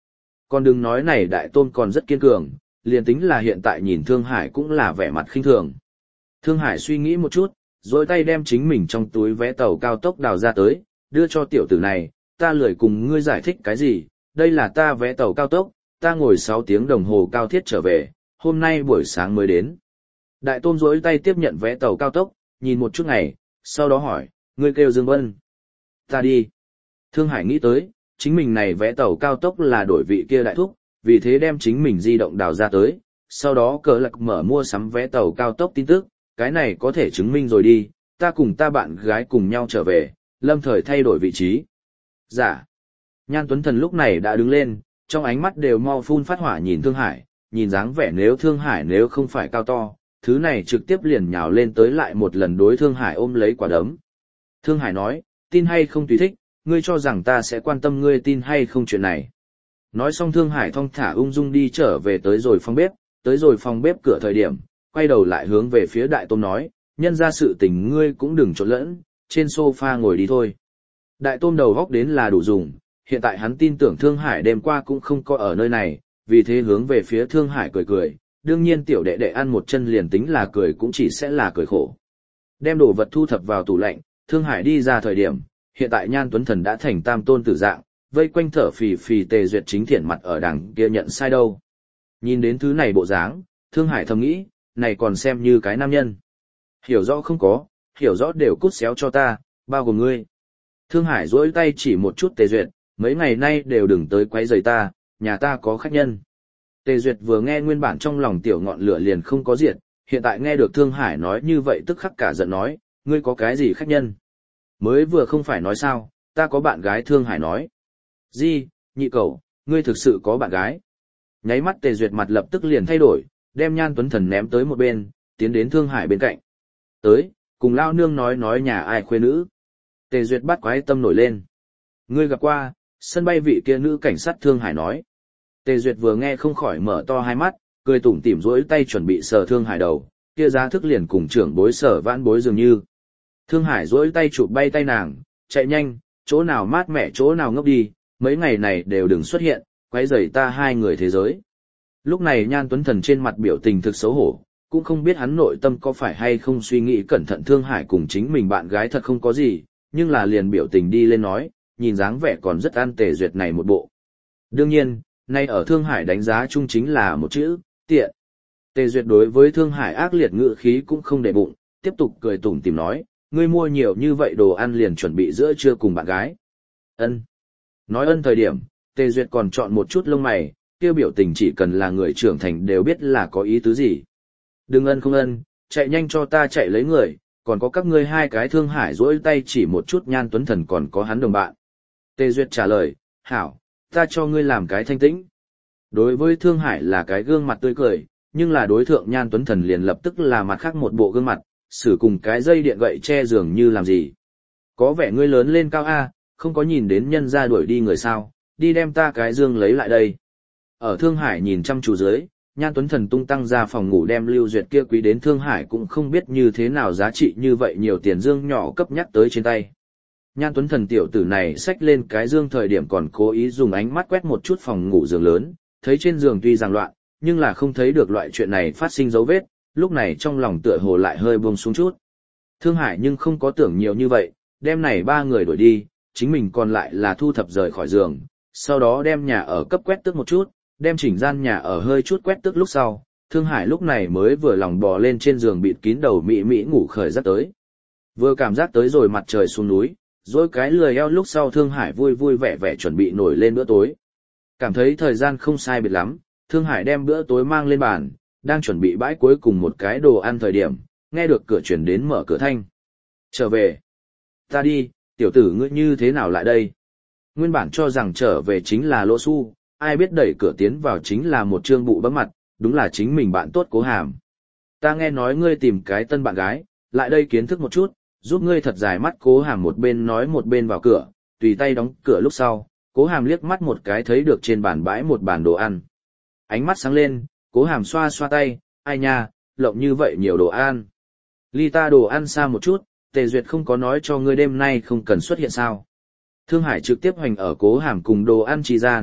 Còn đừng nói này Đại Tôn còn rất kiên cường, liền tính là hiện tại nhìn Thương Hải cũng là vẻ mặt khinh thường. Thương Hải suy nghĩ một chút, rồi tay đem chính mình trong túi vé tàu cao tốc đào ra tới, đưa cho tiểu tử này, ta lười cùng ngươi giải thích cái gì, đây là ta vé tàu cao tốc, ta ngồi 6 tiếng đồng hồ cao thiết trở về, hôm nay buổi sáng mới đến. Đại Tôn rỗi tay tiếp nhận vé tàu cao tốc, nhìn một chút ngày, sau đó hỏi, ngươi kêu Dương Vân. Ta đi. Thương Hải nghĩ tới, chính mình này vé tàu cao tốc là đổi vị kia đại thúc, vì thế đem chính mình di động đào ra tới, sau đó cờ lạc mở mua sắm vé tàu cao tốc tin tức, cái này có thể chứng minh rồi đi, ta cùng ta bạn gái cùng nhau trở về, lâm thời thay đổi vị trí. Dạ. Nhan Tuấn Thần lúc này đã đứng lên, trong ánh mắt đều mau phun phát hỏa nhìn Thương Hải, nhìn dáng vẻ nếu Thương Hải nếu không phải cao to, thứ này trực tiếp liền nhào lên tới lại một lần đối Thương Hải ôm lấy quả đấm. Thương Hải nói, tin hay không tùy thích, ngươi cho rằng ta sẽ quan tâm ngươi tin hay không chuyện này. Nói xong Thương Hải thong thả ung dung đi trở về tới rồi phòng bếp cửa thời điểm, quay đầu lại hướng về phía Đại Tôm nói, nhân ra sự tình ngươi cũng đừng trộn lẫn, trên sofa ngồi đi thôi. Đại Tôm đầu góc đến là đủ dùng, hiện tại hắn tin tưởng Thương Hải đêm qua cũng không có ở nơi này, vì thế hướng về phía Thương Hải cười cười, đương nhiên tiểu đệ đệ ăn một chân liền tính là cười cũng chỉ sẽ là cười khổ. Đem đồ vật thu thập vào tủ lạnh, Thương Hải đi ra thời điểm, hiện tại Nhan Tuấn Thần đã thành tam tôn tử dạng, vây quanh thở phì phì Tề Duyệt chính thiện mặt ở đằng kia nhận sai đâu. Nhìn đến thứ này bộ dáng, Thương Hải thầm nghĩ, này còn xem như cái nam nhân. Hiểu rõ không có, hiểu rõ đều cút xéo cho ta, bao gồm ngươi. Thương Hải duỗi tay chỉ một chút Tề Duyệt, mấy ngày nay đều đừng tới quấy rầy ta, nhà ta có khách nhân. Tề Duyệt vừa nghe nguyên bản trong lòng tiểu ngọn lửa liền không có diệt, hiện tại nghe được Thương Hải nói như vậy tức khắc cả giận nói, ngươi có cái gì khách nhân? Mới vừa không phải nói sao, ta có bạn gái. Thương Hải nói. Gì, nhị cậu, ngươi thực sự có bạn gái? Nháy mắt Tề Duyệt mặt lập tức liền thay đổi, đem Nhan Tuấn Thần ném tới một bên, tiến đến Thương Hải bên cạnh. Tới, cùng lao nương nói nhà ai khuê nữ. Tề Duyệt bắt quái tâm nổi lên. Ngươi gặp qua, sân bay vị kia nữ cảnh sát. Thương Hải nói. Tề Duyệt vừa nghe không khỏi mở to hai mắt, cười tủm tỉm rỗi tay chuẩn bị sờ Thương Hải đầu, kia giá thức liền cùng trưởng bối sở vãn bối dường như. Thương Hải rỗi tay chụp bay tay nàng, chạy nhanh, chỗ nào mát mẻ chỗ nào ngốc đi, mấy ngày này đều đừng xuất hiện, quấy rầy ta hai người thế giới. Lúc này Nhan Tuấn Thần trên mặt biểu tình thực xấu hổ, cũng không biết hắn nội tâm có phải hay không suy nghĩ cẩn thận Thương Hải cùng chính mình bạn gái thật không có gì, nhưng là liền biểu tình đi lên nói, nhìn dáng vẻ còn rất an Tề Duyệt này một bộ. Đương nhiên, nay ở Thương Hải đánh giá chung chính là một chữ, tiện. Tề Duyệt đối với Thương Hải ác liệt ngữ khí cũng không để bụng, tiếp tục cười tủm tỉm nói, ngươi mua nhiều như vậy đồ ăn liền chuẩn bị giữa trưa cùng bạn gái. Ân. Nói ân thời điểm, Tề Duyệt còn chọn một chút lông mày, kêu biểu tình chỉ cần là người trưởng thành đều biết là có ý tứ gì. Đừng ân không ân, chạy nhanh cho ta chạy lấy người, còn có các ngươi hai cái. Thương Hải duỗi tay chỉ một chút Nhan Tuấn Thần còn có hắn đồng bạn. Tề Duyệt trả lời, hảo, ta cho ngươi làm cái thanh tĩnh. Đối với Thương Hải là cái gương mặt tươi cười, nhưng là đối thượng Nhan Tuấn Thần liền lập tức là mặt khác một bộ gương mặt, xử cùng cái dây điện gậy che giường như làm gì. Có vẻ ngươi lớn lên cao a, không có nhìn đến nhân ra đuổi đi người sao, đi đem ta cái dương lấy lại đây. Ở Thương Hải nhìn chăm chú dưới, Nhan Tuấn Thần tung tăng ra phòng ngủ đem Lưu Duyệt kia quý đến Thương Hải cũng không biết như thế nào giá trị như vậy nhiều tiền dương nhỏ cấp nhắc tới trên tay. Nhan Tuấn Thần tiểu tử này xách lên cái dương thời điểm còn cố ý dùng ánh mắt quét một chút phòng ngủ giường lớn, thấy trên giường tuy rằng loạn, nhưng là không thấy được loại chuyện này phát sinh dấu vết, lúc này trong lòng tựa hồ lại hơi buông xuống chút. Thương Hải nhưng không có tưởng nhiều như vậy, đem này ba người đuổi đi, chính mình còn lại là thu thập rời khỏi giường, sau đó đem nhà ở cấp quét tước một chút, đem chỉnh gian nhà ở hơi chút quét tước lúc sau, Thương Hải lúc này mới vừa lòng bò lên trên giường bịt kín đầu mị mị ngủ khởi giấc tới. Vừa cảm giác tới rồi mặt trời xuống núi, rồi cái lười eo lúc sau Thương Hải vui vui vẻ vẻ chuẩn bị nổi lên bữa tối. Cảm thấy thời gian không sai biệt lắm, Thương Hải đem bữa tối mang lên bàn, đang chuẩn bị bãi cuối cùng một cái đồ ăn thời điểm, nghe được cửa chuyển đến mở cửa thanh. Trở về. Ta đi, tiểu tử ngươi như thế nào lại đây? Nguyên bản cho rằng trở về chính là Lỗ Xu, ai biết đẩy cửa tiến vào chính là một trương bụ bấm mặt, đúng là chính mình bạn tốt Cố Hàm. Ta nghe nói ngươi tìm cái tân bạn gái, lại đây kiến thức một chút, giúp ngươi thật dài mắt. Cố Hàm một bên nói một bên vào cửa, tùy tay đóng cửa lúc sau, Cố Hàm liếc mắt một cái thấy được trên bàn bãi một bàn đồ ăn. Ánh mắt sáng lên, Cố Hàm xoa xoa tay, ai nha, lộng như vậy nhiều đồ ăn. Ly ta đồ ăn xa một chút, Tề Duyệt không có nói cho ngươi đêm nay không cần xuất hiện sao. Thương Hải trực tiếp hoành ở Cố Hàm cùng đồ ăn trì gian,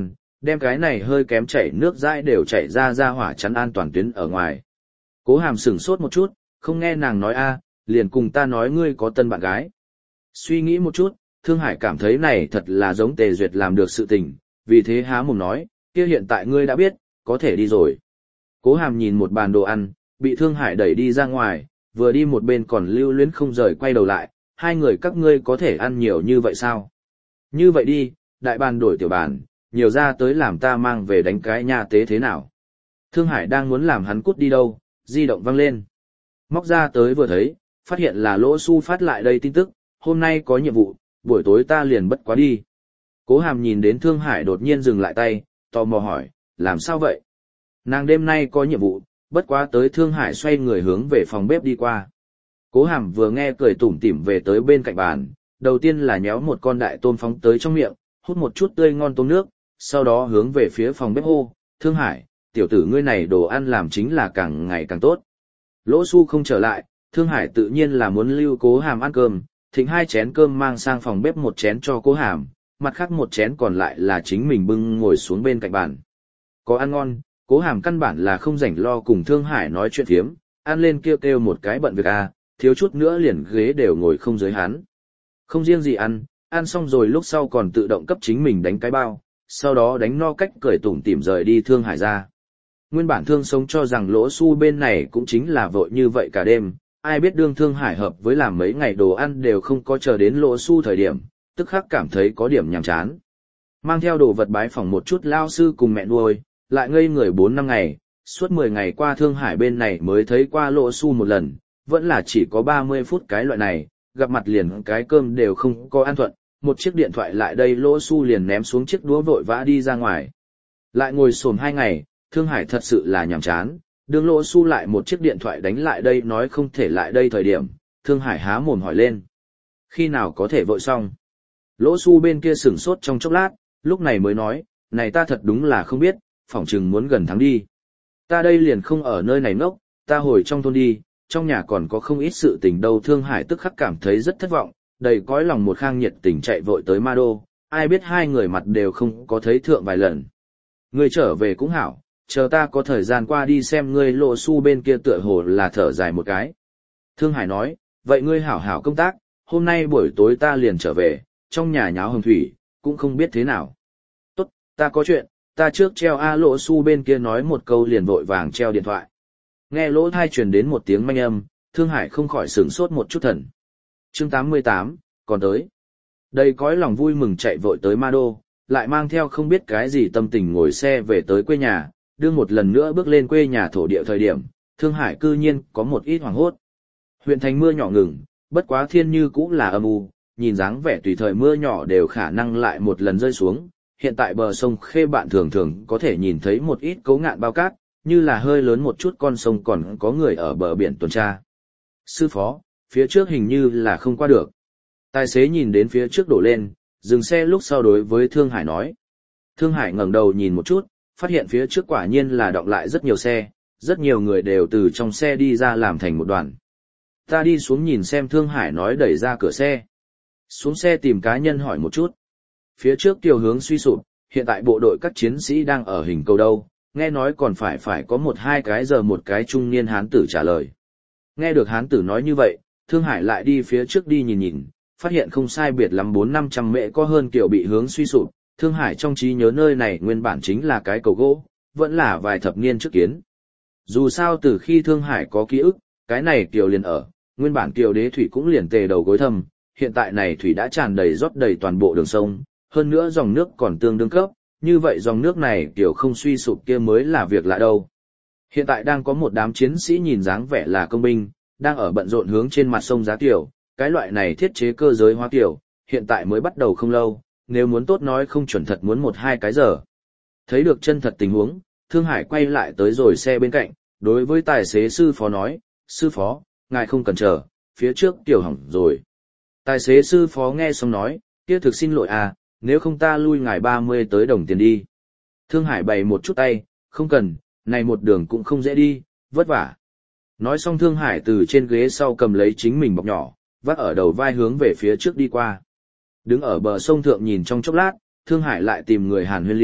đem cái này hơi kém chảy nước dãi đều chảy ra hỏa chắn an toàn tuyến ở ngoài. Cố Hàm sửng sốt một chút, không nghe nàng nói liền cùng ta nói ngươi có tân bạn gái. Suy nghĩ một chút, Thương Hải cảm thấy này thật là giống Tề Duyệt làm được sự tình, vì thế há mồm nói, kia hiện tại ngươi đã biết, có thể đi rồi. Cố Hàm nhìn một bàn đồ ăn, bị Thương Hải đẩy đi ra ngoài, vừa đi một bên còn lưu luyến không rời quay đầu lại, hai người các ngươi có thể ăn nhiều như vậy sao? Như vậy đi, đại bàn đổi tiểu bàn, nhiều ra tới làm ta mang về đánh cái nha tế thế nào? Thương Hải đang muốn làm hắn cút đi đâu, di động vang lên. Móc ra tới vừa thấy, phát hiện là Lỗ Xu phát lại đây tin tức, hôm nay có nhiệm vụ, buổi tối ta liền bất quá đi. Cố Hàm nhìn đến Thương Hải đột nhiên dừng lại tay, tò mò hỏi, làm sao vậy? Nàng đêm nay có nhiệm vụ, bất quá tới Thương Hải xoay người hướng về phòng bếp đi qua. Cố Hàm vừa nghe cười tủm tỉm về tới bên cạnh bàn, đầu tiên là nhéo một con đại tôm phóng tới trong miệng, hút một chút tươi ngon tôm nước, sau đó hướng về phía phòng bếp hô, Thương Hải, tiểu tử ngươi này đồ ăn làm chính là càng ngày càng tốt. Lỗ Xu không trở lại, Thương Hải tự nhiên là muốn lưu Cố Hàm ăn cơm, thịnh 2 chén cơm mang sang phòng bếp một chén cho Cố Hàm, mặt khác một chén còn lại là chính mình bưng ngồi xuống bên cạnh bàn. Có ăn ngon, Cố Hàm căn bản là không rảnh lo cùng Thương Hải nói chuyện phiếm, ăn lên kêu một cái bận việc thiếu chút nữa liền ghế đều ngồi không dưới hắn. Không riêng gì ăn xong rồi lúc sau còn tự động cấp chính mình đánh cái bao, sau đó đánh no cách cười tủm tỉm rời đi Thương Hải ra. Nguyên bản Thương Sống cho rằng Lỗ Xu bên này cũng chính là vội như vậy cả đêm, ai biết đương Thương Hải hợp với làm mấy ngày đồ ăn đều không có chờ đến Lỗ Xu thời điểm, tức khắc cảm thấy có điểm nhàm chán. Mang theo đồ vật bái phỏng một chút lao sư cùng mẹ nuôi, lại ngây người 4-5 ngày, suốt 10 ngày qua Thương Hải bên này mới thấy qua Lỗ Xu một lần, vẫn là chỉ có 30 phút cái loại này, gặp mặt liền cái cơm đều không có ăn thuận, một chiếc điện thoại lại đây Lỗ Xu liền ném xuống chiếc đũa vội vã đi ra ngoài. Lại ngồi xổm 2 ngày, Thương Hải thật sự là nhàm chán, đương Lỗ Xu lại một chiếc điện thoại đánh lại đây nói không thể lại đây thời điểm, Thương Hải há mồm hỏi lên. Khi nào có thể vội xong? Lỗ Xu bên kia sửng sốt trong chốc lát, lúc này mới nói, này ta thật đúng là không biết, phỏng chừng muốn gần tháng đi. Ta đây liền không ở nơi này ngốc, ta hồi trong thôn đi, trong nhà còn có không ít sự tình đâu. Thương Hải tức khắc cảm thấy rất thất vọng, đầy cõi lòng một khang nhiệt tình chạy vội tới Ma Đô, ai biết hai người mặt đều không có thấy thượng vài lần. Ngươi trở về cũng hảo, chờ ta có thời gian qua đi xem ngươi. Lỗ Xu bên kia tựa hồ là thở dài một cái. Thương Hải nói, vậy ngươi hảo hảo công tác, hôm nay buổi tối ta liền trở về, trong nhà nháo hồng thủy, cũng không biết thế nào. Tốt, ta có chuyện, ta trước treo Lỗ Xu bên kia nói một câu liền vội vàng treo điện thoại. Nghe lỗ thai truyền đến một tiếng manh âm, Thương Hải không khỏi sửng sốt một chút thần. Chương 88, còn tới. Đầy cõi lòng vui mừng chạy vội tới Ma Đô, lại mang theo không biết cái gì tâm tình ngồi xe về tới quê nhà, đưa một lần nữa bước lên quê nhà thổ địa thời điểm, Thương Hải cư nhiên có một ít hoảng hốt. Huyện thành mưa nhỏ ngừng, bất quá thiên như cũng là âm u, nhìn dáng vẻ tùy thời mưa nhỏ đều khả năng lại một lần rơi xuống. Hiện tại bờ sông Khê bạn thường thường có thể nhìn thấy một ít cấu ngạn bao cát, như là hơi lớn một chút con sông còn có người ở bờ biển tuần tra. Sư phó, phía trước hình như là không qua được. Tài xế nhìn đến phía trước đổ lên, dừng xe lúc sau đối với Thương Hải nói. Thương Hải ngẩng đầu nhìn một chút, phát hiện phía trước quả nhiên là đọng lại rất nhiều xe, rất nhiều người đều từ trong xe đi ra làm thành một đoàn. Ta đi xuống nhìn xem. Thương Hải nói đẩy ra cửa xe. Xuống xe tìm cá nhân hỏi một chút. Phía trước tiểu hướng suy sụp, hiện tại bộ đội các chiến sĩ đang ở hình cầu đâu, nghe nói còn phải có 1-2 cái giờ một cái trung niên hán tử trả lời. Nghe được hán tử nói như vậy, Thương Hải lại đi phía trước đi nhìn, phát hiện không sai biệt lắm 400-500 mễ có hơn kiểu bị hướng suy sụp. Thương Hải trong trí nhớ nơi này nguyên bản chính là cái cầu gỗ, vẫn là vài thập niên trước kiến. Dù sao từ khi Thương Hải có ký ức, cái này kiều liền ở, nguyên bản kiều đế thủy cũng liền tề đầu gối thâm, hiện tại này thủy đã tràn đầy rót đầy toàn bộ đường sông, hơn nữa dòng nước còn tương đương cấp, như vậy dòng nước này kiểu không suy sụp kia mới là việc lạ đâu. Hiện tại đang có một đám chiến sĩ nhìn dáng vẻ là công binh, đang ở bận rộn hướng trên mặt sông giá kiểu, cái loại này thiết chế cơ giới hóa kiểu, hiện tại mới bắt đầu không lâu, nếu muốn tốt nói không chuẩn thật muốn 1-2 cái giờ. Thấy được chân thật tình huống, Thương Hải quay lại tới rồi xe bên cạnh, đối với tài xế sư phó nói, sư phó, ngài không cần chờ, phía trước kiểu hỏng rồi. Tài xế sư phó nghe xong nói, kia thực xin lỗi nếu không ta lui ngài 30 tới đồng tiền đi. Thương Hải bày một chút tay, không cần, này một đường cũng không dễ đi, vất vả. Nói xong Thương Hải từ trên ghế sau cầm lấy chính mình bọc nhỏ, vác ở đầu vai hướng về phía trước đi qua. Đứng ở bờ sông thượng nhìn trong chốc lát, Thương Hải lại tìm người hàn huyên liêu,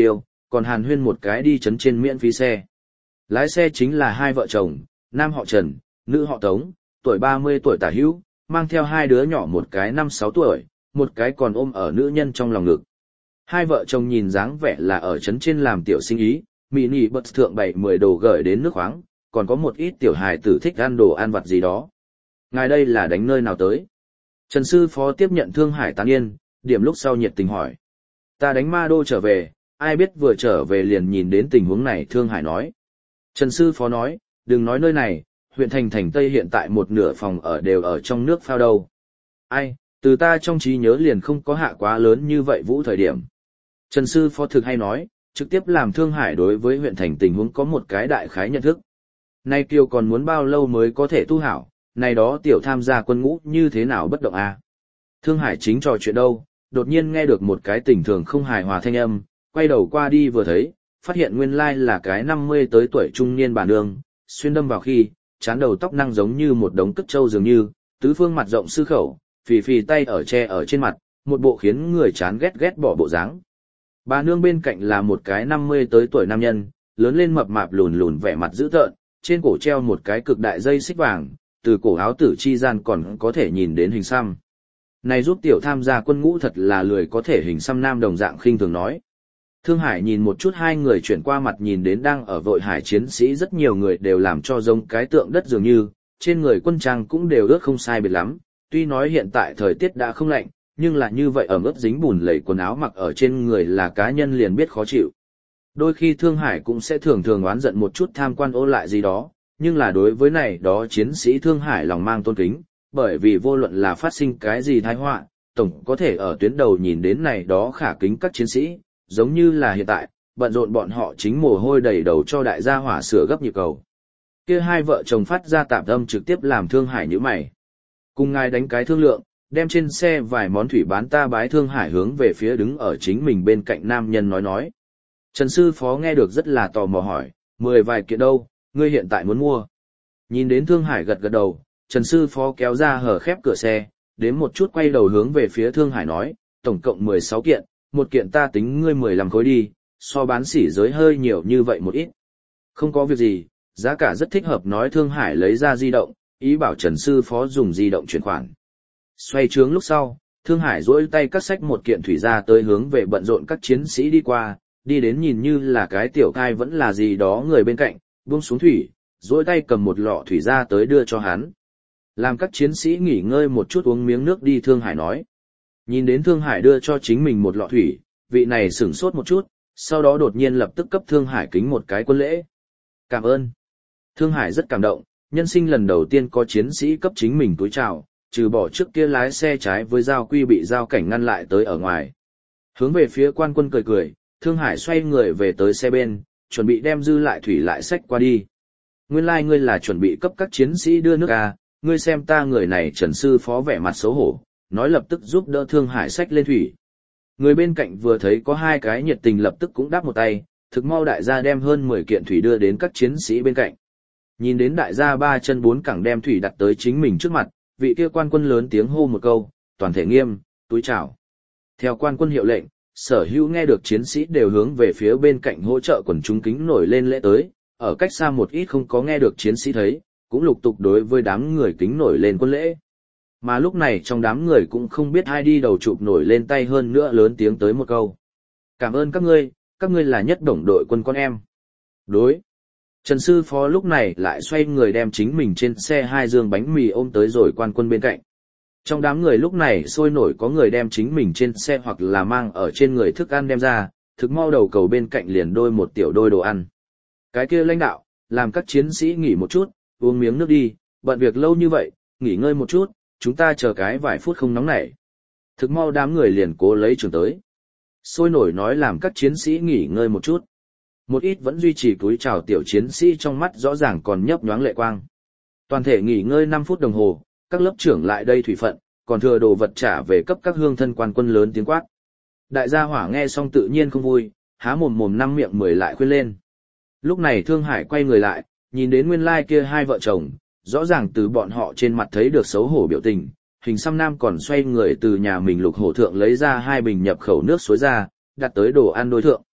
còn hàn huyên một cái đi trấn trên miễn phí xe. Lái xe chính là hai vợ chồng, nam họ Trần, nữ họ Tống, tuổi 30 tuổi tả hữu, mang theo hai đứa nhỏ, một cái 5-6 tuổi, một cái còn ôm ở nữ nhân trong lòng ngực. Hai vợ chồng nhìn dáng vẻ là ở trấn trên làm tiểu sinh ý, mini bật thượng 7-10 đồ gửi đến nước khoáng, còn có một ít tiểu hài tử thích ăn đồ ăn vặt gì đó. Ngài đây là đánh nơi nào tới? Trần sư phó tiếp nhận Thương Hải Tán Yên, điểm lúc sau nhiệt tình hỏi. Ta đánh ma đô trở về, ai biết vừa trở về liền nhìn đến tình huống này, Thương Hải nói. Trần sư phó nói, đừng nói nơi này, huyện thành thành Tây hiện tại một nửa phòng ở đều ở trong nước phao đâu. Ai, từ ta trong trí nhớ liền không có hạ quá lớn như vậy vũ thời điểm. Trần sư phó thực hay nói, trực tiếp làm Thương Hải đối với huyện thành tình huống có một cái đại khái nhận thức. Nay kiều còn muốn bao lâu mới có thể tu hảo, này đó tiểu tham gia quân ngũ như thế nào bất động à? Thương Hải chính trò chuyện đâu, đột nhiên nghe được một cái tình thường không hài hòa thanh âm, quay đầu qua đi vừa thấy, phát hiện nguyên lai là cái 50 tới tuổi trung niên bà nương, xuyên đâm vào khi, chán đầu tóc năng giống như một đống cất trâu dường như, tứ phương mặt rộng sư khẩu, phì phì tay ở che ở trên mặt, một bộ khiến người chán ghét bỏ bộ dáng. Bà nương bên cạnh là một cái 50 tới tuổi nam nhân, lớn lên mập mạp lùn lùn vẻ mặt dữ tợn, trên cổ treo một cái cực đại dây xích vàng, từ cổ áo tử chi gian còn có thể nhìn đến hình xăm. Này giúp tiểu tham gia quân ngũ thật là lười có thể hình xăm nam đồng dạng khinh thường nói. Thương Hải nhìn một chút hai người chuyển qua mặt nhìn đến đang ở vội hải chiến sĩ, rất nhiều người đều làm cho giống cái tượng đất dường như, trên người quân trang cũng đều ướt không sai biệt lắm, tuy nói hiện tại thời tiết đã không lạnh, nhưng là như vậy ẩm ướt dính bùn lầy quần áo mặc ở trên người là cá nhân liền biết khó chịu. Đôi khi Thương Hải cũng sẽ thường thường oán giận một chút tham quan ô lại gì đó, nhưng là đối với này đó chiến sĩ Thương Hải lòng mang tôn kính, bởi vì vô luận là phát sinh cái gì tai họa, tổng có thể ở tuyến đầu nhìn đến này đó khả kính các chiến sĩ, giống như là hiện tại, bận rộn bọn họ chính mồ hôi đầy đầu cho đại gia hỏa sửa gấp nhịp cầu. Kia hai vợ chồng phát ra tạm âm trực tiếp làm Thương Hải nhíu mày. Cùng ngài đánh cái thương lượng, đem trên xe vài món thủy bán ta bái. Thương Hải hướng về phía đứng ở chính mình bên cạnh nam nhân nói. Trần sư phó nghe được rất là tò mò hỏi, 10 vài kiện đâu, ngươi hiện tại muốn mua? Nhìn đến Thương Hải gật gật đầu, Trần sư phó kéo ra hở khép cửa xe, đến một chút quay đầu hướng về phía Thương Hải nói, tổng cộng 16 kiện, một kiện ta tính ngươi 15 khối đi, so bán sỉ giới hơi nhiều như vậy một ít. Không có việc gì, giá cả rất thích hợp, nói. Thương Hải lấy ra di động, ý bảo Trần sư phó dùng di động chuyển khoản. Xoay trướng lúc sau, Thương Hải duỗi tay cắt xách một kiện thủy ra tới hướng về bận rộn các chiến sĩ đi qua, đi đến nhìn như là cái tiểu cai vẫn là gì đó người bên cạnh, buông xuống thủy, duỗi tay cầm một lọ thủy ra tới đưa cho hắn. Làm các chiến sĩ nghỉ ngơi một chút uống miếng nước đi, Thương Hải nói. Nhìn đến Thương Hải đưa cho chính mình một lọ thủy, vị này sửng sốt một chút, sau đó đột nhiên lập tức cấp Thương Hải kính một cái quân lễ. Cảm ơn. Thương Hải rất cảm động, nhân sinh lần đầu tiên có chiến sĩ cấp chính mình túi chào, trừ bỏ trước kia lái xe trái với giao quy bị giao cảnh ngăn lại tới ở ngoài. Hướng về phía quan quân cười cười, Thương Hải xoay người về tới xe bên, chuẩn bị đem dư lại thủy lại xách qua đi. Nguyên lai ngươi là chuẩn bị cấp các chiến sĩ đưa nước à, ngươi xem ta người này. Trần sư phó vẻ mặt xấu hổ, nói lập tức giúp đỡ Thương Hải xách lên thủy. Người bên cạnh vừa thấy có hai cái nhiệt tình lập tức cũng đáp một tay, thực mau đại gia đem hơn 10 kiện thủy đưa đến các chiến sĩ bên cạnh. Nhìn đến đại gia 3 chân 4 cẳng đem thủy đặt tới chính mình trước mặt, vị kia quan quân lớn tiếng hô một câu, toàn thể nghiêm, túi chào. Theo quan quân hiệu lệnh, sở hữu nghe được chiến sĩ đều hướng về phía bên cạnh hỗ trợ quần chúng kính nổi lên lễ tới, ở cách xa một ít không có nghe được chiến sĩ thấy, cũng lục tục đối với đám người kính nổi lên quân lễ. Mà lúc này trong đám người cũng không biết ai đi đầu chụp nổi lên tay, hơn nữa lớn tiếng tới một câu. Cảm ơn các ngươi là nhất đồng đội quân con em. Đối. Trần sư phó lúc này lại xoay người đem chính mình trên xe 2 dương bánh mì ôm tới rồi quan quân bên cạnh. Trong đám người lúc này sôi nổi có người đem chính mình trên xe hoặc là mang ở trên người thức ăn đem ra, thực mau đầu cầu bên cạnh liền đôi một tiểu đôi đồ ăn. Cái kia lãnh đạo, làm các chiến sĩ nghỉ một chút, uống miếng nước đi, bận việc lâu như vậy, nghỉ ngơi một chút, chúng ta chờ cái vài phút không nóng nảy. Thực mau đám người liền cố lấy trường tới. Sôi nổi nói làm các chiến sĩ nghỉ ngơi một chút. Một ít vẫn duy trì cúi chào tiểu chiến sĩ trong mắt rõ ràng còn nhấp nhoáng lệ quang. Toàn thể nghỉ ngơi 5 phút đồng hồ, các lớp trưởng lại đây thủy phận, còn thừa đồ vật trả về cấp các hương thân. Quan quân lớn tiếng quát. Đại gia hỏa nghe xong tự nhiên không vui, há mồm mồm 5 miệng 10 lại khuyên lên. Lúc này Thương Hải quay người lại, nhìn đến nguyên lai kia hai vợ chồng, rõ ràng từ bọn họ trên mặt thấy được xấu hổ biểu tình. Hình xăm nam còn xoay người từ nhà mình lục hổ thượng lấy ra 2 bình nhập khẩu nước suối ra, đặt tới đồ ăn đối thượng.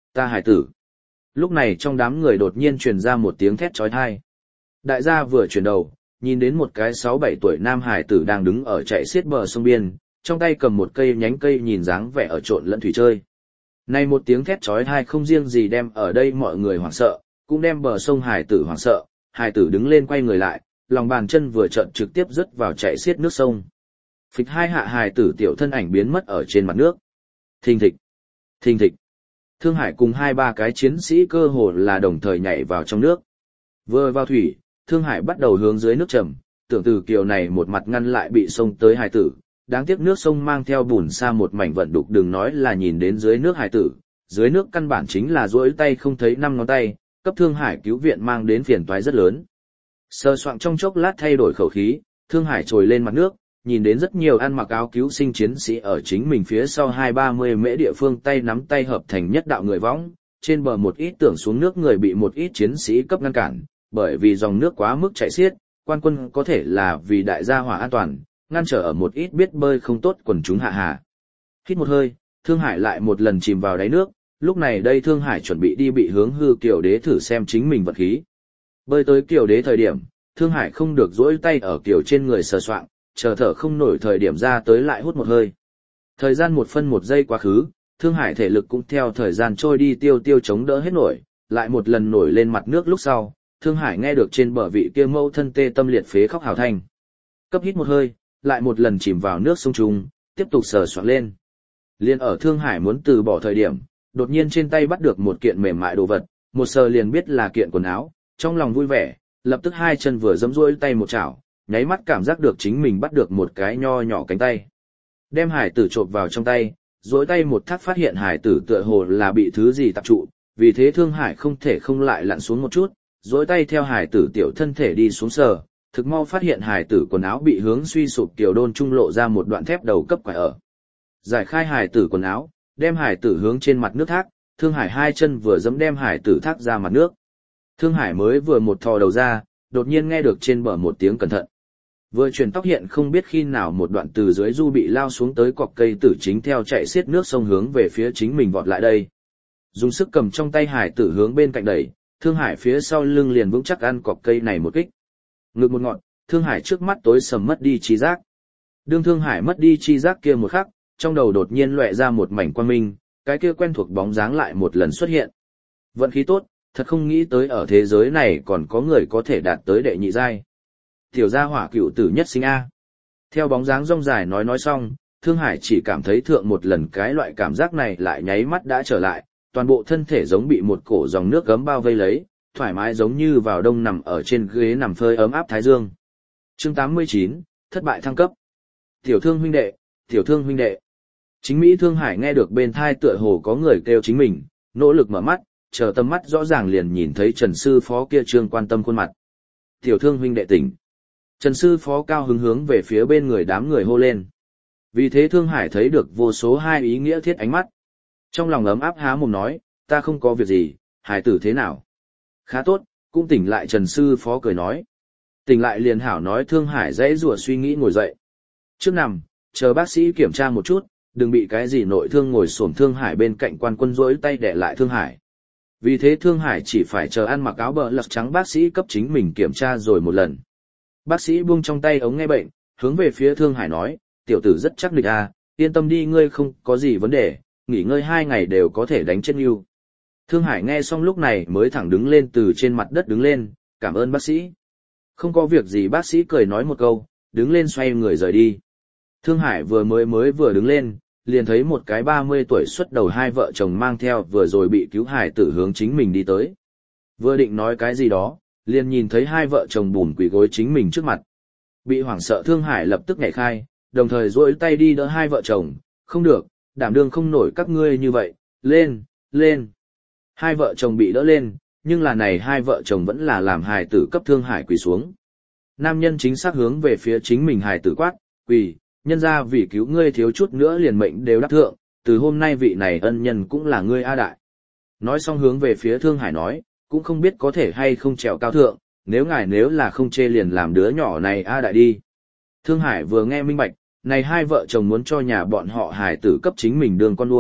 ta hải tử. Lúc này trong đám người đột nhiên truyền ra một tiếng thét chói tai. Đại gia vừa chuyển đầu, nhìn đến một cái 6-7 tuổi nam hải tử đang đứng ở chạy xiết bờ sông biên, trong tay cầm một cây nhánh cây nhìn dáng vẻ ở trộn lẫn thủy chơi. Này một tiếng thét chói tai không riêng gì đem ở đây mọi người hoảng sợ, cũng đem bờ sông hải tử hoảng sợ, hải tử đứng lên quay người lại, lòng bàn chân vừa trợn trực tiếp rớt vào chạy xiết nước sông. Phịch hai hạ hải tử tiểu thân ảnh biến mất ở trên mặt nước. Thình thịch, thình thịch. Thương Hải cùng 2-3 cái chiến sĩ cơ hồ là đồng thời nhảy vào trong nước. Vừa vào thủy, Thương Hải bắt đầu hướng dưới nước chầm, tưởng từ kiều này một mặt ngăn lại bị sông tới hải tử. Đáng tiếc nước sông mang theo bùn xa một mảnh vận đục, đừng nói là nhìn đến dưới nước hải tử, dưới nước căn bản chính là duỗi tay không thấy 5 ngón tay, cấp Thương Hải cứu viện mang đến phiền toái rất lớn. Sơ soạn trong chốc lát thay đổi khẩu khí, Thương Hải trồi lên mặt nước, nhìn đến rất nhiều ăn mặc áo cứu sinh chiến sĩ ở chính mình phía sau 20-30 mễ địa phương tay nắm tay hợp thành nhất đạo người võng, trên bờ một ít tưởng xuống nước người bị một ít chiến sĩ cấp ngăn cản, bởi vì dòng nước quá mức chảy xiết, quan quân có thể là vì đại gia hỏa an toàn, ngăn trở ở một ít biết bơi không tốt quần chúng hạ hà. Hít một hơi, Thương Hải lại một lần chìm vào đáy nước, lúc này đây Thương Hải chuẩn bị đi bị hướng hư Kiều Đế thử xem chính mình vận khí. Bơi tới Kiều Đế thời điểm, Thương Hải không được duỗi tay ở Kiều trên người sờ soạng, chờ thở không nổi thời điểm ra tới lại hút một hơi. Thời gian 1 phân 1 giây quá khứ, Thương Hải thể lực cũng theo thời gian trôi đi tiêu chống đỡ hết nổi, lại một lần nổi lên mặt nước lúc sau, Thương Hải nghe được trên bờ vị kia mâu thân tê tâm liệt phế khóc hào thanh. Cấp hít một hơi, lại một lần chìm vào nước sông trùng, tiếp tục sờ soạng lên. Liên ở Thương Hải muốn từ bỏ thời điểm, đột nhiên trên tay bắt được một kiện mềm mại đồ vật, một sờ liền biết là kiện quần áo, trong lòng vui vẻ, lập tức hai chân vừa giẫm duỗi tay một chảo, nháy mắt cảm giác được chính mình bắt được một cái nho nhỏ cánh tay. Đem hải tử chộp vào trong tay, duỗi tay một thắt phát hiện hải tử tựa hồ là bị thứ gì tập trụ, vì thế Thương Hải không thể không lại lặn xuống một chút, duỗi tay theo hải tử tiểu thân thể đi xuống sờ, thực mau phát hiện hải tử quần áo bị hướng suy sụp tiểu đôn trung lộ ra một đoạn thép đầu cấp quải ở. Giải khai hải tử quần áo, đem hải tử hướng trên mặt nước thác, Thương Hải hai chân vừa giẫm đem hải tử thác ra mặt nước. Thương Hải mới vừa một thò đầu ra, đột nhiên nghe được trên bờ một tiếng cẩn thận. Vừa chuyển tóc hiện không biết khi nào một đoạn từ dưới du bị lao xuống tới cọc cây tử chính theo chạy xiết nước sông hướng về phía chính mình vọt lại đây. Dùng sức cầm trong tay hải tử hướng bên cạnh đẩy, Thương Hải phía sau lưng liền vững chắc ăn cọc cây này một kích. Ngực một ngọn, Thương Hải trước mắt tối sầm mất đi trí giác. Đương Thương Hải mất đi trí giác kia một khắc, trong đầu đột nhiên lóe ra một mảnh quang minh, cái kia quen thuộc bóng dáng lại một lần xuất hiện. Vận khí tốt, thật không nghĩ tới ở thế giới này còn có người có thể đạt tới đệ nhị giai. Tiểu gia hỏa cựu tử nhất sinh A. Theo bóng dáng rong dài nói xong, Thương Hải chỉ cảm thấy thượng một lần cái loại cảm giác này lại nháy mắt đã trở lại, toàn bộ thân thể giống bị một cổ dòng nước gấm bao vây lấy, thoải mái giống như vào đông nằm ở trên ghế nằm phơi ấm áp thái dương. Chương 89, thất bại thăng cấp. Tiểu Thương huynh đệ, Tiểu Thương huynh đệ. Chính Mỹ Thương Hải nghe được bên thai tựa hồ có người kêu chính mình, nỗ lực mở mắt, chờ tầm mắt rõ ràng liền nhìn thấy Trần sư phó kia trương quan tâm khuôn mặt. Tiểu Thương huynh đệ tỉnh. Trần sư phó cao hứng hướng về phía bên người đám người hô lên. Vì thế Thương Hải thấy được vô số hai ý nghĩa thiết ánh mắt. Trong lòng ấm áp há mồm nói, ta không có việc gì, hải tử thế nào? Khá tốt, cũng tỉnh lại. Trần sư phó cười nói. Tỉnh lại liền hảo nói. Thương Hải dãy rủa suy nghĩ ngồi dậy. Trước nằm, chờ bác sĩ kiểm tra một chút, đừng bị cái gì nội thương. Ngồi xổm Thương Hải bên cạnh quan quân rỗi tay đè lại Thương Hải. Vì thế Thương Hải chỉ phải chờ ăn mặc áo bờ lật trắng bác sĩ cấp chính mình kiểm tra rồi một lần. Bác sĩ buông trong tay ống nghe bệnh, hướng về phía Thương Hải nói, tiểu tử rất chắc địch à, yên tâm đi, ngươi không có gì vấn đề, nghỉ ngơi 2 ngày đều có thể đánh chết Ngưu. Thương Hải nghe xong lúc này mới thẳng đứng lên từ trên mặt đất đứng lên, cảm ơn bác sĩ. Không có việc gì, bác sĩ cười nói một câu, đứng lên xoay người rời đi. Thương Hải vừa đứng lên, liền thấy một cái 30 tuổi xuất đầu hai vợ chồng mang theo vừa rồi bị cứu hải tử hướng chính mình đi tới. Vừa định nói cái gì đó, liền nhìn thấy hai vợ chồng bùn quỳ gối chính mình trước mặt. Bị hoảng sợ Thương Hải lập tức nhảy khai, đồng thời duỗi tay đi đỡ hai vợ chồng, không được, đảm đương không nổi các ngươi như vậy, lên, lên. Hai vợ chồng bị đỡ lên, nhưng là này hai vợ chồng vẫn là làm hài tử cấp Thương Hải quỳ xuống. Nam nhân chính xác hướng về phía chính mình hài tử quát, quỳ, nhân ra vì cứu ngươi thiếu chút nữa liền mệnh đều đắc thượng, từ hôm nay vị này ân nhân cũng là ngươi A đại. Nói xong hướng về phía Thương Hải nói, cũng không biết có thể hay không trèo cao thượng, nếu là không chê liền làm đứa nhỏ này A đại đi. Thương Hải vừa nghe minh bạch, này hai vợ chồng muốn cho nhà bọn họ hài tử cấp chính mình đường con nuôi,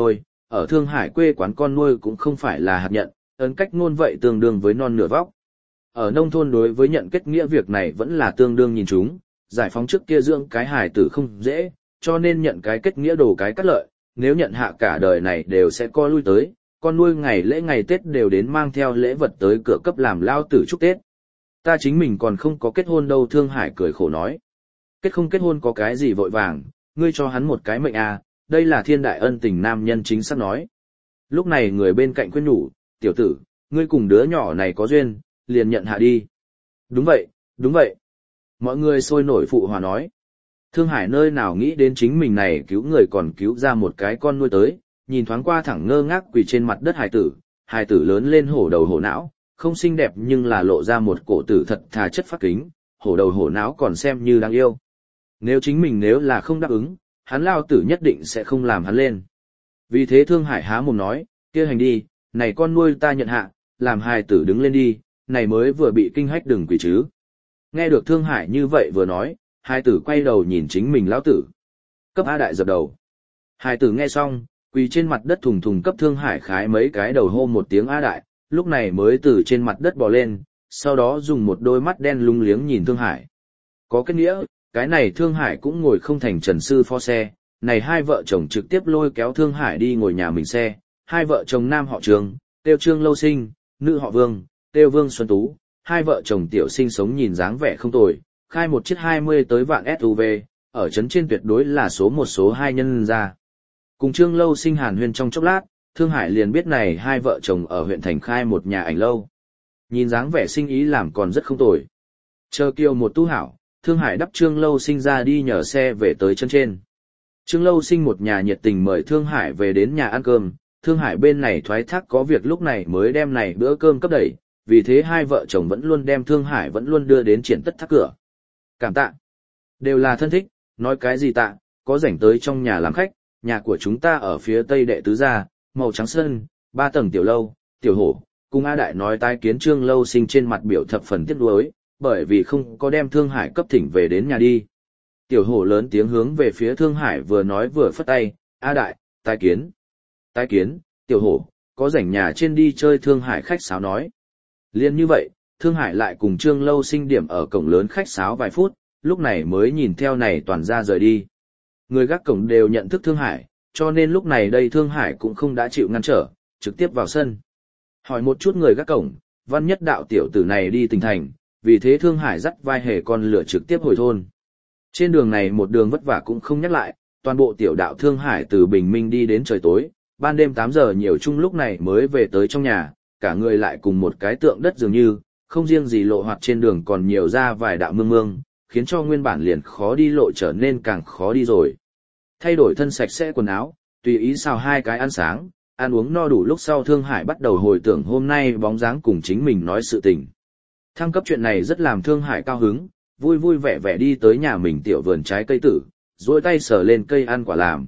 ở Thương Hải quê quán con nuôi cũng không phải là hạt nhận, ấn cách ngôn vậy tương đương với non nửa vóc. Ở nông thôn đối với nhận kết nghĩa việc này vẫn là tương đương nhìn chúng, giải phóng trước kia dưỡng cái hài tử không dễ, cho nên nhận cái kết nghĩa đồ cái cắt lợi, nếu nhận hạ cả đời này đều sẽ co lui tới, con nuôi ngày lễ ngày Tết đều đến mang theo lễ vật tới cửa cấp làm lao tử chúc Tết. Ta chính mình còn không có kết hôn đâu, Thương Hải cười khổ nói. Kết không kết hôn có cái gì vội vàng, ngươi cho hắn một cái mệnh à, đây là thiên đại ân tình, nam nhân chính xác nói. Lúc này người bên cạnh khuyên nhủ, tiểu tử, ngươi cùng đứa nhỏ này có duyên, liền nhận hạ đi. Đúng vậy, đúng vậy. Mọi người sôi nổi phụ hòa nói. Thương Hải nơi nào nghĩ đến chính mình này cứu người còn cứu ra một cái con nuôi tới, nhìn thoáng qua thẳng ngơ ngác quỳ trên mặt đất hài tử lớn lên hổ đầu hổ não, không xinh đẹp nhưng là lộ ra một cổ tử thật thà chất phát kính, hổ đầu hổ não còn xem như đáng yêu. Nếu chính mình nếu là không đáp ứng, hắn lao tử nhất định sẽ không làm hắn lên. Vì thế Thương Hải há mồm nói, kia hành đi, này con nuôi ta nhận hạ, làm hài tử đứng lên đi, này mới vừa bị kinh hách đừng quỳ chứ. Nghe được Thương Hải như vậy vừa nói, hài tử quay đầu nhìn chính mình lão tử. Cấp A Đại dập đầu. Hài tử nghe xong, quỳ trên mặt đất thùng thùng cấp Thương Hải khái mấy cái đầu hô một tiếng A Đại, lúc này mới từ trên mặt đất bò lên, sau đó dùng một đôi mắt đen lung liếng nhìn Thương Hải. Có kết nghĩa, cái này Thương Hải cũng ngồi không thành trần sư phó xe, này hai vợ chồng trực tiếp lôi kéo Thương Hải đi ngồi nhà mình xe, hai vợ chồng nam họ Trương, tiêu Trương Lâu Sinh, nữ họ Vương, tiêu Vương Xuân Tú, hai vợ chồng tiểu sinh sống nhìn dáng vẻ không tồi, khai một chiếc 20 tới vạn SUV, ở trấn trên tuyệt đối là số một số hai nhân ra. Cùng Trương Lâu Sinh hàn huyên trong chốc lát, Thương Hải liền biết này hai vợ chồng ở huyện thành khai một nhà ảnh lâu. Nhìn dáng vẻ sinh ý làm còn rất không tồi. Chờ kiều một tu hảo, Thương Hải đắp Trương Lâu Sinh ra đi nhờ xe về tới chân trên. Trương Lâu Sinh một nhà nhiệt tình mời Thương Hải về đến nhà ăn cơm, Thương Hải bên này thoái thác có việc lúc này mới đem này bữa cơm cấp đẩy, vì thế hai vợ chồng vẫn luôn đem Thương Hải vẫn luôn đưa đến triển tất thác cửa. Cảm tạ. Đều là thân thích, nói cái gì tạ, có rảnh tới trong nhà làm khách, nhà của chúng ta ở phía tây đệ tứ gia, màu trắng sân, 3 tầng tiểu lâu, tiểu hổ, cùng A Đại nói tái kiến Trương Lâu Sinh trên mặt biểu thập phần tiếc nuối, bởi vì không có đem Thương Hải cấp thỉnh về đến nhà đi. Tiểu hổ lớn tiếng hướng về phía Thương Hải vừa nói vừa phất tay, A Đại, tái kiến. Tái kiến, tiểu hổ, có rảnh nhà trên đi chơi, Thương Hải khách sáo nói. Liên như vậy, Thương Hải lại cùng Trương Lâu Sinh điểm ở cổng lớn khách sáo vài phút, lúc này mới nhìn theo này toàn ra rời đi. Người gác cổng đều nhận thức Thương Hải, cho nên lúc này đây Thương Hải cũng không đã chịu ngăn trở, trực tiếp vào sân. Hỏi một chút người gác cổng, Văn Nhất Đạo tiểu tử này đi tỉnh thành, vì thế Thương Hải dắt vai hề con lửa trực tiếp hồi thôn. Trên đường này một đường vất vả cũng không nhắc lại, toàn bộ tiểu đạo Thương Hải từ bình minh đi đến trời tối, ban đêm 8 giờ nhiều chung lúc này mới về tới trong nhà, cả người lại cùng một cái tượng đất dường như, không riêng gì lộ hoạt trên đường còn nhiều ra vài đạo mương, khiến cho nguyên bản liền khó đi lộ trở nên càng khó đi rồi. Thay đổi thân sạch sẽ quần áo, tùy ý xào 2 cái ăn sáng, ăn uống no đủ lúc sau Thương Hải bắt đầu hồi tưởng hôm nay bóng dáng cùng chính mình nói sự tình. Thăng cấp chuyện này rất làm Thương Hải cao hứng, vui vui vẻ vẻ đi tới nhà mình tiểu vườn trái cây tử, duỗi tay sờ lên cây ăn quả làm.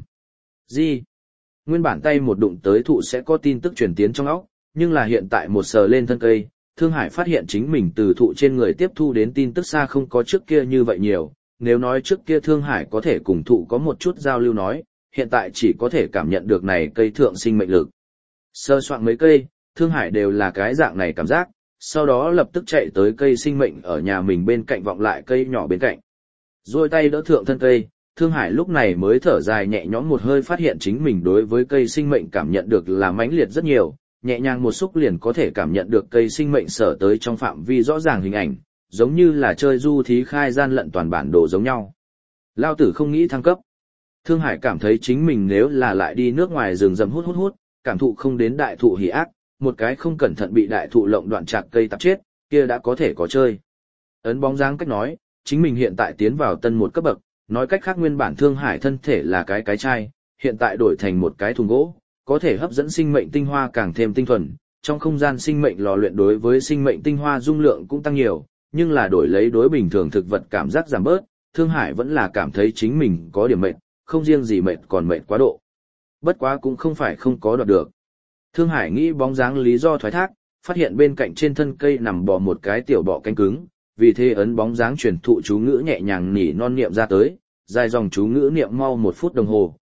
Gì? Nguyên bản tay một đụng tới thụ sẽ có tin tức truyền tiến trong óc, nhưng là hiện tại một sờ lên thân cây, Thương Hải phát hiện chính mình từ thụ trên người tiếp thu đến tin tức xa không có trước kia như vậy nhiều. Nếu nói trước kia Thương Hải có thể cùng thụ có một chút giao lưu nói, hiện tại chỉ có thể cảm nhận được này cây thượng sinh mệnh lực. Sơ soạn mấy cây, Thương Hải đều là cái dạng này cảm giác, sau đó lập tức chạy tới cây sinh mệnh ở nhà mình bên cạnh vọng lại cây nhỏ bên cạnh. Rồi tay đỡ thượng thân cây, Thương Hải lúc này mới thở dài nhẹ nhõm một hơi, phát hiện chính mình đối với cây sinh mệnh cảm nhận được là mãnh liệt rất nhiều, nhẹ nhàng một xúc liền có thể cảm nhận được cây sinh mệnh sở tới trong phạm vi rõ ràng hình ảnh, giống như là chơi du thí khai gian lận toàn bản đồ giống nhau. Lao tử không nghĩ thăng cấp. Thương Hải cảm thấy chính mình nếu là lại đi nước ngoài rừng rậm hút, cảm thụ không đến đại thụ hỉ ác, một cái không cẩn thận bị đại thụ lộng đoạn chạc cây tạp chết, kia đã có thể có chơi. Ấn bóng dáng cách nói, chính mình hiện tại tiến vào tân một cấp bậc, nói cách khác nguyên bản Thương Hải thân thể là cái chai, hiện tại đổi thành một cái thùng gỗ, có thể hấp dẫn sinh mệnh tinh hoa càng thêm tinh thuần, trong không gian sinh mệnh lò luyện đối với sinh mệnh tinh hoa dung lượng cũng tăng nhiều, nhưng là đổi lấy đối bình thường thực vật cảm giác giảm bớt, Thương Hải vẫn là cảm thấy chính mình có điểm mệt, không riêng gì mệt còn mệt quá độ. Bất quá cũng không phải không có đoạt được. Thương Hải nghĩ bóng dáng lý do thoái thác, phát hiện bên cạnh trên thân cây nằm bò một cái tiểu bọ cánh cứng, vì thế ấn bóng dáng truyền thụ chú ngữ nhẹ nhàng nỉ non niệm ra tới, dài dòng chú ngữ niệm mau 1 phút đồng hồ,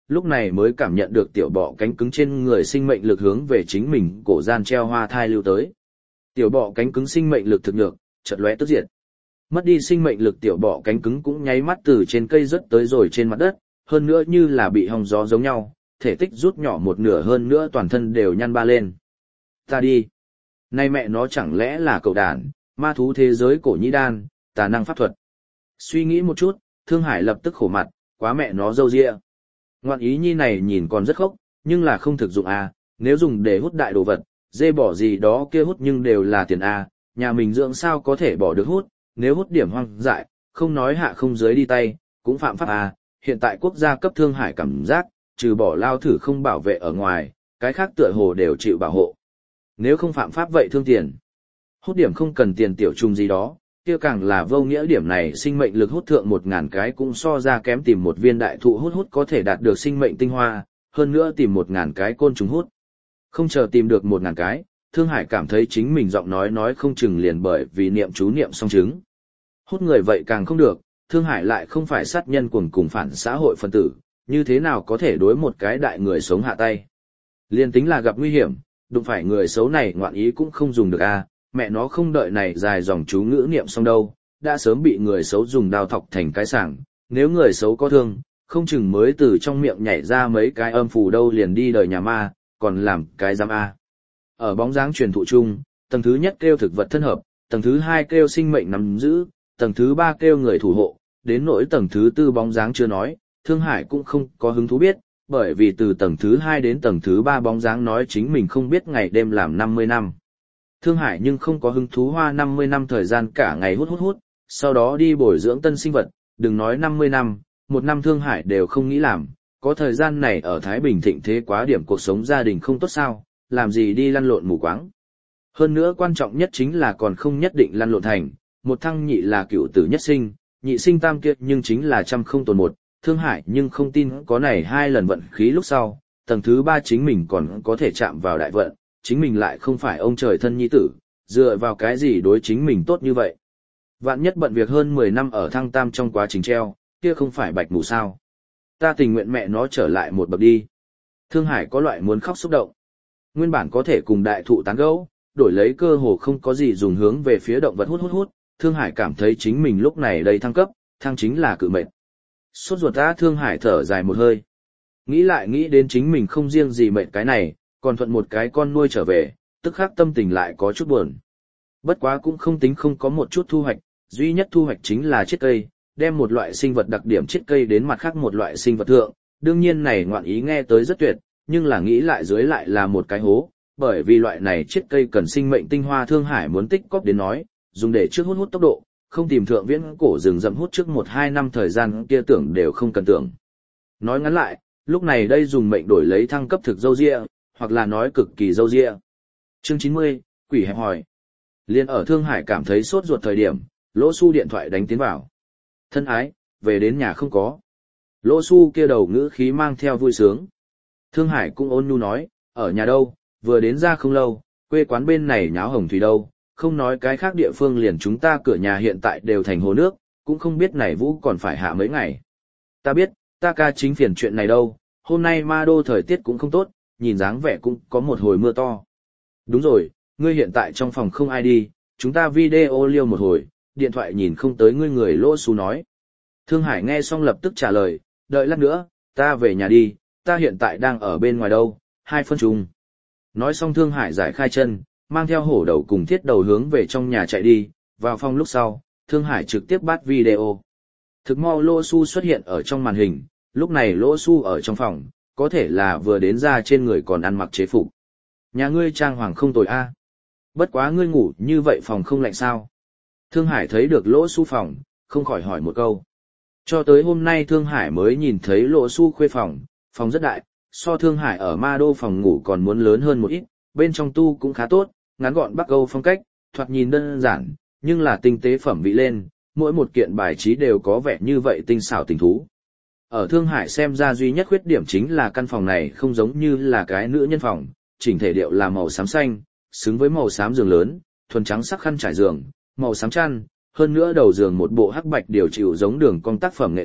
lúc này mới cảm nhận được tiểu bọ cánh cứng trên người sinh mệnh lực hướng về chính mình cổ gian treo hoa thai lưu tới. Tiểu bọ cánh cứng sinh mệnh lực thực nhược, chợt lóe tức diệt. Mất đi sinh mệnh lực tiểu bọ cánh cứng cũng nháy mắt từ trên cây rớt tới rồi trên mặt đất, hơn nữa như là bị hong gió giống nhau, thể tích rút nhỏ một nửa hơn nữa toàn thân đều nhăn ba lên. Ta đi. Nay mẹ nó chẳng lẽ là cậu đàn, ma thú thế giới cổ nhĩ đan, tà năng pháp thuật. Suy nghĩ một chút, Thương Hải lập tức khổ mặt, quá mẹ nó dâu dịa. Ngoạn ý nhi này nhìn còn rất khốc, nhưng là không thực dụng à, nếu dùng để hút đại đồ vật, dê bỏ gì đó kia hút nhưng đều là tiền à, nhà mình dưỡng sao có thể bỏ được hút, nếu hút điểm hoang dại, không nói hạ không dưới đi tay, cũng phạm pháp à, hiện tại quốc gia cấp Thương Hải cảm giác, trừ bỏ lao thử không bảo vệ ở ngoài, cái khác tựa hồ đều chịu bảo hộ. Nếu không phạm pháp vậy thương tiền. Hút điểm không cần tiền tiểu trùng gì đó, kia càng là vô nghĩa điểm này sinh mệnh lực hút thượng 1000 cái cũng so ra kém tìm một viên đại thụ hút có thể đạt được sinh mệnh tinh hoa, hơn nữa tìm 1000 cái côn trùng hút. Không chờ tìm được 1000 cái, Thương Hải cảm thấy chính mình giọng nói không chừng liền bởi vì niệm chú niệm song chứng. Hút người vậy càng không được, Thương Hải lại không phải sát nhân cuồng cùng phản xã hội phân tử, như thế nào có thể đối một cái đại người sống hạ tay. Liên tính là gặp nguy hiểm, đụng phải người xấu này ngoạn ý cũng không dùng được a, mẹ nó không đợi này dài dòng chú ngữ niệm xong đâu, đã sớm bị người xấu dùng đao thọc thành cái sảng, nếu người xấu có thương, không chừng mới từ trong miệng nhảy ra mấy cái âm phù đâu liền đi đời nhà ma, còn làm cái giam a. Ở bóng dáng truyền thụ chung, tầng thứ nhất kêu thực vật thân hợp, tầng thứ hai kêu sinh mệnh nắm giữ, tầng thứ ba kêu người thủ hộ, đến nỗi tầng thứ tư bóng dáng chưa nói, Thương Hải cũng không có hứng thú biết, bởi vì từ tầng thứ 2 đến tầng thứ 3 bóng dáng nói chính mình không biết ngày đêm làm 50 năm. Thương Hải nhưng không có hứng thú hoa 50 năm thời gian cả ngày hút, sau đó đi bồi dưỡng tân sinh vật, đừng nói 50 năm, một năm Thương Hải đều không nghĩ làm, có thời gian này ở Thái Bình thịnh thế quá điểm cuộc sống gia đình không tốt sao, làm gì đi lăn lộn mù quáng. Hơn nữa quan trọng nhất chính là còn không nhất định lăn lộn thành, một thăng nhị là cựu tử nhất sinh, nhị sinh tam kiệt nhưng chính là trăm không tồn một. Thương Hải nhưng không tin có này 2 lần vận khí lúc sau, tầng thứ 3 chính mình còn có thể chạm vào đại vận, chính mình lại không phải ông trời thân nhi tử, dựa vào cái gì đối chính mình tốt như vậy. Vạn nhất bận việc hơn 10 năm ở thăng tam trong quá trình treo, kia không phải bạch mù sao. Ta tình nguyện mẹ nó trở lại một bậc đi. Thương Hải có loại muốn khóc xúc động. Nguyên bản có thể cùng đại thụ tán gẫu, đổi lấy cơ hồ không có gì dùng hướng về phía động vật hút. Thương Hải cảm thấy chính mình lúc này đây thăng cấp, thăng chính là cự mệnh. Sốt ruột ta Thương Hải thở dài một hơi. Nghĩ lại nghĩ đến chính mình không riêng gì mệnh cái này, còn thuận một cái con nuôi trở về, tức khắc tâm tình lại có chút buồn. Bất quá cũng không tính không có một chút thu hoạch, duy nhất thu hoạch chính là chiết cây, đem một loại sinh vật đặc điểm chiết cây đến mặt khác một loại sinh vật thượng. Đương nhiên này ngoạn ý nghe tới rất tuyệt, nhưng là nghĩ lại dưới lại là một cái hố, bởi vì loại này chiết cây cần sinh mệnh tinh hoa Thương Hải muốn tích cóp đến nói, dùng để trước hút tốc độ. Không tìm thượng viễn cổ rừng rậm hút trước 1-2 năm thời gian kia tưởng đều không cần tưởng. Nói ngắn lại, lúc này đây dùng mệnh đổi lấy thăng cấp thực dâu dịa, hoặc là nói cực kỳ dâu dịa. Chương 90, quỷ hẹp hỏi. Liên ở Thương Hải cảm thấy sốt ruột thời điểm, Lỗ Xu điện thoại đánh tiến vào. Thân ái, về đến nhà không có. Lỗ Xu kia đầu ngữ khí mang theo vui sướng. Thương Hải cũng ôn nhu nói, ở nhà đâu, vừa đến ra không lâu, quê quán bên này nháo hồng thủy đâu. Không nói cái khác địa phương liền chúng ta cửa nhà hiện tại đều thành hồ nước, cũng không biết này vũ còn phải hạ mấy ngày. Ta biết, ta ca chính phiền chuyện này đâu, hôm nay ma đô thời tiết cũng không tốt, nhìn dáng vẻ cũng có một hồi mưa to. Đúng rồi, ngươi hiện tại trong phòng không ai đi, chúng ta video liêu một hồi, điện thoại nhìn không tới ngươi người Lỗ Xu nói. Thương Hải nghe xong lập tức trả lời, đợi lát nữa, ta về nhà đi, ta hiện tại đang ở bên ngoài đâu, 2 phân chung. Nói xong Thương Hải giải khai chân, mang theo hổ đầu cùng thiết đầu hướng về trong nhà chạy đi, vào phòng lúc sau, Thương Hải trực tiếp bắt video. Thực mau Lỗ Xu xuất hiện ở trong màn hình, lúc này Lỗ Xu ở trong phòng, có thể là vừa đến ra trên người còn ăn mặc chế phục. Nhà ngươi trang hoàng không tồi a. Bất quá ngươi ngủ như vậy phòng không lạnh sao? Thương Hải thấy được Lỗ Xu phòng, không khỏi hỏi một câu. Cho tới hôm nay Thương Hải mới nhìn thấy Lỗ Xu khuê phòng, phòng rất đại, so Thương Hải ở Ma Đô phòng ngủ còn muốn lớn hơn một ít, bên trong tu cũng khá tốt, ngắn gọn Bắc Âu phong cách, thoạt nhìn đơn giản, nhưng là tinh tế phẩm vị lên, mỗi một kiện bài trí đều có vẻ như vậy tinh xảo tình thú. Ở Thương Hải xem ra duy nhất khuyết điểm chính là căn phòng này không giống như là cái nữ nhân phòng, chỉnh thể điệu là màu xám xanh, xứng với màu xám giường lớn, thuần trắng sắc khăn trải giường, màu xám chăn, hơn nữa đầu giường một bộ hắc bạch điều chịu giống đường cong tác phẩm nghệ thuật,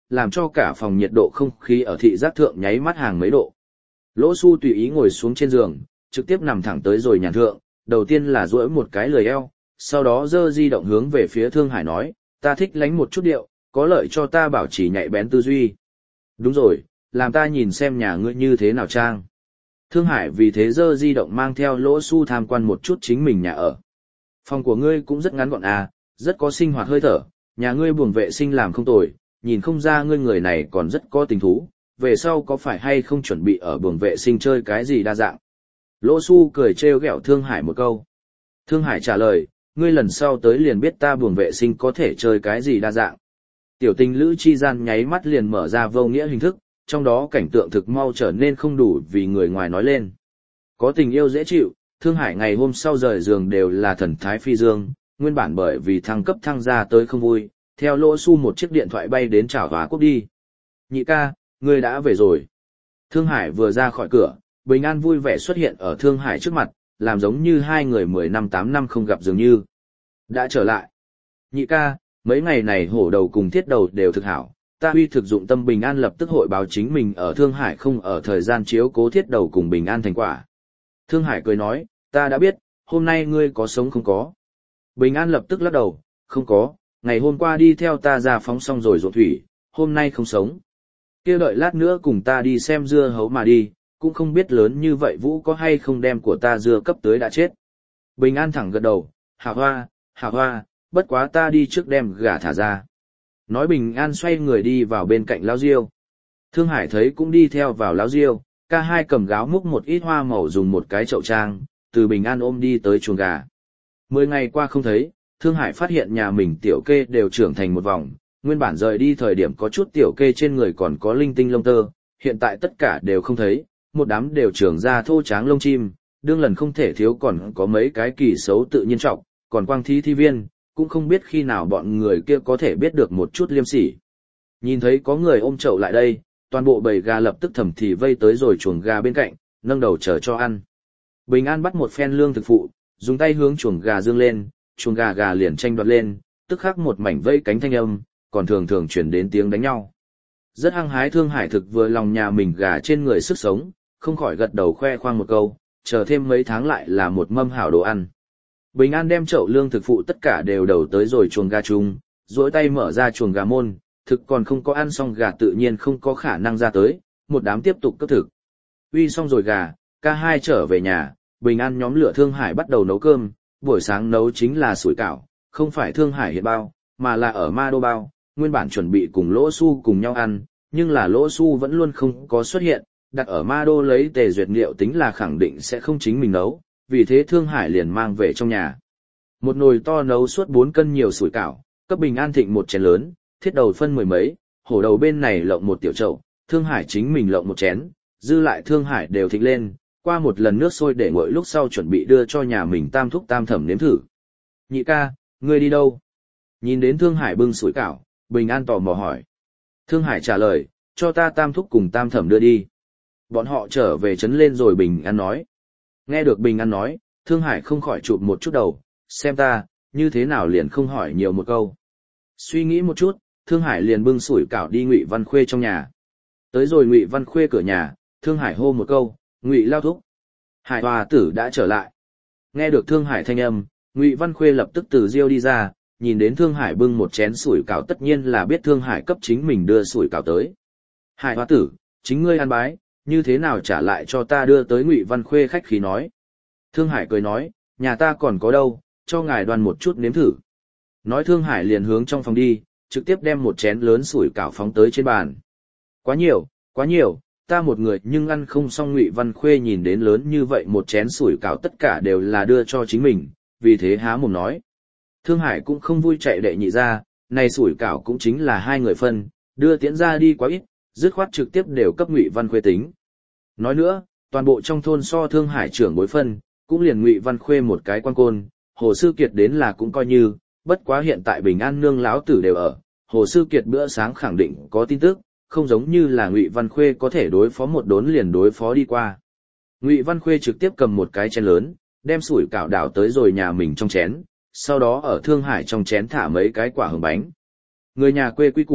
làm cho cả phòng nhiệt độ không khí ở thị giác thượng nháy mắt hàng mấy độ. Lỗ Xu tùy ý ngồi xuống trên giường, trực tiếp nằm thẳng tới rồi nhàn thượng, đầu tiên là duỗi một cái lười eo, sau đó giơ di động hướng về phía Thương Hải nói, ta thích lánh một chút điệu, có lợi cho ta bảo trì nhạy bén tư duy. Đúng rồi, làm ta nhìn xem nhà ngươi như thế nào trang. Thương Hải vì thế giơ di động mang theo Lỗ Xu tham quan một chút chính mình nhà ở. Phòng của ngươi cũng rất ngắn gọn à, rất có sinh hoạt hơi thở, nhà ngươi buồng vệ sinh làm không tồi, nhìn không ra ngươi người này còn rất có tình thú, về sau có phải hay không chuẩn bị ở buồng vệ sinh chơi cái gì đa dạng. Lỗ Xu cười trêu ghẹo Thương Hải một câu. Thương Hải trả lời, ngươi lần sau tới liền biết ta buồng vệ sinh có thể chơi cái gì đa dạng. Tiểu tình lữ chi gian nháy mắt liền mở ra vô nghĩa hình thức, trong đó cảnh tượng thực mau trở nên không đủ vì người ngoài nói lên. Có tình yêu dễ chịu, Thương Hải ngày hôm sau rời giường đều là thần thái phi dương, nguyên bản bởi vì thăng cấp thăng ra tới không vui, theo Lỗ Xu một chiếc điện thoại bay đến chào Hóa Quốc đi. Nhị ca, ngươi đã về rồi. Thương Hải vừa ra khỏi cửa, Bình An vui vẻ xuất hiện ở Thương Hải trước mặt, làm giống như hai người 10 năm 8 năm không gặp dường như. Đã trở lại. Nhị ca, mấy ngày này hổ đầu cùng thiết đầu đều thực hảo, ta huy thực dụng tâm Bình An lập tức hội báo chính mình ở Thương Hải không ở thời gian chiếu cố thiết đầu cùng Bình An thành quả. Thương Hải cười nói, ta đã biết, hôm nay ngươi có sống không có. Bình An lập tức lắc đầu, không có, ngày hôm qua đi theo ta ra phóng xong rồi ruộng thủy, hôm nay không sống. Kia đợi lát nữa cùng ta đi xem dưa hấu mà đi, cũng không biết lớn như vậy Vũ có hay không đem của ta dưa cấp tới đã chết. Bình An thẳng gật đầu, hảo hoa, bất quá ta đi trước đem gà thả ra. Nói Bình An xoay người đi vào bên cạnh Lão Diêu. Thương Hải thấy cũng đi theo vào Lão Diêu, ca hai cầm gáo múc một ít hoa màu dùng một cái chậu trang, từ Bình An ôm đi tới chuồng gà. 10 ngày qua không thấy, Thương Hải phát hiện nhà mình tiểu kê đều trưởng thành một vòng, nguyên bản rời đi thời điểm có chút tiểu kê trên người còn có linh tinh lông tơ, hiện tại tất cả đều không thấy, một đám đều trưởng ra thô tráng lông chim, đương lần không thể thiếu còn có mấy cái kỳ xấu tự nhiên trọng, còn quang thi viên, cũng không biết khi nào bọn người kia có thể biết được một chút liêm sỉ. Nhìn thấy có người ôm chậu lại đây, toàn bộ bầy gà lập tức thầm thì vây tới rồi chuồng gà bên cạnh, nâng đầu chờ cho ăn. Bình An bắt một phen lương thực phụ, dùng tay hướng chuồng gà dương lên, chuồng gà liền tranh đoạt lên, tức khắc một mảnh vây cánh thanh âm, còn thường thường chuyển đến tiếng đánh nhau. Rất hăng hái Thương Hải thực vừa lòng nhà mình gà trên người sức sống, không khỏi gật đầu khoe khoang một câu, chờ thêm mấy tháng lại là một mâm hảo đồ ăn. Bình An đem chậu lương thực phụ tất cả đều đầu tới rồi chuồng gà chung, duỗi tay mở ra chuồng gà môn, thực còn không có ăn xong gà tự nhiên không có khả năng ra tới, một đám tiếp tục cấp thực. Uy xong rồi gà, ca hai trở về nhà, Bình An nhóm lửa Thương Hải bắt đầu nấu cơm, buổi sáng nấu chính là sủi cảo, không phải Thương Hải hiện bao, mà là ở Ma Đô bao, nguyên bản chuẩn bị cùng Lỗ Xu cùng nhau ăn, nhưng là Lỗ Xu vẫn luôn không có xuất hiện, đặt ở Ma Đô lấy Tề Duyệt liệu tính là khẳng định sẽ không chính mình nấu, vì thế Thương Hải liền mang về trong nhà. Một nồi to nấu suốt 4 cân nhiều sủi cảo, cấp Bình An thịnh một chén lớn, thiết đầu phân 10 mấy, hổ đầu bên này lộng một tiểu chậu, Thương Hải chính mình lộng một chén, dư lại Thương Hải đều thịnh lên, qua một lần nước sôi để nguội lúc sau chuẩn bị đưa cho nhà mình tam thúc tam thẩm nếm thử. Nhị ca, ngươi đi đâu? Nhìn đến Thương Hải bưng sủi cảo, Bình An tò mò hỏi. Thương Hải trả lời, cho ta tam thúc cùng tam thẩm đưa đi. Bọn họ trở về trấn lên rồi Bình An nói. Nghe được Bình An nói, Thương Hải không khỏi chụp một chút đầu, xem ta, như thế nào liền không hỏi nhiều một câu. Suy nghĩ một chút, Thương Hải liền bưng sủi cảo đi Ngụy Văn Khuê trong nhà. Tới rồi Ngụy Văn Khuê cửa nhà, Thương Hải hô một câu, Ngụy lao thúc. Hải hòa tử đã trở lại. Nghe được Thương Hải thanh âm, Ngụy Văn Khuê lập tức từ riêu đi ra, nhìn đến Thương Hải bưng một chén sủi cảo tất nhiên là biết Thương Hải cấp chính mình đưa sủi cảo tới. Hải hòa tử, chính ngươi ăn bái, như thế nào trả lại cho ta đưa tới Ngụy Văn Khuê khách khí nói. Thương Hải cười nói, nhà ta còn có đâu, cho ngài đoan một chút nếm thử. Nói Thương Hải liền hướng trong phòng đi, trực tiếp đem một chén lớn sủi cảo phóng tới trên bàn. Quá nhiều, ta một người nhưng ăn không xong. Ngụy Văn Khuê nhìn đến lớn như vậy một chén sủi cảo tất cả đều là đưa cho chính mình, vì thế há mồm nói. Thương Hải cũng không vui chạy đệ nhị ra, này sủi cảo cũng chính là 2 người phân, đưa tiễn ra đi quá ít, dứt khoát trực tiếp đều cấp Ngụy Văn Khuê tính. Nói nữa, toàn bộ trong thôn so Thương Hải trưởng bối phân, cũng liền Ngụy Văn Khuê một cái quan côn, Hồ Sư Kiệt đến là cũng coi như, bất quá hiện tại Bình An nương lão tử đều ở, Hồ Sư Kiệt bữa sáng khẳng định có tin tức, không giống như là Ngụy Văn Khuê có thể đối phó một đốn liền đối phó đi qua. Ngụy Văn Khuê trực tiếp cầm một cái chén lớn, đem sủi cảo đảo tới rồi nhà mình trong chén, sau đó ở Thương Hải trong chén thả mấy cái quả hồng bánh. Người nhà quê quy củ,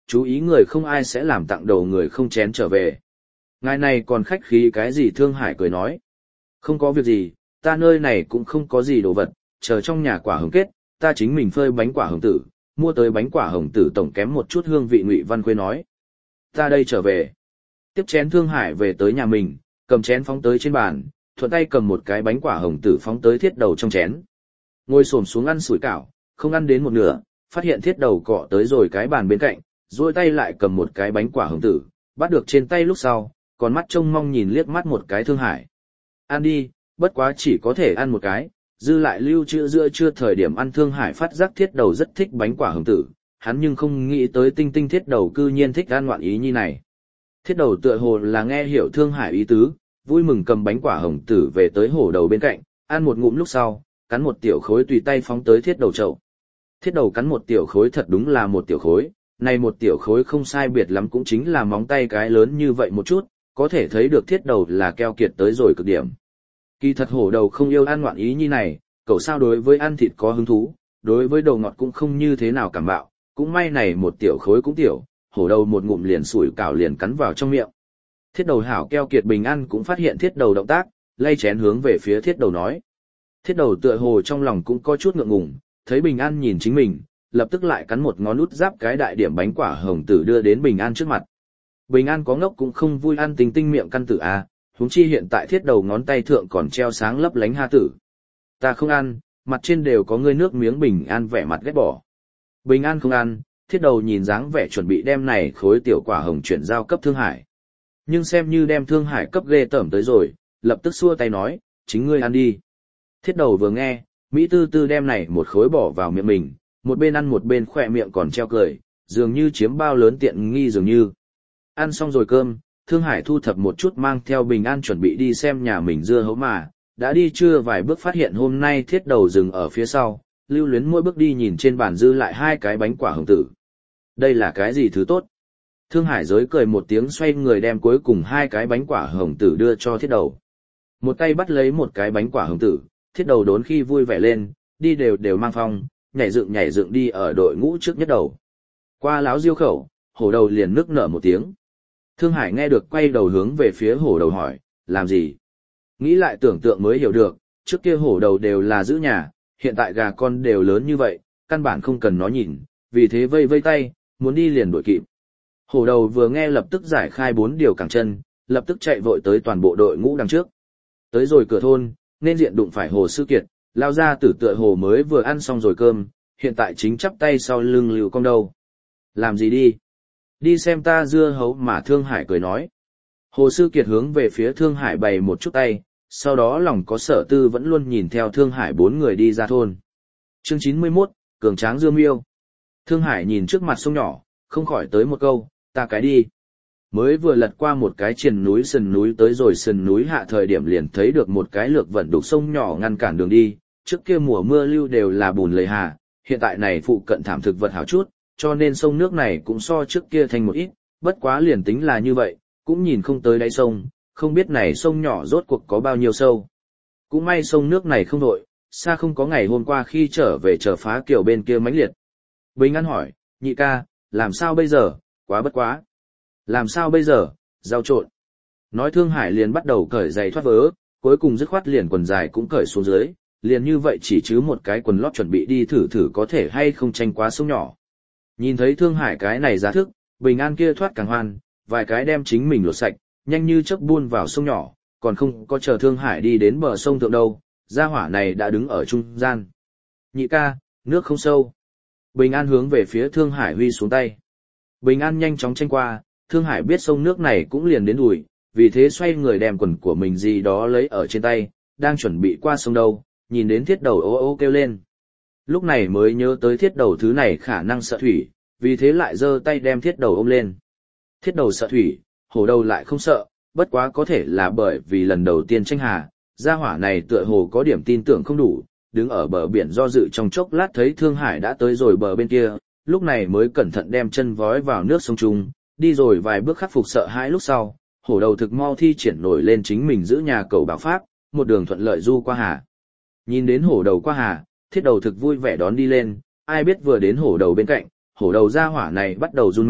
chú ý người không ai sẽ làm tặng đầu người không chén trở về. Ngài này còn khách khí cái gì? Thương Hải cười nói. Không có việc gì, ta nơi này cũng không có gì đồ vật, chờ trong nhà quả hồng kết, ta chính mình phơi bánh quả hồng tử, mua tới bánh quả hồng tử tổng kém một chút hương vị. Ngụy Văn Khuê nói. Ta đây trở về. Tiếp chén Thương Hải về tới nhà mình, cầm chén phóng tới trên bàn, thuận tay cầm một cái bánh quả hồng tử phóng tới Thiết Đầu trong chén. Ngồi xổm xuống ăn sủi cảo, không ăn đến một nửa, phát hiện Thiết Đầu cọ tới rồi cái bàn bên cạnh, duỗi tay lại cầm một cái bánh quả hồng tử, bắt được trên tay lúc sau, còn mắt trông mong nhìn liếc mắt một cái Thương Hải. Ăn đi, bất quá chỉ có thể ăn một cái, dư lại lưu trữ giữa trưa thời điểm ăn. Thương Hải phát giác Thiết Đầu rất thích bánh quả hồng tử, hắn nhưng không nghĩ tới tinh tinh Thiết Đầu cư nhiên thích ăn ngoạn ý như này. Thiết Đầu tựa hồ là nghe hiểu Thương Hải ý tứ, vui mừng cầm bánh quả hồng tử về tới hổ đầu bên cạnh, ăn một ngụm lúc sau, cắn một tiểu khối tùy tay phóng tới Thiết Đầu chậu. Thiết Đầu cắn một tiểu khối thật đúng là một tiểu khối, này một tiểu khối không sai biệt lắm cũng chính là móng tay cái lớn như vậy một chút, có thể thấy được Thiết Đầu là keo kiệt tới rồi cực điểm. Kỳ thật hổ đầu không yêu ăn ngoạn ý như này, cậu sao đối với ăn thịt có hứng thú, đối với đồ ngọt cũng không như thế nào cảm bạo, cũng may này một tiểu khối cũng tiểu, hổ đầu một ngụm liền sủi cảo liền cắn vào trong miệng. Thiết Đầu hảo keo kiệt. Bình An cũng phát hiện Thiết Đầu động tác, lay chén hướng về phía Thiết Đầu nói. Thiết Đầu tựa hồ trong lòng cũng có chút ngượng ngùng, thấy Bình An nhìn chính mình, lập tức lại cắn một ngón út giáp cái đại điểm bánh quả hồng tử đưa đến Bình An trước mặt. Bình An có ngốc cũng không vui ăn tinh tinh miệng căn tử à, huống chi hiện tại Thiết Đầu ngón tay thượng còn treo sáng lấp lánh ha tử. Ta không ăn, mặt trên đều có ngươi nước miếng. Bình An vẻ mặt ghét bỏ. Bình An không ăn, Thiết Đầu nhìn dáng vẻ chuẩn bị đem này khối tiểu quả hồng chuyển giao cấp Thương Hải. Nhưng xem như đem Thương Hải cấp ghê tởm tới rồi, lập tức xua tay nói, chính ngươi ăn đi. Thiết Đầu vừa nghe, Mỹ tư tư đem này một khối bỏ vào miệng mình, một bên ăn một bên khỏe miệng còn treo cười, dường như chiếm bao lớn tiện nghi dường như. Ăn xong rồi cơm, Thương Hải thu thập một chút mang theo Bình An chuẩn bị đi xem nhà mình dưa hấu mà, đã đi chưa vài bước phát hiện hôm nay Thiết Đầu dừng ở phía sau, lưu luyến mỗi bước đi nhìn trên bàn dư lại hai cái bánh quả hồng tử. Đây là cái gì thứ tốt? Thương Hải giới cười một tiếng xoay người đem cuối cùng hai cái bánh quả hồng tử đưa cho Thiết Đầu. Một tay bắt lấy một cái bánh quả hồng tử, Thiết Đầu đốn khi vui vẻ lên, đi đều mang phong, nhảy dựng đi ở đội ngũ trước nhất đầu. Qua láo diêu khẩu, hổ đầu liền nức nở một tiếng. Thương Hải nghe được quay đầu hướng về phía hổ đầu hỏi, làm gì? Nghĩ lại tưởng tượng mới hiểu được, trước kia hổ đầu đều là giữ nhà, hiện tại gà con đều lớn như vậy, căn bản không cần nó nhìn, vì thế vây vây tay, muốn đi liền đuổi kịp. Hổ đầu vừa nghe lập tức giải khai 4 điều cẳng chân, lập tức chạy vội tới toàn bộ đội ngũ đằng trước. Tới rồi cửa thôn, nên diện đụng phải Hồ Sư Kiệt, lao ra tử tựa hồ mới vừa ăn xong rồi cơm, hiện tại chính chắp tay sau lưng Lưu Công đâu. Làm gì đi? Đi xem ta dưa hấu mà. Thương Hải cười nói. Hồ Sư Kiệt hướng về phía Thương Hải bày một chút tay, sau đó lòng có sở tư vẫn luôn nhìn theo Thương Hải 4 người đi ra thôn. Chương 91, Cường Tráng Dương Miêu. Thương Hải nhìn trước mặt sông nhỏ, không khỏi tới một câu, ta cái đi. Mới vừa lật qua một cái triền núi sườn núi tới rồi sườn núi hạ thời điểm liền thấy được một cái lược vận đục sông nhỏ ngăn cản đường đi, trước kia mùa mưa lưu đều là bùn lầy hà, hiện tại này phụ cận thảm thực vật hảo chút, cho nên sông nước này cũng so trước kia thành một ít, bất quá liền tính là như vậy, cũng nhìn không tới đáy sông, không biết này sông nhỏ rốt cuộc có bao nhiêu sâu. Cũng may sông nước này không đội, xa không có ngày hôm qua khi trở về chờ phá kiểu bên kia mãnh liệt. Bình An hỏi, nhị ca, làm sao bây giờ, quá bất quá. Làm sao bây giờ, giao trộn. Nói Thương Hải liền bắt đầu cởi giày thoát vớ, cuối cùng dứt khoát liền quần dài cũng cởi xuống dưới, liền như vậy chỉ chứ một cái quần lót chuẩn bị đi thử có thể hay không tranh quá sông nhỏ. Nhìn thấy Thương Hải cái này giá thức, Bình An kia thoát càng hoan, vài cái đem chính mình lột sạch, nhanh như chớp buôn vào sông nhỏ, còn không có chờ Thương Hải đi đến bờ sông thượng đâu, gia hỏa này đã đứng ở trung gian. Nhị ca, nước không sâu. Bình An hướng về phía Thương Hải huy xuống tay. Bình An nhanh chóng tranh qua, Thương Hải biết sông nước này cũng liền đến đùi, vì thế xoay người đem quần của mình gì đó lấy ở trên tay, đang chuẩn bị qua sông đâu, nhìn đến Thiết Đầu ô ô kêu lên. Lúc này mới nhớ tới Thiết Đầu thứ này khả năng sợ thủy, vì thế lại giơ tay đem Thiết Đầu ôm lên. Thiết Đầu sợ thủy, hổ đầu lại không sợ, bất quá có thể là bởi vì lần đầu tiên tranh hà, gia hỏa này tựa hồ có điểm tin tưởng không đủ, đứng ở bờ biển do dự trong chốc lát thấy Thương Hải đã tới rồi bờ bên kia, lúc này mới cẩn thận đem chân vói vào nước sông Trung, đi rồi vài bước khắc phục sợ hãi lúc sau, hổ đầu thực mau thi triển nổi lên chính mình giữ nhà cầu bảo pháp, một đường thuận lợi du qua hà. Nhìn đến hổ đầu qua hà, Thiết Đầu thực vui vẻ đón đi lên, ai biết vừa đến hổ đầu bên cạnh, hổ đầu gia hỏa này bắt đầu run mau,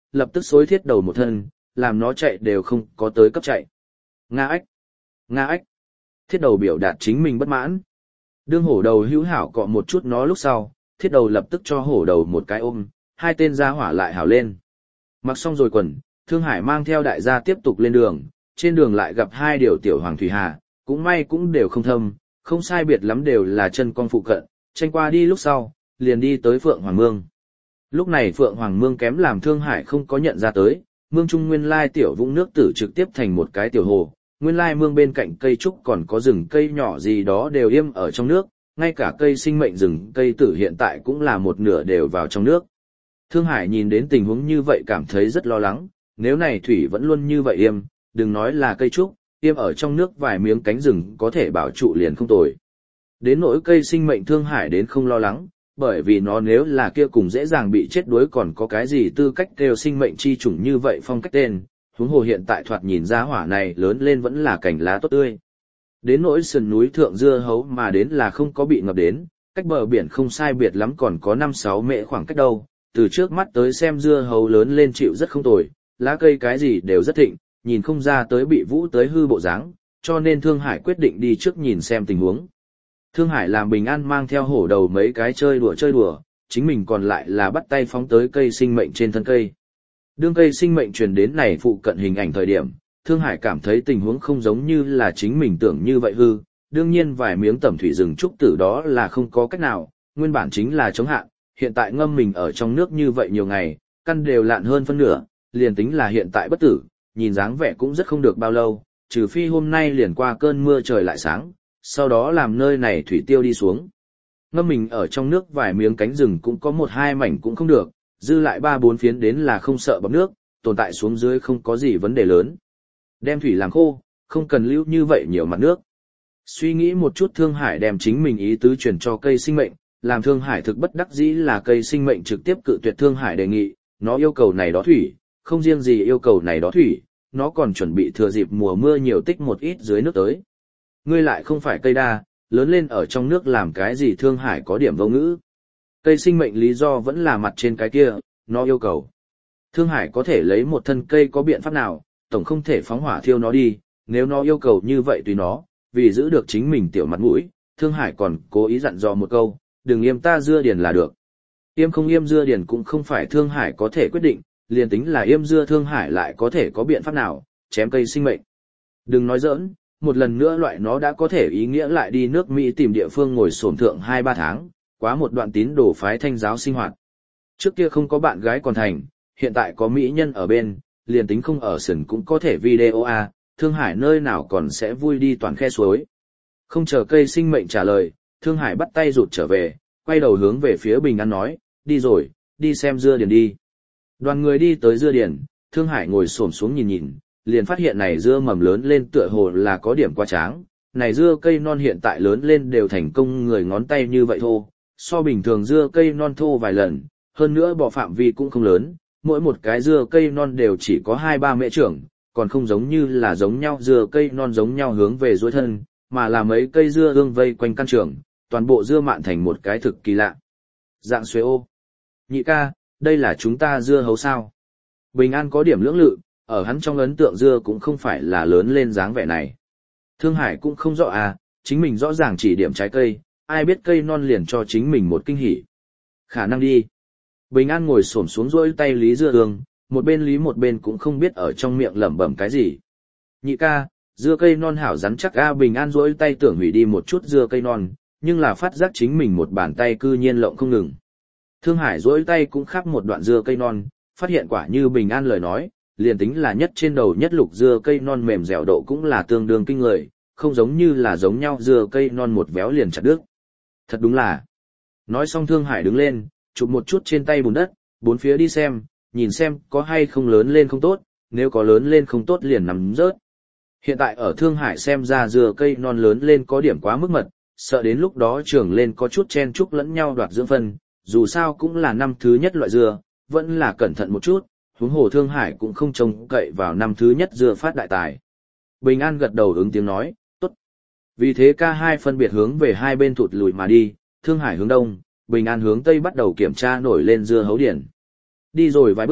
lập tức xối thiết đầu một thân, làm nó chạy đều không có tới cấp chạy. Nga ách! Nga ách! Thiết đầu biểu đạt chính mình bất mãn. Đương hổ đầu hữu hảo cọ một chút nó lúc sau, thiết đầu lập tức cho hổ đầu một cái ôm, hai tên gia hỏa lại hảo lên. Mặc xong rồi quần, Thương Hải mang theo đại gia tiếp tục lên đường, trên đường lại gặp hai điều tiểu hoàng thủy hà, cũng may cũng đều không thâm, không sai biệt lắm đều là chân con phụ cận, tranh qua đi lúc sau, liền đi tới Phượng Hoàng Mương. Lúc này Phượng Hoàng Mương kém làm Thương Hải không có nhận ra tới, mương trung nguyên lai tiểu vũng nước tử trực tiếp thành một cái tiểu hồ, nguyên lai mương bên cạnh cây trúc còn có rừng cây nhỏ gì đó đều im ở trong nước, ngay cả cây sinh mệnh rừng cây tử hiện tại cũng là một nửa đều vào trong nước. Thương Hải nhìn đến tình huống như vậy cảm thấy rất lo lắng, nếu này thủy vẫn luôn như vậy im, đừng nói là cây trúc, im ở trong nước vài miếng cánh rừng có thể bảo trụ liền không tồi. Đến nỗi cây sinh mệnh Thương Hải đến không lo lắng, bởi vì nó nếu là kia cùng dễ dàng bị chết đuối còn có cái gì tư cách kêu sinh mệnh chi chủng như vậy phong cách tên, huống hồ hiện tại thoạt nhìn ra hỏa này lớn lên vẫn là cành lá tốt tươi. Đến nỗi sườn núi thượng dưa hấu mà đến là không có bị ngập đến, cách bờ biển không sai biệt lắm còn có 5-6 mễ khoảng cách đâu, từ trước mắt tới xem dưa hấu lớn lên chịu rất không tồi, lá cây cái gì đều rất thịnh, nhìn không ra tới bị vũ tới hư bộ dáng, cho nên Thương Hải quyết định đi trước nhìn xem tình huống. Thương Hải làm bình an mang theo hổ đầu mấy cái chơi đùa, chính mình còn lại là bắt tay phóng tới cây sinh mệnh trên thân cây. Đương cây sinh mệnh truyền đến này phụ cận hình ảnh thời điểm, Thương Hải cảm thấy tình huống không giống như là chính mình tưởng như vậy hư, đương nhiên vài miếng tẩm thủy rừng trúc tử đó là không có cách nào, nguyên bản chính là chống hạn, hiện tại ngâm mình ở trong nước như vậy nhiều ngày, căn đều lạn hơn phân nửa, liền tính là hiện tại bất tử, nhìn dáng vẻ cũng rất không được bao lâu, trừ phi hôm nay liền qua cơn mưa trời lại sáng, sau đó làm nơi này thủy tiêu đi xuống. Ngâm mình ở trong nước vài miếng cánh rừng cũng có 1-2 mảnh cũng không được, dư lại 3-4 phiến đến là không sợ bọt nước, tồn tại xuống dưới không có gì vấn đề lớn. Đem thủy làm khô, không cần lưu như vậy nhiều mặt nước. Suy nghĩ một chút Thương Hải đem chính mình ý tứ truyền cho cây sinh mệnh, làm Thương Hải thực bất đắc dĩ là cây sinh mệnh trực tiếp cự tuyệt Thương Hải đề nghị, nó yêu cầu này đó thủy, không riêng gì yêu cầu này đó thủy, nó còn chuẩn bị thừa dịp mùa mưa nhiều tích một ít dưới nước tới. Ngươi lại không phải cây đa, lớn lên ở trong nước làm cái gì Thương Hải có điểm vô ngữ. Cây sinh mệnh lý do vẫn là mặt trên cái kia, nó yêu cầu. Thương Hải có thể lấy một thân cây có biện pháp nào, tổng không thể phóng hỏa thiêu nó đi, nếu nó yêu cầu như vậy tùy nó, vì giữ được chính mình tiểu mặt mũi, Thương Hải còn cố ý dặn dò một câu, đừng yêm ta dưa điền là được. Yêm không yêm dưa điền cũng không phải Thương Hải có thể quyết định, liền tính là yêm dưa Thương Hải lại có thể có biện pháp nào, chém cây sinh mệnh. Đừng nói giỡn, một lần nữa loại nó đã có thể ý nghĩa lại đi nước Mỹ tìm địa phương ngồi xổm thượng 2-3 tháng, quá một đoạn tín đồ phái thanh giáo sinh hoạt. Trước kia không có bạn gái còn thành, hiện tại có mỹ nhân ở bên, liền tính không ở sân cũng có thể video a, Thương Hải nơi nào còn sẽ vui đi toàn khe suối. Không chờ cây sinh mệnh trả lời, Thương Hải bắt tay rụt trở về, quay đầu hướng về phía Bình An nói, đi rồi, đi xem dưa điền đi. Đoàn người đi tới dưa điền, Thương Hải ngồi xổm xuống nhìn, liền phát hiện này dưa mầm lớn lên tựa hồ là có điểm quá tráng, này dưa cây non hiện tại lớn lên đều thành công người ngón tay như vậy thô, so bình thường dưa cây non thô vài lần, hơn nữa bỏ phạm vi cũng không lớn, mỗi một cái dưa cây non đều chỉ có 2-3 mễ trưởng, còn không giống như là giống nhau dưa cây non giống nhau hướng về duỗi thân, mà là mấy cây dưa ương vây quanh căn trường, toàn bộ dưa mạn thành một cái thực kỳ lạ. Dạng xuế ô. Nhị ca, đây là chúng ta dưa hấu sao? Bình An có điểm lưỡng lự, ở hắn trong ấn tượng dưa cũng không phải là lớn lên dáng vẻ này. Thương Hải cũng không rõ à, chính mình rõ ràng chỉ điểm trái cây, ai biết cây non liền cho chính mình một kinh hỉ. Khả năng đi. Bình An ngồi xổm xuống rỗi tay lý dưa ương, một bên lý một bên cũng không biết ở trong miệng lẩm bẩm cái gì. Nhị ca, dưa cây non hảo rắn chắc a. Bình An rỗi tay tưởng hủy đi một chút dưa cây non, nhưng là phát giác chính mình một bàn tay cư nhiên lộng không ngừng. Thương Hải rỗi tay cũng khắc một đoạn dưa cây non, phát hiện quả như Bình An lời nói, liền tính là nhất trên đầu nhất lục dưa cây non mềm dẻo độ cũng là tương đương kinh người, không giống như là giống nhau dưa cây non một véo liền chặt đứt. Thật đúng là. Nói xong Thương Hải đứng lên, chụp một chút trên tay bùn đất, bốn phía đi xem, nhìn xem có hay không lớn lên không tốt, nếu có lớn lên không tốt liền nằm rớt. Hiện tại ở Thương Hải xem ra dưa cây non lớn lên có điểm quá mức mật, sợ đến lúc đó trưởng lên có chút chen chúc lẫn nhau đoạt dưỡng phân, dù sao cũng là năm thứ nhất loại dưa, vẫn là cẩn thận một chút, huống hồ Thương Hải cũng không trông cậy vào năm thứ nhất dưa phát đại tài. Bình An gật đầu ứng tiếng nói, tốt. Vì thế ca hai phân biệt hướng về hai bên thụt lùi mà đi, Thương Hải hướng đông, Bình An hướng tây bắt đầu kiểm tra nổi lên dưa hấu điển. Đi rồi vài bước,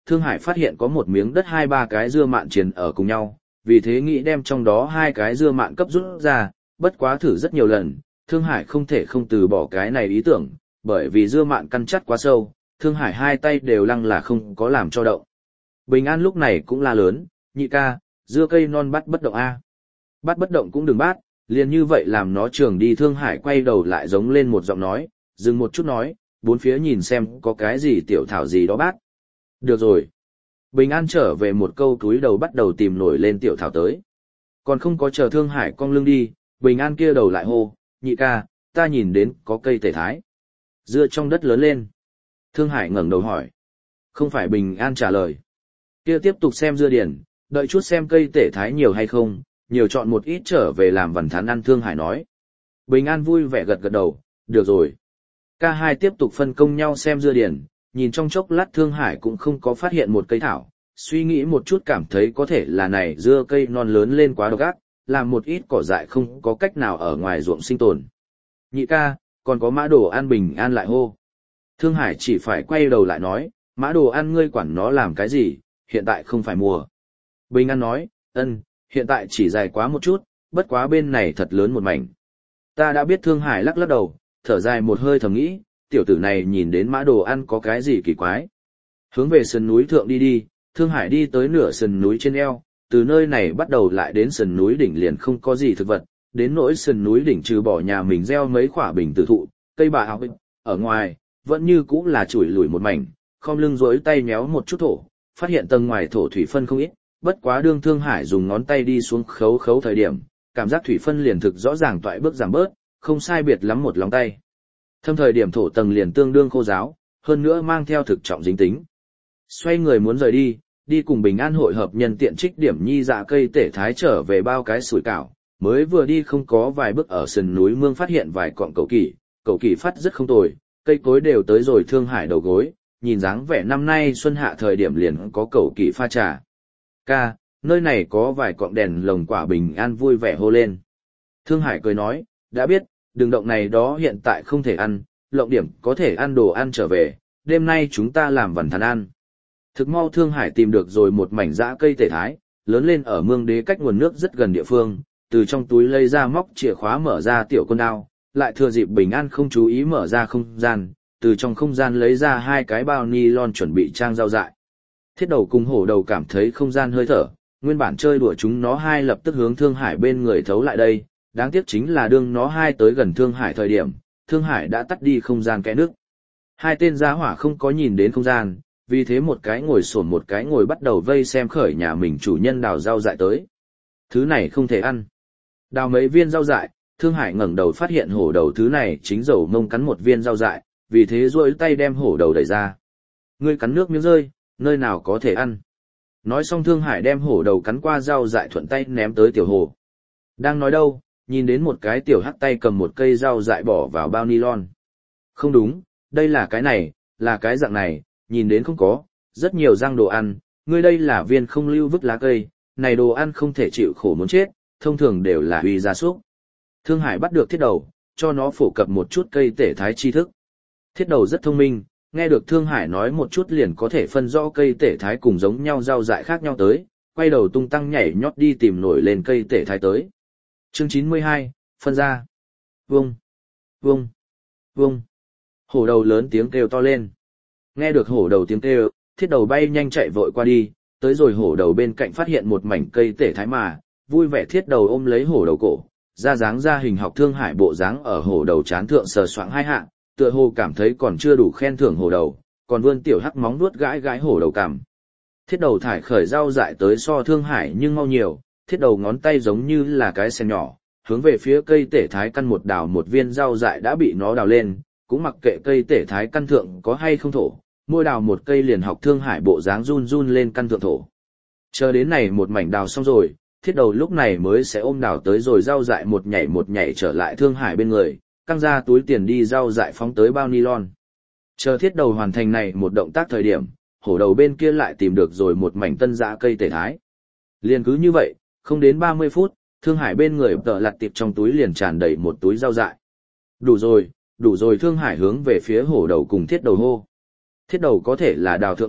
Thương Hải phát hiện có một miếng đất hai ba cái dưa mạn triền ở cùng nhau, vì thế nghĩ đem trong đó hai cái dưa mạn cấp rút ra, bất quá thử rất nhiều lần, Thương Hải không thể không từ bỏ cái này ý tưởng, bởi vì dưa mạn căn chắc quá sâu, Thương Hải hai tay đều lăng là không có làm cho động. Bình An lúc này cũng la lớn, nhị ca, dưa cây non bắt bất động a. Bắt bất động cũng đừng bắt, liền như vậy làm nó trường đi. Thương Hải quay đầu lại giống lên một giọng nói, dừng một chút nói, bốn phía nhìn xem có cái gì tiểu thảo gì đó bắt. Được rồi. Bình An trở về một câu túi đầu bắt đầu tìm nổi lên tiểu thảo tới. Còn không có chờ Thương Hải cong lưng đi, Bình An kia đầu lại hô, nhị ca, ta nhìn đến có cây tể thái. Dưa trong đất lớn lên. Thương Hải ngẩng đầu hỏi. Không phải. Bình An trả lời. Kia tiếp tục xem dưa điển, đợi chút xem cây tể thái nhiều hay không, nhiều chọn một ít trở về làm vằn thán ăn. Thương Hải nói. Bình An vui vẻ gật gật đầu, được rồi. Ca hai tiếp tục phân công nhau xem dưa điển, nhìn trong chốc lát Thương Hải cũng không có phát hiện một cây thảo, suy nghĩ một chút cảm thấy có thể là này dưa cây non lớn lên quá độc ác, làm một ít cỏ dại không có cách nào ở ngoài ruộng sinh tồn. Nhị ca, còn có mã đồ ăn. Bình An lại hô. Thương Hải chỉ phải quay đầu lại nói, mã đồ ăn ngươi quản nó làm cái gì, hiện tại không phải mùa. Bình An nói, hiện tại chỉ dài quá một chút, bất quá bên này thật lớn một mảnh. Ta đã biết. Thương Hải lắc lắc đầu, thở dài một hơi thầm nghĩ, tiểu tử này nhìn đến mã đồ ăn có cái gì kỳ quái. Hướng về sườn núi thượng đi đi, Thương Hải đi tới nửa sườn núi trên eo, từ nơi này bắt đầu lại đến sườn núi đỉnh liền không có gì thực vật, đến nỗi sườn núi đỉnh trừ bỏ nhà mình gieo mấy quả bình tử thụ, cây bà áo ở ngoài, vẫn như cũ là chủi lủi một mảnh, khom lưng duỗi tay méo một chút thổ, phát hiện tầng ngoài thổ thủy phân không ít, bất quá đương Thương Hải dùng ngón tay đi xuống khấu khấu thời điểm, cảm giác thủy phân liền thực rõ ràng toại bước giảm bớt, không sai biệt lắm một lòng tay. Thâm thời điểm thổ tầng liền tương đương khô ráo, hơn nữa mang theo thực trọng dính tính. Xoay người muốn rời đi, đi cùng Bình An hội hợp nhân tiện trích điểm nhi dạ cây tể thái trở về bao cái sủi cảo, mới vừa đi không có vài bước ở sườn núi mương phát hiện vài cọng cẩu kỳ phát rất không tồi, cây cối đều tới rồi. Thương Hải đầu gối, nhìn dáng vẻ năm nay xuân hạ thời điểm liền có cẩu kỳ pha trà. Ca, nơi này có vài cọng đèn lồng quả. Bình An vui vẻ hô lên. Thương Hải cười nói, đã biết, đường động này đó hiện tại không thể ăn, lộng điểm có thể ăn đồ ăn trở về, đêm nay chúng ta làm vằn thán ăn. Thực mau Thương Hải tìm được rồi một mảnh dã cây tể thái, lớn lên ở mương đế cách nguồn nước rất gần địa phương, từ trong túi lấy ra móc chìa khóa mở ra tiểu con đao, lại thừa dịp Bình An không chú ý mở ra không gian, từ trong không gian lấy ra hai cái bao ni-lon chuẩn bị trang rau dại. Thiết đầu cùng hổ đầu cảm thấy không gian hơi thở, nguyên bản chơi đùa chúng nó hai lập tức hướng Thương Hải bên người thấu lại đây, đáng tiếc chính là đương nó hai tới gần Thương Hải thời điểm, Thương Hải đã tắt đi không gian kẽ nước. Hai tên giá hỏa không có nhìn đến không gian, vì thế một cái ngồi xổm một cái ngồi bắt đầu vây xem khởi nhà mình chủ nhân đào rau dại tới. Thứ này không thể ăn. Đào mấy viên rau dại, Thương Hải ngẩng đầu phát hiện hổ đầu thứ này chính dầu mông cắn một viên rau dại, vì thế duỗi tay đem hổ đầu đẩy ra. Ngươi cắn nước miếng rơi, nơi nào có thể ăn. Nói xong Thương Hải đem hổ đầu cắn qua rau dại thuận tay ném tới tiểu hồ. Đang nói đâu, nhìn đến một cái tiểu hắc tay cầm một cây rau dại bỏ vào bao nylon. Không đúng, đây là cái này, là cái dạng này, nhìn đến không có, rất nhiều rang đồ ăn, ngươi đây là viên không lưu vứt lá cây, này đồ ăn không thể chịu khổ muốn chết, thông thường đều là uy gia súc. Thương Hải bắt được thiết đầu, cho nó phổ cập một chút cây tể thái tri thức. Thiết đầu rất thông minh, nghe được Thương Hải nói một chút liền có thể phân rõ cây tể thái cùng giống nhau rau dại khác nhau tới, quay đầu tung tăng nhảy nhót đi tìm nổi lên cây tể thái tới. Chương 92, phân ra. Vung, vung, vung. Hổ đầu lớn tiếng kêu to lên. Nghe được hổ đầu tiếng kêu, thiết đầu bay nhanh chạy vội qua đi, tới rồi hổ đầu bên cạnh phát hiện một mảnh cây tể thái mà, vui vẻ thiết đầu ôm lấy hổ đầu cổ, ra dáng ra hình học Thương Hải bộ dáng ở hổ đầu chán thượng sờ soạng hai hạ, tựa hồ cảm thấy còn chưa đủ khen thưởng hổ đầu, còn vươn tiểu hắc móng vuốt gãi gãi hổ đầu cằm. Thiết đầu thải khởi rau dại tới so Thương Hải nhưng mau nhiều, thiết đầu ngón tay giống như là cái sen nhỏ, hướng về phía cây tể thái căn một đào một viên rau dại đã bị nó đào lên, cũng mặc kệ cây tể thái căn thượng có hay không thổ, mỗi đào một cây liền học Thương Hải bộ dáng run run lên căn thượng thổ. Chờ đến này một mảnh đào xong rồi, thiết đầu lúc này mới sẽ ôm đào tới rồi rau dại một nhảy trở lại Thương Hải bên người, căng ra túi tiền đi rau dại phóng tới bao nylon. Chờ thiết đầu hoàn thành này một động tác thời điểm, hổ đầu bên kia lại tìm được rồi một mảnh tân dã cây tể thái. Liền cứ như vậy, không đến 30 phút, Thương Hải bên người tợ lặt tiệp trong túi liền tràn đầy một túi rau dại. Đủ rồi Thương Hải hướng về phía hổ đầu cùng thiết đầu hô. Thiết đầu có thể là đào thượng nghiện,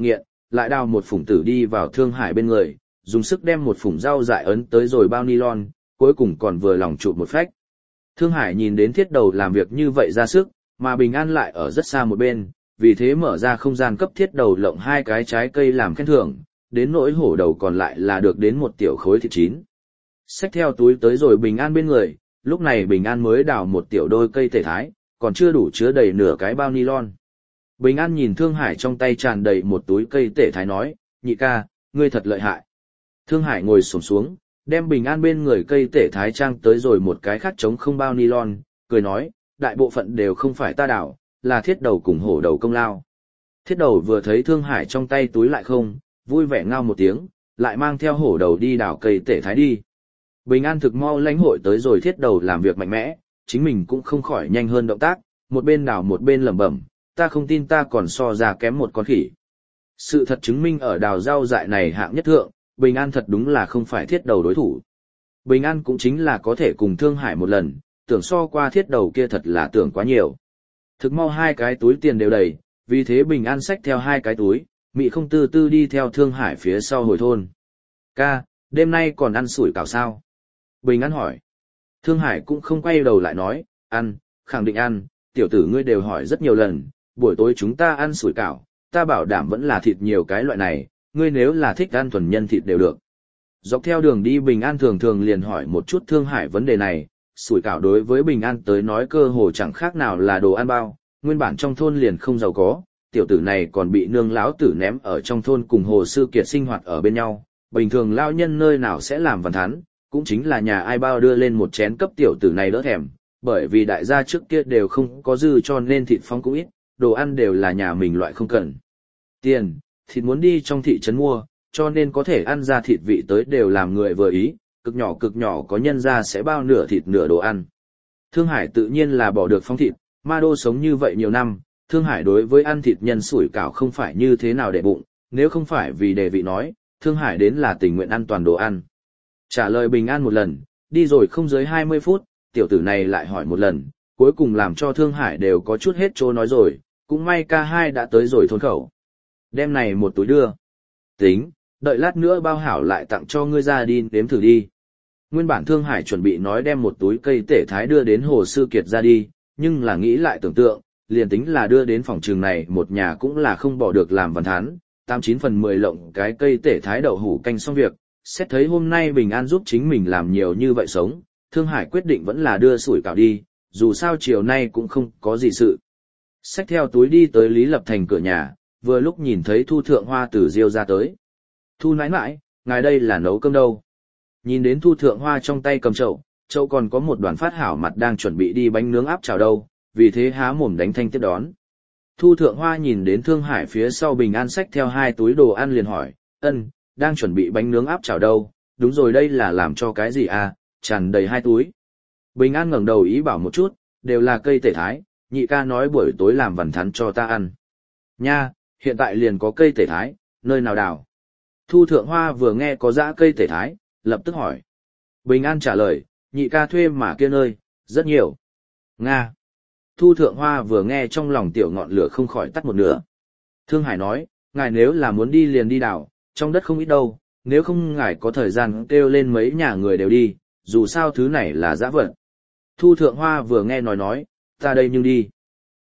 lại đào một phủng tử đi vào Thương Hải bên người, dùng sức đem một phủng rau dại ấn tới rồi bao nylon, cuối cùng còn vừa lòng chụp một phách. Thương Hải nhìn đến thiết đầu làm việc như vậy ra sức, mà Bình An lại ở rất xa một bên, vì thế mở ra không gian cấp thiết đầu lộng 2 cái trái cây làm khen thưởng, đến nỗi hổ đầu còn lại là được đến một tiểu khối thịt chín. Xách theo túi tới rồi Bình An bên người, lúc này Bình An mới đào một tiểu đôi cây tể thái, còn chưa đủ chứa đầy nửa cái bao nylon. Bình An nhìn Thương Hải trong tay tràn đầy một túi cây tể thái nói, nhị ca, ngươi thật lợi hại. Thương Hải ngồi xổm xuống, đem Bình An bên người cây tể thái trang tới rồi một cái khác trống không bao nylon, cười nói, đại bộ phận đều không phải ta đào, là thiết đầu cùng hổ đầu công lao. Thiết đầu vừa thấy Thương Hải trong tay túi lại không, vui vẻ ngao một tiếng, lại mang theo hổ đầu đi đào cây tể thái đi. Bình An thực mau lãnh hội tới rồi thiết đầu làm việc mạnh mẽ, chính mình cũng không khỏi nhanh hơn động tác, một bên đào một bên lẩm bẩm, ta không tin ta còn so ra kém một con khỉ. Sự thật chứng minh ở đào rau dại này hạng nhất thượng, Bình An thật đúng là không phải thiết đầu đối thủ. Bình An cũng chính là có thể cùng Thương Hải một lần, tưởng so qua thiết đầu kia thật là tưởng quá nhiều. Thực mau 2 cái túi tiền đều đầy, vì thế Bình An xách theo 2 cái túi, mị không tư tư đi theo Thương Hải phía sau hồi thôn. Ca, đêm nay còn ăn sủi cảo sao? Bình An hỏi. Thương Hải cũng không quay đầu lại nói, ăn, khẳng định ăn, tiểu tử ngươi đều hỏi rất nhiều lần, buổi tối chúng ta ăn sủi cảo, ta bảo đảm vẫn là thịt nhiều cái loại này, ngươi nếu là thích ăn thuần nhân thịt đều được. Dọc theo đường đi Bình An thường thường liền hỏi một chút Thương Hải vấn đề này, sủi cảo đối với Bình An tới nói cơ hồ chẳng khác nào là đồ ăn bao, nguyên bản trong thôn liền không giàu có, tiểu tử này còn bị nương lão tử ném ở trong thôn cùng Hồ Sư Kiệt sinh hoạt ở bên nhau, bình thường lao nhân nơi nào sẽ làm văn thán, cũng chính là nhà ai bao đưa lên một chén cấp tiểu tử này đỡ thèm, bởi vì đại gia trước kia đều không có dư cho nên thịt phong cũng ít, đồ ăn đều là nhà mình loại không cần. Tiền, thịt muốn đi trong thị trấn mua, cho nên có thể ăn ra thịt vị tới đều làm người vừa ý, cực nhỏ có nhân ra sẽ bao nửa thịt nửa đồ ăn. Thương Hải tự nhiên là bỏ được phong thịt, ma đô sống như vậy nhiều năm, Thương Hải đối với ăn thịt nhân sủi cảo không phải như thế nào để bụng, nếu không phải vì đề vị nói, Thương Hải đến là tình nguyện ăn toàn đồ ăn. Trả lời Bình An một lần, đi rồi không dưới 20 phút, tiểu tử này lại hỏi một lần, cuối cùng làm cho Thương Hải đều có chút hết chỗ nói rồi, cũng may ca hai đã tới rồi thôn khẩu. Đem này một túi đưa. Tính, đợi lát nữa bao hảo lại tặng cho ngươi ra đi đếm thử đi. Nguyên bản Thương Hải chuẩn bị nói đem một túi cây tể thái đưa đến Hồ Sư Kiệt ra đi, nhưng là nghĩ lại tưởng tượng, liền tính là đưa đến phòng trường này một nhà cũng là không bỏ được làm văn thán, 89 phần 10 lộng cái cây tể thái đậu hủ canh xong việc, xét thấy hôm nay Bình An giúp chính mình làm nhiều như vậy sống, Thương Hải quyết định vẫn là đưa sủi cảo đi, dù sao chiều nay cũng không có gì sự. Xách theo túi đi tới Lý Lập Thành cửa nhà, vừa lúc nhìn thấy Thu Thượng Hoa từ Diêu ra tới. Thu nãi nãi, ngài đây là nấu cơm đâu? Nhìn đến Thu Thượng Hoa trong tay cầm chậu, chậu còn có một đoàn phát hảo mặt đang chuẩn bị đi bánh nướng áp chảo đâu, vì thế há mồm đánh thanh tiếp đón. Thu Thượng Hoa nhìn đến Thương Hải phía sau Bình An xách theo 2 túi đồ ăn liền hỏi, đang chuẩn bị bánh nướng áp chảo đâu, đúng rồi đây là làm cho cái gì à, tràn đầy 2 túi. Bình An ngẩng đầu ý bảo một chút, đều là cây tể thái, nhị ca nói buổi tối làm vằn thắn cho ta ăn. Nha, hiện tại liền có cây tể thái, nơi nào đào? Thu Thượng Hoa vừa nghe có dã cây tể thái, lập tức hỏi. Bình An trả lời, nhị ca thuê mà kia nơi, rất nhiều. Nga. Thu Thượng Hoa vừa nghe trong lòng tiểu ngọn lửa không khỏi tắt một nửa. Thương Hải nói, ngài nếu là muốn đi liền đi đào, trong đất không ít đâu, nếu không ngài có thời gian kêu lên mấy nhà người đều đi, dù sao thứ này là dã vật. Thu Thượng Hoa vừa nghe nói, ta đây nhưng đi.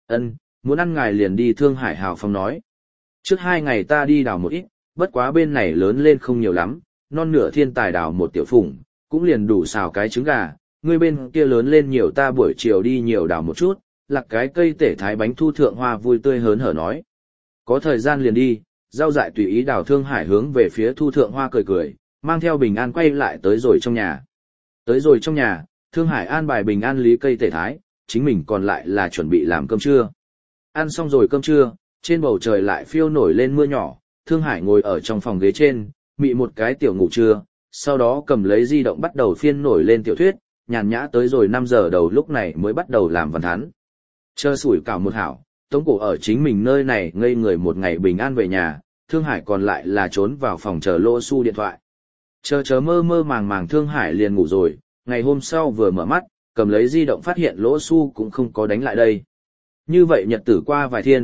Muốn ăn ngài liền đi. Thương Hải hào phóng nói. Trước 2 ngày ta đi đào một ít, bất quá bên này lớn lên không nhiều lắm, non nửa thiên tài đào một tiểu phủng, cũng liền đủ xào cái trứng gà, ngươi bên kia lớn lên nhiều ta buổi chiều đi nhiều đào một chút, lạc cái cây tể thái bánh. Thu Thượng Hoa vui tươi hớn hở nói. Có thời gian liền đi, rau dại tùy ý đào. Thương Hải hướng về phía Thu Thượng Hoa cười cười, mang theo Bình An quay lại tới rồi trong nhà. Tới rồi trong nhà, Thương Hải an bài Bình An lý cây tể thái, chính mình còn lại là chuẩn bị làm cơm trưa. Ăn xong rồi cơm trưa, trên bầu trời lại phiêu nổi lên mưa nhỏ, Thương Hải ngồi ở trong phòng ghế trên, mị một cái tiểu ngủ trưa, sau đó cầm lấy di động bắt đầu phiên nổi lên tiểu thuyết, nhàn nhã tới rồi 5 giờ đầu lúc này mới bắt đầu làm văn thán. Chờ sủi cảo một hảo, Tống Cổ ở chính mình nơi này ngây người một ngày Bình An về nhà, Thương Hải còn lại là trốn vào phòng chờ Lô Xu điện thoại. Chờ mơ mơ màng Thương Hải liền ngủ rồi, ngày hôm sau vừa mở mắt, cầm lấy di động phát hiện Lỗ Xu cũng không có đánh lại đây. Như vậy nhật tử qua vài thiên,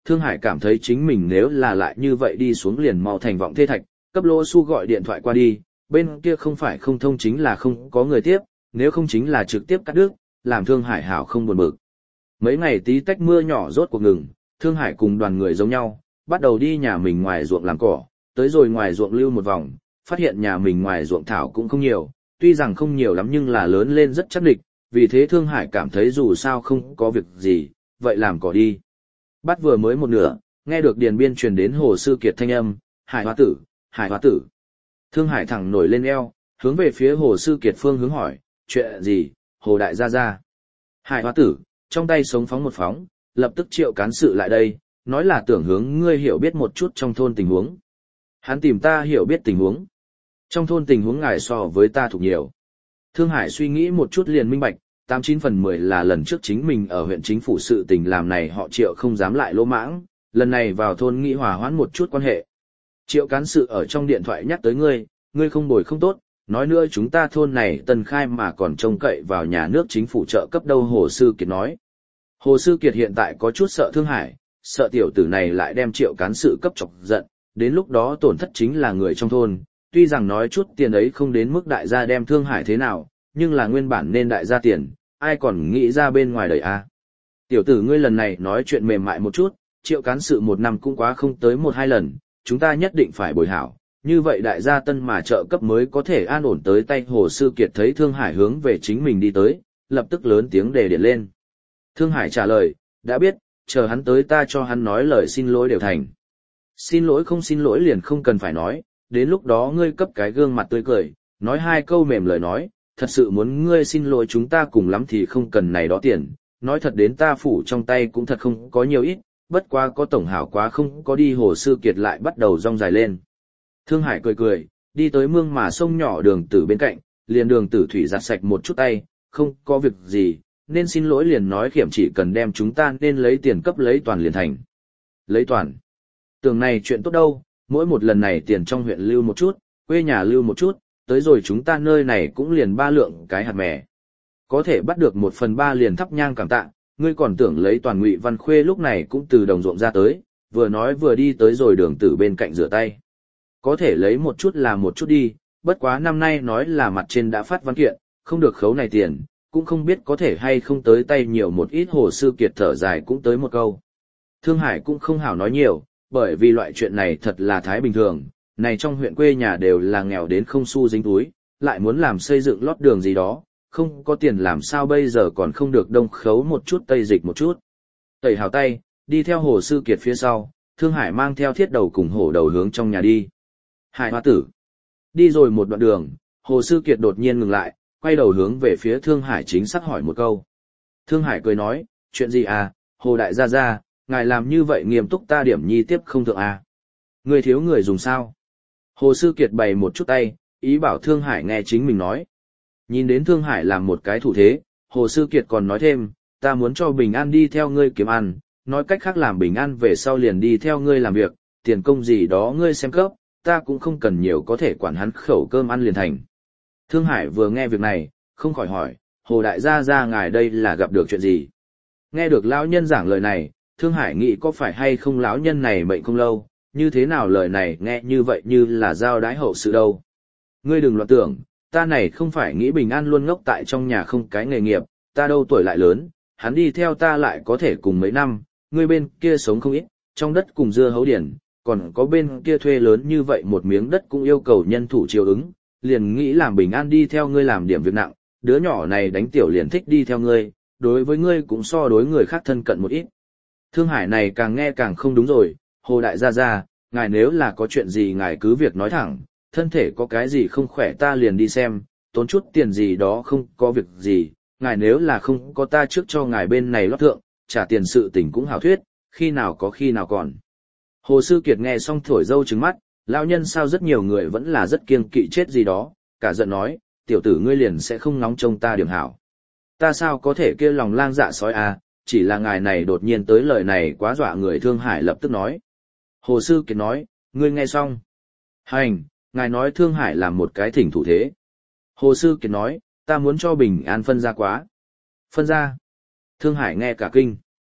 Thương Hải cảm thấy chính mình nếu là lại như vậy đi xuống liền mau thành vọng thê thạch, cấp Lô Xu gọi điện thoại qua đi, bên kia không phải không thông chính là không có người tiếp, nếu không chính là trực tiếp cắt đứt, làm Thương Hải hảo không buồn bực. Mấy ngày tí tách mưa nhỏ rốt cuộc ngừng, Thương Hải cùng đoàn người giống nhau, bắt đầu đi nhà mình ngoài ruộng làm cỏ, tới rồi ngoài ruộng lưu một vòng, phát hiện nhà mình ngoài ruộng thảo cũng không nhiều, tuy rằng không nhiều lắm nhưng là lớn lên rất chắc địch, vì thế Thương Hải cảm thấy dù sao không có việc gì, vậy làm cỏ đi. Bắt vừa mới một nửa, nghe được Điền Biên truyền đến Hồ Sư Kiệt thanh âm, Hải Hoa Tử, Hải Hoa Tử. Thương Hải thẳng nổi lên eo, hướng về phía Hồ Sư Kiệt phương hướng hỏi, chuyện gì, Hồ Đại gia gia. Hải Hoa Tử, trong tay sống phóng một phóng, lập tức triệu cán sự lại đây, nói là tưởng hướng ngươi hiểu biết một chút trong thôn tình huống. Hắn tìm ta hiểu biết tình huống. Trong thôn tình huống ngài so với ta thuộc nhiều. Thương Hải suy nghĩ một chút liền minh bạch, 89/10 là lần trước chính mình ở huyện chính phủ sự tình làm này họ Triệu không dám lại lỗ mãng, lần này vào thôn nghĩ hòa hoãn một chút quan hệ. Triệu cán sự ở trong điện thoại nhắc tới ngươi không bồi không tốt, nói nữa chúng ta thôn này tân khai mà còn trông cậy vào nhà nước chính phủ trợ cấp đâu. Hồ Sư Kiệt nói. Hồ Sư Kiệt hiện tại có chút sợ Thương Hải, sợ tiểu tử này lại đem Triệu cán sự cấp chọc giận, đến lúc đó tổn thất chính là người trong thôn, tuy rằng nói chút tiền ấy không đến mức đại gia đem Thương Hải thế nào, nhưng là nguyên bản nên đại gia tiền, ai còn nghĩ ra bên ngoài đời a. Tiểu tử ngươi lần này nói chuyện mềm mại một chút, Triệu cán sự một năm cũng quá không tới 1-2 lần, chúng ta nhất định phải bồi hảo, như vậy đại gia tân mà trợ cấp mới có thể an ổn tới tay. Hồ Sư Kiệt thấy Thương Hải hướng về chính mình đi tới, lập tức lớn tiếng đề điện lên. Thương Hải trả lời, đã biết, chờ hắn tới ta cho hắn nói lời xin lỗi đều thành. Xin lỗi không xin lỗi liền không cần phải nói, đến lúc đó ngươi cấp cái gương mặt tươi cười, nói 2 câu mềm lời nói, thật sự muốn ngươi xin lỗi chúng ta cùng lắm thì không cần này đó tiền, nói thật đến ta phủ trong tay cũng thật không có nhiều ít, bất quá có tổng hảo quá không có đi. Hồ Sư Kiệt lại bắt đầu rong dài lên. Thương Hải cười cười, đi tới mương mà sông nhỏ Đường Tử bên cạnh, liền Đường Tử thủy giặt sạch một chút tay, không có việc gì, nên xin lỗi liền nói khiểm chỉ cần đem chúng ta nên lấy tiền cấp lấy toàn liền thành. Lấy toàn. Tưởng này chuyện tốt đâu, mỗi một lần này tiền trong huyện lưu một chút, quê nhà lưu một chút, tới rồi chúng ta nơi này cũng liền 3 lượng cái hạt mè. Có thể bắt được 1/3 liền thắp nhang cảm tạ, ngươi còn tưởng lấy toàn. Ngụy Văn Khuê lúc này cũng từ đồng ruộng ra tới, vừa nói vừa đi tới rồi Đường Tử bên cạnh rửa tay. Có thể lấy một chút là một chút đi, bất quá năm nay nói là mặt trên đã phát văn kiện, không được khấu này tiền, cũng không biết có thể hay không tới tay nhiều một ít. Hồ Sư Kiệt thở dài cũng tới một câu. Thương Hải cũng không hảo nói nhiều, bởi vì loại chuyện này thật là thái bình thường, này trong huyện quê nhà đều là nghèo đến không xu dính túi, lại muốn làm xây dựng lót đường gì đó, không có tiền làm sao bây giờ còn không được đông khấu một chút tây dịch một chút. Tẩy hào tay, đi theo Hồ Sư Kiệt phía sau, Thương Hải mang theo Thiết Đầu cùng Hổ Đầu hướng trong nhà đi. Hải Hoa Tử. Đi rồi một đoạn đường, Hồ Sư Kiệt đột nhiên ngừng lại, quay đầu hướng về phía Thương Hải chính xác hỏi một câu. Thương Hải cười nói, chuyện gì à, Hồ Đại gia gia, ngài làm như vậy nghiêm túc ta điểm nhi tiếp không thượng à. Người thiếu người dùng sao? Hồ Sư Kiệt bày một chút tay, ý bảo Thương Hải nghe chính mình nói. Nhìn đến Thương Hải làm một cái thủ thế, Hồ Sư Kiệt còn nói thêm, ta muốn cho Bình An đi theo ngươi kiếm ăn, nói cách khác làm Bình An về sau liền đi theo ngươi làm việc, tiền công gì đó ngươi xem cấp, ta cũng không cần nhiều có thể quản hắn khẩu cơm ăn liền thành. Thương Hải vừa nghe việc này, không khỏi hỏi, Hồ Đại gia gia ngài đây là gặp được chuyện gì? Nghe được lão nhân giảng lời này, Thương Hải nghĩ có phải hay không lão nhân này mệnh không lâu, như thế nào lời này nghe như vậy như là giao đái hậu sự đâu. Ngươi đừng loạn tưởng, ta này không phải nghĩ Bình An luôn ngốc tại trong nhà không cái nghề nghiệp, ta đâu tuổi lại lớn, hắn đi theo ta lại có thể cùng mấy năm, ngươi bên kia sống không ít, trong đất cùng dưa hấu điển, còn có bên kia thuê lớn như vậy một miếng đất cũng yêu cầu nhân thủ chiều ứng, liền nghĩ làm Bình An đi theo ngươi làm điểm việc nặng, đứa nhỏ này đánh tiểu liền thích đi theo ngươi, đối với ngươi cũng so đối người khác thân cận một ít. Thương Hải này càng nghe càng không đúng rồi, Hồ Đại gia gia, ngài nếu là có chuyện gì ngài cứ việc nói thẳng, thân thể có cái gì không khỏe ta liền đi xem, tốn chút tiền gì đó không có việc gì, ngài nếu là không có ta trước cho ngài bên này lót thượng, trả tiền sự tình cũng hảo thuyết, khi nào có khi nào còn. Hồ Sư Kiệt nghe xong thổi dâu trứng mắt, lão nhân sao rất nhiều người vẫn là rất kiêng kỵ chết gì đó, cả giận nói, tiểu tử ngươi liền sẽ không nóng trông ta điểm hảo. Ta sao có thể kia lòng lang dạ sói à, chỉ là ngài này đột nhiên tới lời này quá dọa người. Thương Hải lập tức nói. Hồ Sư Kiệt nói, ngươi nghe xong. Hành, ngài nói Thương Hải làm một cái thỉnh thủ thế. Hồ Sư Kiệt nói, ta muốn cho Bình An phân ra quá. Phân ra. Thương Hải nghe cả kinh.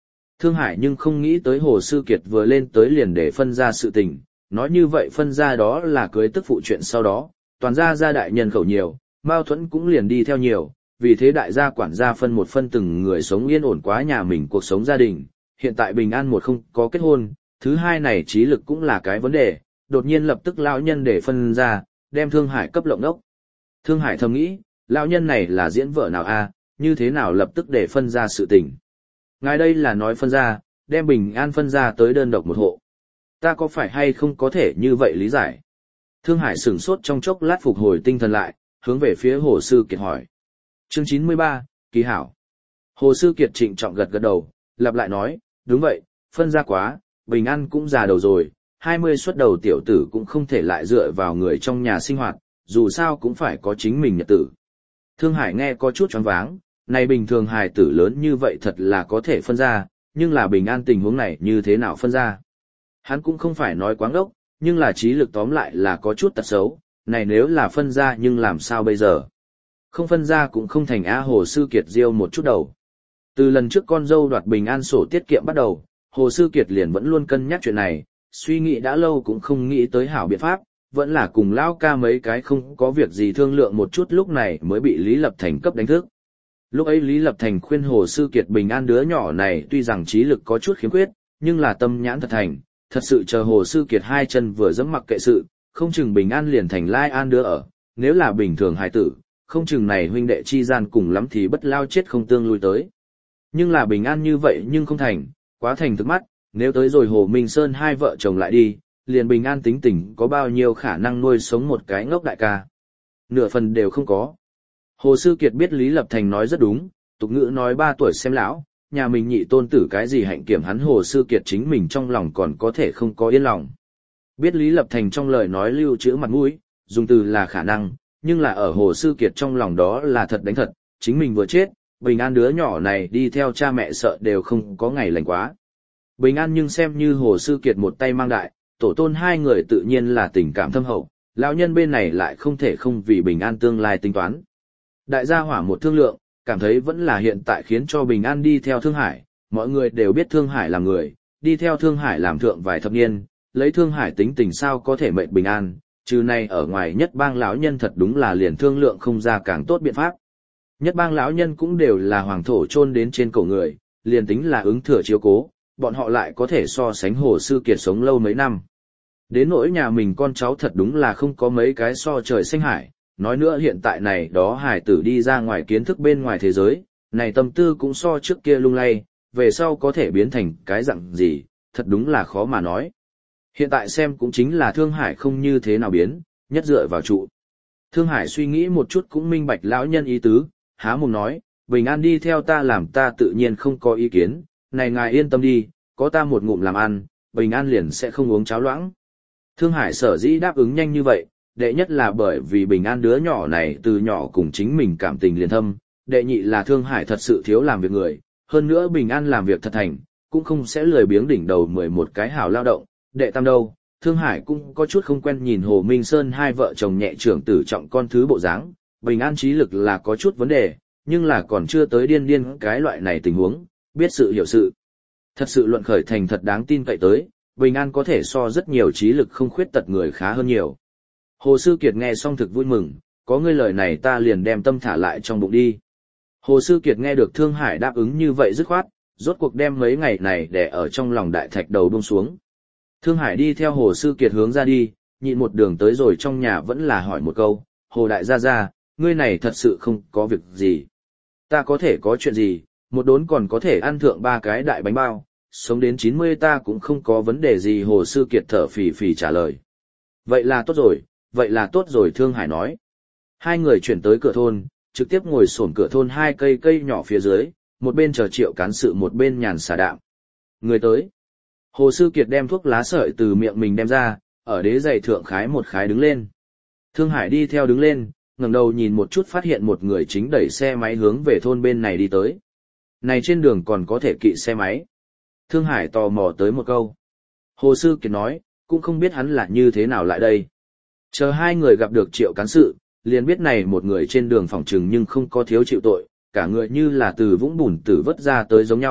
Thương Hải nhưng không nghĩ tới Hồ Sư Kiệt vừa lên tới liền để phân ra sự tình, nói như vậy phân ra đó là cưới tức phụ chuyện sau đó, toàn gia đại nhân khẩu nhiều, mâu thuẫn cũng liền đi theo nhiều, vì thế đại gia quản gia phân một phân từng người sống yên ổn quá nhà mình cuộc sống gia đình, hiện tại bình an một không có kết hôn, thứ hai này trí lực cũng là cái vấn đề, đột nhiên lập tức lão nhân để phân ra, đem Thương Hải cấp lộng đốc. Thương Hải thầm nghĩ, lão nhân này là diễn vợ nào a, như thế nào lập tức để phân ra sự tình. Ngài đây là nói phân ra, đem bình an phân ra tới đơn độc một hộ. Ta có phải hay không có thể như vậy lý giải? Thương Hải sửng sốt trong chốc lát phục hồi tinh thần lại, hướng về phía Hồ Sư Kiệt hỏi. Chương 93, Kỳ hảo. Hồ Sư Kiệt trịnh trọng gật gật đầu, lặp lại nói, đúng vậy, phân ra quá, bình an cũng già đầu rồi, 20 xuất đầu tiểu tử cũng không thể lại dựa vào người trong nhà sinh hoạt, dù sao cũng phải có chính mình nhật tử. Thương Hải nghe có chút choáng váng, này bình thường hài tử lớn như vậy thật là có thể phân ra, nhưng là bình an tình huống này như thế nào phân ra. Hắn cũng không phải nói quáng ốc, nhưng là trí lực tóm lại là có chút tật xấu, này nếu là phân ra nhưng làm sao bây giờ. Không phân ra cũng không thành á. Hồ Sư Kiệt riêu một chút đầu. Từ lần trước con dâu đoạt bình an sổ tiết kiệm bắt đầu, Hồ Sư Kiệt liền vẫn luôn cân nhắc chuyện này, suy nghĩ đã lâu cũng không nghĩ tới hảo biện pháp, vẫn là cùng lão ca mấy cái không có việc gì thương lượng một chút lúc này mới bị Lý Lập Thành cấp đánh thức. Lúc ấy Lý Lập Thành khuyên Hồ Sư Kiệt bình an đứa nhỏ này tuy rằng trí lực có chút khiếm khuyết, nhưng là tâm nhãn thật thành, thật sự chờ Hồ Sư Kiệt hai chân vừa dẫm mặc kệ sự, không chừng bình an liền thành lai an đứa ở, nếu là bình thường hài tử, không chừng này huynh đệ chi gian cùng lắm thì bất lao chết không tương lui tới. Nhưng là bình an như vậy nhưng không thành, quá thành thức mắt, nếu tới rồi Hồ Minh Sơn hai vợ chồng lại đi, liền bình an tính tình có bao nhiêu khả năng nuôi sống một cái ngốc đại ca. Nửa phần đều không có. Hồ Sư Kiệt biết Lý Lập Thành nói rất đúng, tục ngữ nói 3 tuổi xem lão, nhà mình nhị tôn tử cái gì hạnh kiểm hắn Hồ Sư Kiệt chính mình trong lòng còn có thể không có yên lòng. Biết Lý Lập Thành trong lời nói lưu trữ mặt mũi, dùng từ là khả năng, nhưng là ở Hồ Sư Kiệt trong lòng đó là thật đánh thật, chính mình vừa chết, bình an đứa nhỏ này đi theo cha mẹ sợ đều không có ngày lành quá. Bình an nhưng xem như Hồ Sư Kiệt một tay mang đại, tổ tôn hai người tự nhiên là tình cảm thâm hậu, lão nhân bên này lại không thể không vì bình an tương lai tính toán. Đại gia hỏa một thương lượng, cảm thấy vẫn là hiện tại khiến cho bình an đi theo Thương Hải, mọi người đều biết Thương Hải là người, đi theo Thương Hải làm thượng vài thập niên, lấy Thương Hải tính tình sao có thể mệnh bình an, trừ này ở ngoài nhất bang lão nhân thật đúng là liền thương lượng không ra càng tốt biện pháp. Nhất bang lão nhân cũng đều là hoàng thổ chôn đến trên cổ người, liền tính là ứng thừa chiếu cố, bọn họ lại có thể so sánh Hồ Sư Kiệt sống lâu mấy năm. Đến nỗi nhà mình con cháu thật đúng là không có mấy cái so trời xanh hải, nói nữa hiện tại này đó hải tử đi ra ngoài kiến thức bên ngoài thế giới, này tâm tư cũng so trước kia lung lay, về sau có thể biến thành cái dạng gì, thật đúng là khó mà nói. Hiện tại xem cũng chính là Thương Hải không như thế nào biến, nhất dựa vào trụ. Thương Hải suy nghĩ một chút cũng minh bạch lão nhân ý tứ, há mồm nói, bình an đi theo ta làm ta tự nhiên không có ý kiến, này ngài yên tâm đi, có ta một ngụm làm ăn, bình an liền sẽ không uống cháo loãng. Thương Hải sở dĩ đáp ứng nhanh như vậy, đệ nhất là bởi vì bình an đứa nhỏ này từ nhỏ cùng chính mình cảm tình liền thâm, đệ nhị là Thương Hải thật sự thiếu làm việc người, hơn nữa bình an làm việc thật thành, cũng không sẽ lười biếng đỉnh đầu 11 cái hảo lao động, đệ tam đâu, Thương Hải cũng có chút không quen nhìn Hồ Minh Sơn hai vợ chồng nhẹ trưởng tử trọng con thứ bộ dáng, bình an trí lực là có chút vấn đề, nhưng là còn chưa tới điên cái loại này tình huống, biết sự hiểu sự. Thật sự luận khởi thành thật đáng tin cậy tới, bình an có thể so rất nhiều trí lực không khuyết tật người khá hơn nhiều. Hồ Sư Kiệt nghe xong thực vui mừng, có ngươi lời này ta liền đem tâm thả lại trong bụng đi. Hồ Sư Kiệt nghe được Thương Hải đáp ứng như vậy dứt khoát, rốt cuộc đem mấy ngày này để ở trong lòng đại thạch đầu buông xuống. Thương Hải đi theo Hồ Sư Kiệt hướng ra đi, nhịn một đường tới rồi trong nhà vẫn là hỏi một câu, Hồ Đại gia, ngươi này thật sự không có việc gì. Ta có thể có chuyện gì, một đốn còn có thể ăn thượng 3 cái đại bánh bao, sống đến 90 ta cũng không có vấn đề gì. Hồ Sư Kiệt thở phì phì trả lời. Vậy là tốt rồi Thương Hải nói. Hai người chuyển tới cửa thôn, trực tiếp ngồi xổm cửa thôn 2 cây nhỏ phía dưới, một bên chờ Triệu Cán Sự một bên nhàn xả đạm. Người tới. Hồ Sư Kiệt đem thuốc lá sợi từ miệng mình đem ra, ở đế giày thượng khái một khái đứng lên. Thương Hải đi theo đứng lên, ngẩng đầu nhìn một chút phát hiện một người chính đẩy xe máy hướng về thôn bên này đi tới. Này trên đường còn có thể kỵ xe máy. Thương Hải tò mò tới một câu. Hồ Sư Kiệt nói, cũng không biết hắn là như thế nào lại đây. Chờ hai người gặp được Triệu Cán Sự, liền biết này một người trên đường phòng trừng nhưng không có thiếu chịu tội, cả người như là từ vũng bùn tử vớt ra tới giống nhau,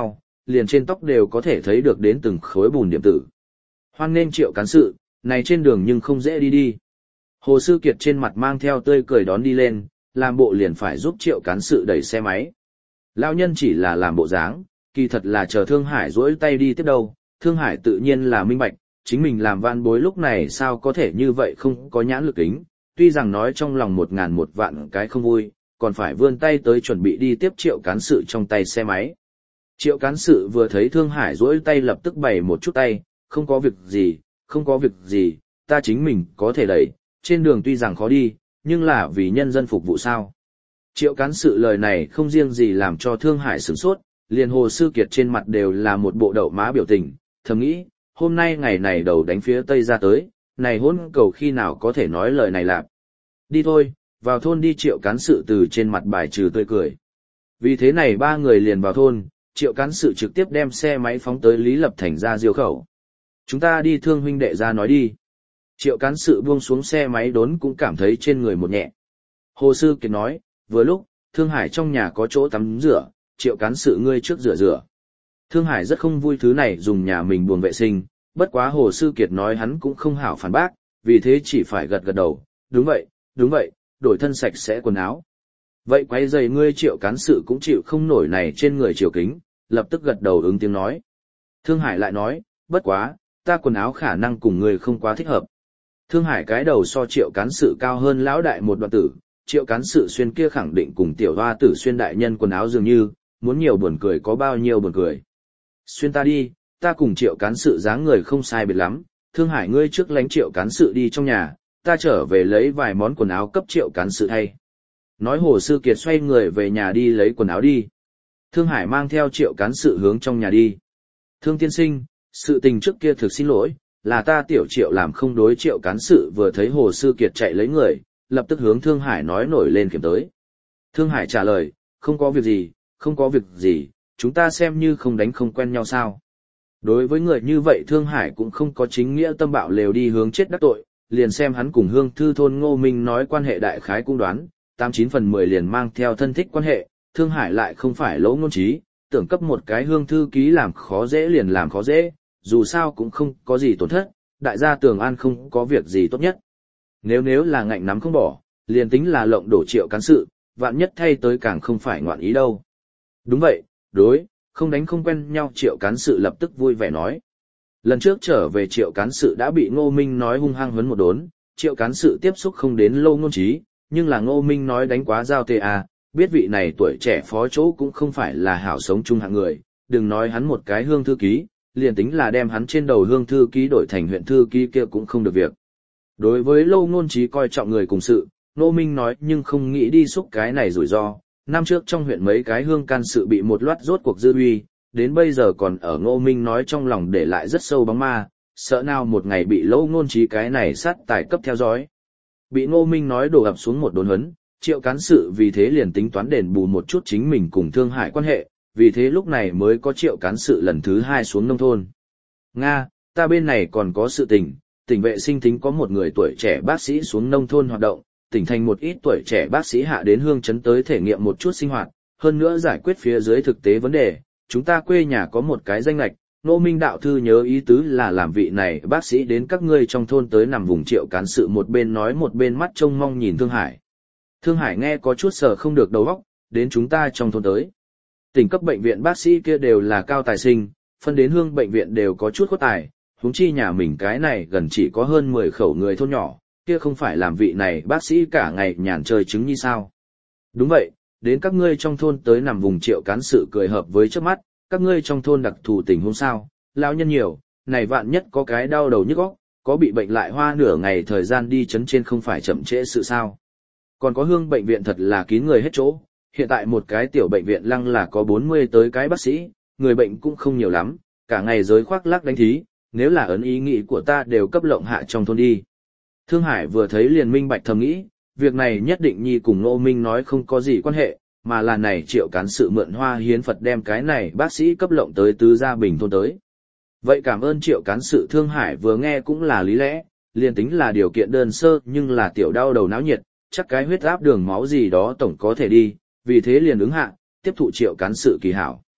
liền trên tóc đều có thể thấy được đến từng khối bùn điểm tử. Hoan nghênh Triệu cán sự, này trên đường nhưng không dễ đi đi. Hồ Sư Kiệt trên mặt mang theo tươi cười đón đi lên, làm bộ liền phải giúp Triệu cán sự đẩy xe máy. Lão nhân chỉ là làm bộ dáng, kỳ thật là chờ Thương Hải duỗi tay đi tiếp đâu. Thương Hải tự nhiên là minh bạch, chính mình làm van bối lúc này sao có thể như vậy không có nhãn lực kính, tuy rằng nói trong lòng 1000 cái không vui, còn phải vươn tay tới chuẩn bị đi tiếp Triệu cán sự trong tay xe máy. Triệu cán sự vừa thấy Thương Hải duỗi tay lập tức bày một chút tay, không có việc gì, không có việc gì, ta chính mình có thể đẩy, trên đường tuy rằng khó đi, nhưng là vì nhân dân phục vụ sao. Triệu cán sự lời này không riêng gì làm cho Thương Hải sửng sốt, liền Hồ Sư Kiệt trên mặt đều là một bộ đậu má biểu tình, thầm nghĩ, hôm nay ngày này đầu đánh phía tây ra tới, này hôn cầu khi nào có thể nói lời này lạp. Đi thôi, vào thôn đi. Triệu cán sự từ trên mặt bài trừ tươi cười. Vì thế này ba người liền vào thôn, Triệu cán sự trực tiếp đem xe máy phóng tới Lý Lập Thành ra diêu khẩu. Chúng ta đi Thương huynh đệ ra nói đi. Triệu cán sự buông xuống xe máy đốn cũng cảm thấy trên người một nhẹ. Hồ Sư Kiệt nói, vừa lúc, Thương Hải trong nhà có chỗ tắm rửa, Triệu cán sự ngươi trước rửa rửa. Thương Hải rất không vui thứ này dùng nhà mình buồng vệ sinh, bất quá Hồ Sư Kiệt nói hắn cũng không hảo phản bác, vì thế chỉ phải gật gật đầu, đúng vậy, đổi thân sạch sẽ quần áo. Vậy quay giày ngươi. Triệu cán sự cũng chịu không nổi này trên người Triều Kính, lập tức gật đầu ứng tiếng nói. Thương Hải lại nói, bất quá, ta quần áo khả năng cùng ngươi không quá thích hợp. Thương Hải cái đầu so Triệu cán sự cao hơn lão đại một đoạn tử, Triệu cán sự xuyên kia khẳng định cùng tiểu hoa tử xuyên đại nhân quần áo dường như, muốn nhiều buồn cười có bao nhiêu buồn cười. Xuyên ta đi, ta cùng Triệu cán sự dáng người không sai biệt lắm, Thương Hải ngươi trước lánh Triệu cán sự đi trong nhà, ta trở về lấy vài món quần áo cấp Triệu cán sự thay. Nói Hồ Sư Kiệt xoay người về nhà đi lấy quần áo đi. Thương Hải mang theo Triệu cán sự hướng trong nhà đi. Thương tiên sinh, sự tình trước kia thực xin lỗi, là ta tiểu Triệu làm không đối. Triệu cán sự vừa thấy Hồ Sư Kiệt chạy lấy người, lập tức hướng Thương Hải nói nổi lên kiểm tới. Thương Hải trả lời, không có việc gì, chúng ta xem như không đánh không quen nhau sao. Đối với người như vậy Thương Hải cũng không có chính nghĩa tâm bạo lều đi hướng chết đắc tội, liền xem hắn cùng Hương Thư thôn Ngô Minh nói quan hệ đại khái cũng đoán, 89/10 liền mang theo thân thích quan hệ, Thương Hải lại không phải lỗ ngôn trí, tưởng cấp một cái Hương Thư ký làm khó dễ liền làm khó dễ, dù sao cũng không có gì tổn thất, đại gia Tường An không có việc gì tốt nhất. Nếu là ngạnh nắm không bỏ, liền tính là lộng đổ Triệu cán sự, vạn nhất thay tới càng không phải ngoạn ý đâu. Đúng vậy, không đánh không quen nhau. Triệu cán sự lập tức vui vẻ nói. Lần trước trở về Triệu cán sự đã bị Ngô Minh nói hung hăng huấn một đốn, Triệu cán sự tiếp xúc không đến lâu ngôn trí, nhưng là Ngô Minh nói đánh quá giao tê à, biết vị này tuổi trẻ phó chỗ cũng không phải là hảo sống chung hạng người, đừng nói hắn một cái Hương thư ký, liền tính là đem hắn trên đầu Hương thư ký đổi thành huyện thư ký kia cũng không được việc. Đối với lâu ngôn trí coi trọng người cùng sự, Ngô Minh nói nhưng không nghĩ đi xúc cái này rủi ro. Năm trước trong huyện mấy cái hương can sự bị một loạt rốt cuộc dư uy, đến bây giờ còn ở Ngô Minh nói trong lòng để lại rất sâu bóng ma, sợ nào một ngày bị lâu ngôn trí cái này sát tài cấp theo dõi. Bị Ngô Minh nói đổ ập xuống một đốn huấn, Triệu cán sự vì thế liền tính toán đền bù một chút chính mình cùng Thương Hải quan hệ, vì thế lúc này mới có Triệu cán sự lần thứ 2 xuống nông thôn. Nga, ta bên này còn có sự tình, tỉnh vệ sinh thính có một người tuổi trẻ bác sĩ xuống nông thôn hoạt động, tỉnh thành một ít tuổi trẻ bác sĩ hạ đến hương trấn tới thể nghiệm một chút sinh hoạt, hơn nữa giải quyết phía dưới thực tế vấn đề, chúng ta quê nhà có một cái danh lệch, Ngô Minh đạo thư nhớ ý tứ là làm vị này bác sĩ đến các ngươi trong thôn tới nằm vùng. Triệu cán sự một bên nói một bên mắt trông mong nhìn Thương Hải. Thương Hải nghe có chút sợ không được đầu óc, đến chúng ta trong thôn tới. Tỉnh cấp bệnh viện bác sĩ kia đều là cao tài sinh, phân đến hương bệnh viện đều có chút khuất tài, huống chi nhà mình cái này gần chỉ có hơn 10 khẩu người thôn nhỏ, kia không phải làm vị này bác sĩ cả ngày nhàn chơi trứng như sao. Đúng vậy, đến các ngươi trong thôn tới nằm vùng. Triệu cán sự cười hợp với trước mắt, các ngươi trong thôn đặc thù tình huống sao, lão nhân nhiều, này vạn nhất có cái đau đầu nhức óc, có bị bệnh lại hoa nửa ngày thời gian đi chấn trên không phải chậm trễ sự sao. Còn có hương bệnh viện thật là kín người hết chỗ, hiện tại một cái tiểu bệnh viện lăng là có 40 tới cái bác sĩ, người bệnh cũng không nhiều lắm, cả ngày giới khoác lác đánh thí, nếu là ấn ý nghĩ của ta đều cấp lộng hạ trong thôn đi. Thương Hải vừa thấy liền minh bạch thầm nghĩ, việc này nhất định nhi cùng Ngô Minh nói không có gì quan hệ, mà là này Triệu cán sự mượn hoa hiến Phật đem cái này bác sĩ cấp lộng tới Tứ Gia Bình thôn tới. Vậy cảm ơn Triệu cán sự. Thương Hải vừa nghe cũng là lý lẽ, liền tính là điều kiện đơn sơ nhưng là tiểu đau đầu náo nhiệt, chắc cái huyết áp đường máu gì đó tổng có thể đi, vì thế liền ứng hạ, tiếp thụ Triệu cán sự kỳ hảo.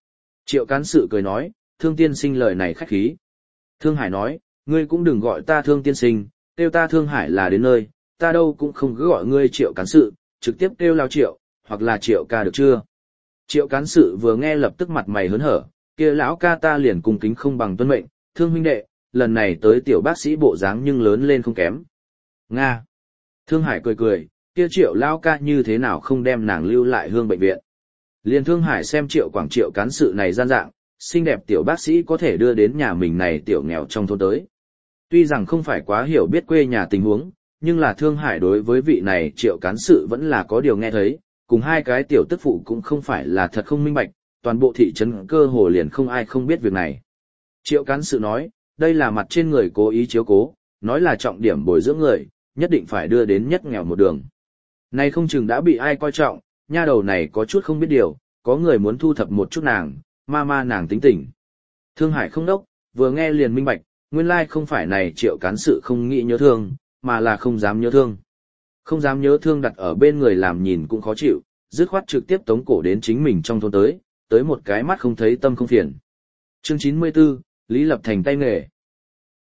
Triệu cán sự cười nói, Thương tiên sinh lời này khách khí. Thương Hải nói, ngươi cũng đừng gọi ta Thương tiên sinh, kêu ta Thương Hải là đến nơi, ta đâu cũng không cứ gọi ngươi Triệu cán sự, trực tiếp kêu lao Triệu, hoặc là Triệu ca được chưa? Triệu cán sự vừa nghe lập tức mặt mày hớn hở, kia lão ca ta liền cung kính không bằng tuân mệnh, Thương huynh đệ, lần này tới tiểu bác sĩ bộ dáng nhưng lớn lên không kém. Nga. Thương Hải cười cười, kia Triệu lão ca như thế nào không đem nàng lưu lại hương bệnh viện. Liền Thương Hải xem Triệu Quảng Triệu cán sự này gian dạng, xinh đẹp tiểu bác sĩ có thể đưa đến nhà mình này tiểu nghèo trong thôn tới. Tuy rằng không phải quá hiểu biết quê nhà tình huống, nhưng là Thương Hải đối với vị này Triệu cán sự vẫn là có điều nghe thấy, cùng hai cái tiểu tức phụ cũng không phải là thật không minh bạch, toàn bộ thị trấn cơ hồ liền không ai không biết việc này. Triệu cán sự nói, đây là mặt trên người cố ý chiếu cố, nói là trọng điểm bồi dưỡng người, nhất định phải đưa đến nhất nghèo một đường. Này không chừng đã bị ai coi trọng, nha đầu này có chút không biết điều, có người muốn thu thập một chút nàng, ma nàng tính tình. Thương Hải không đốc, vừa nghe liền minh bạch, nguyên lai không phải này Triệu cán sự không nghĩ nhớ thương, mà là không dám nhớ thương. Không dám nhớ thương đặt ở bên người làm nhìn cũng khó chịu, dứt khoát trực tiếp tống cổ đến chính mình trong thôn tới một cái mắt không thấy tâm không phiền. Chương 94, Lý Lập Thành tay nghề.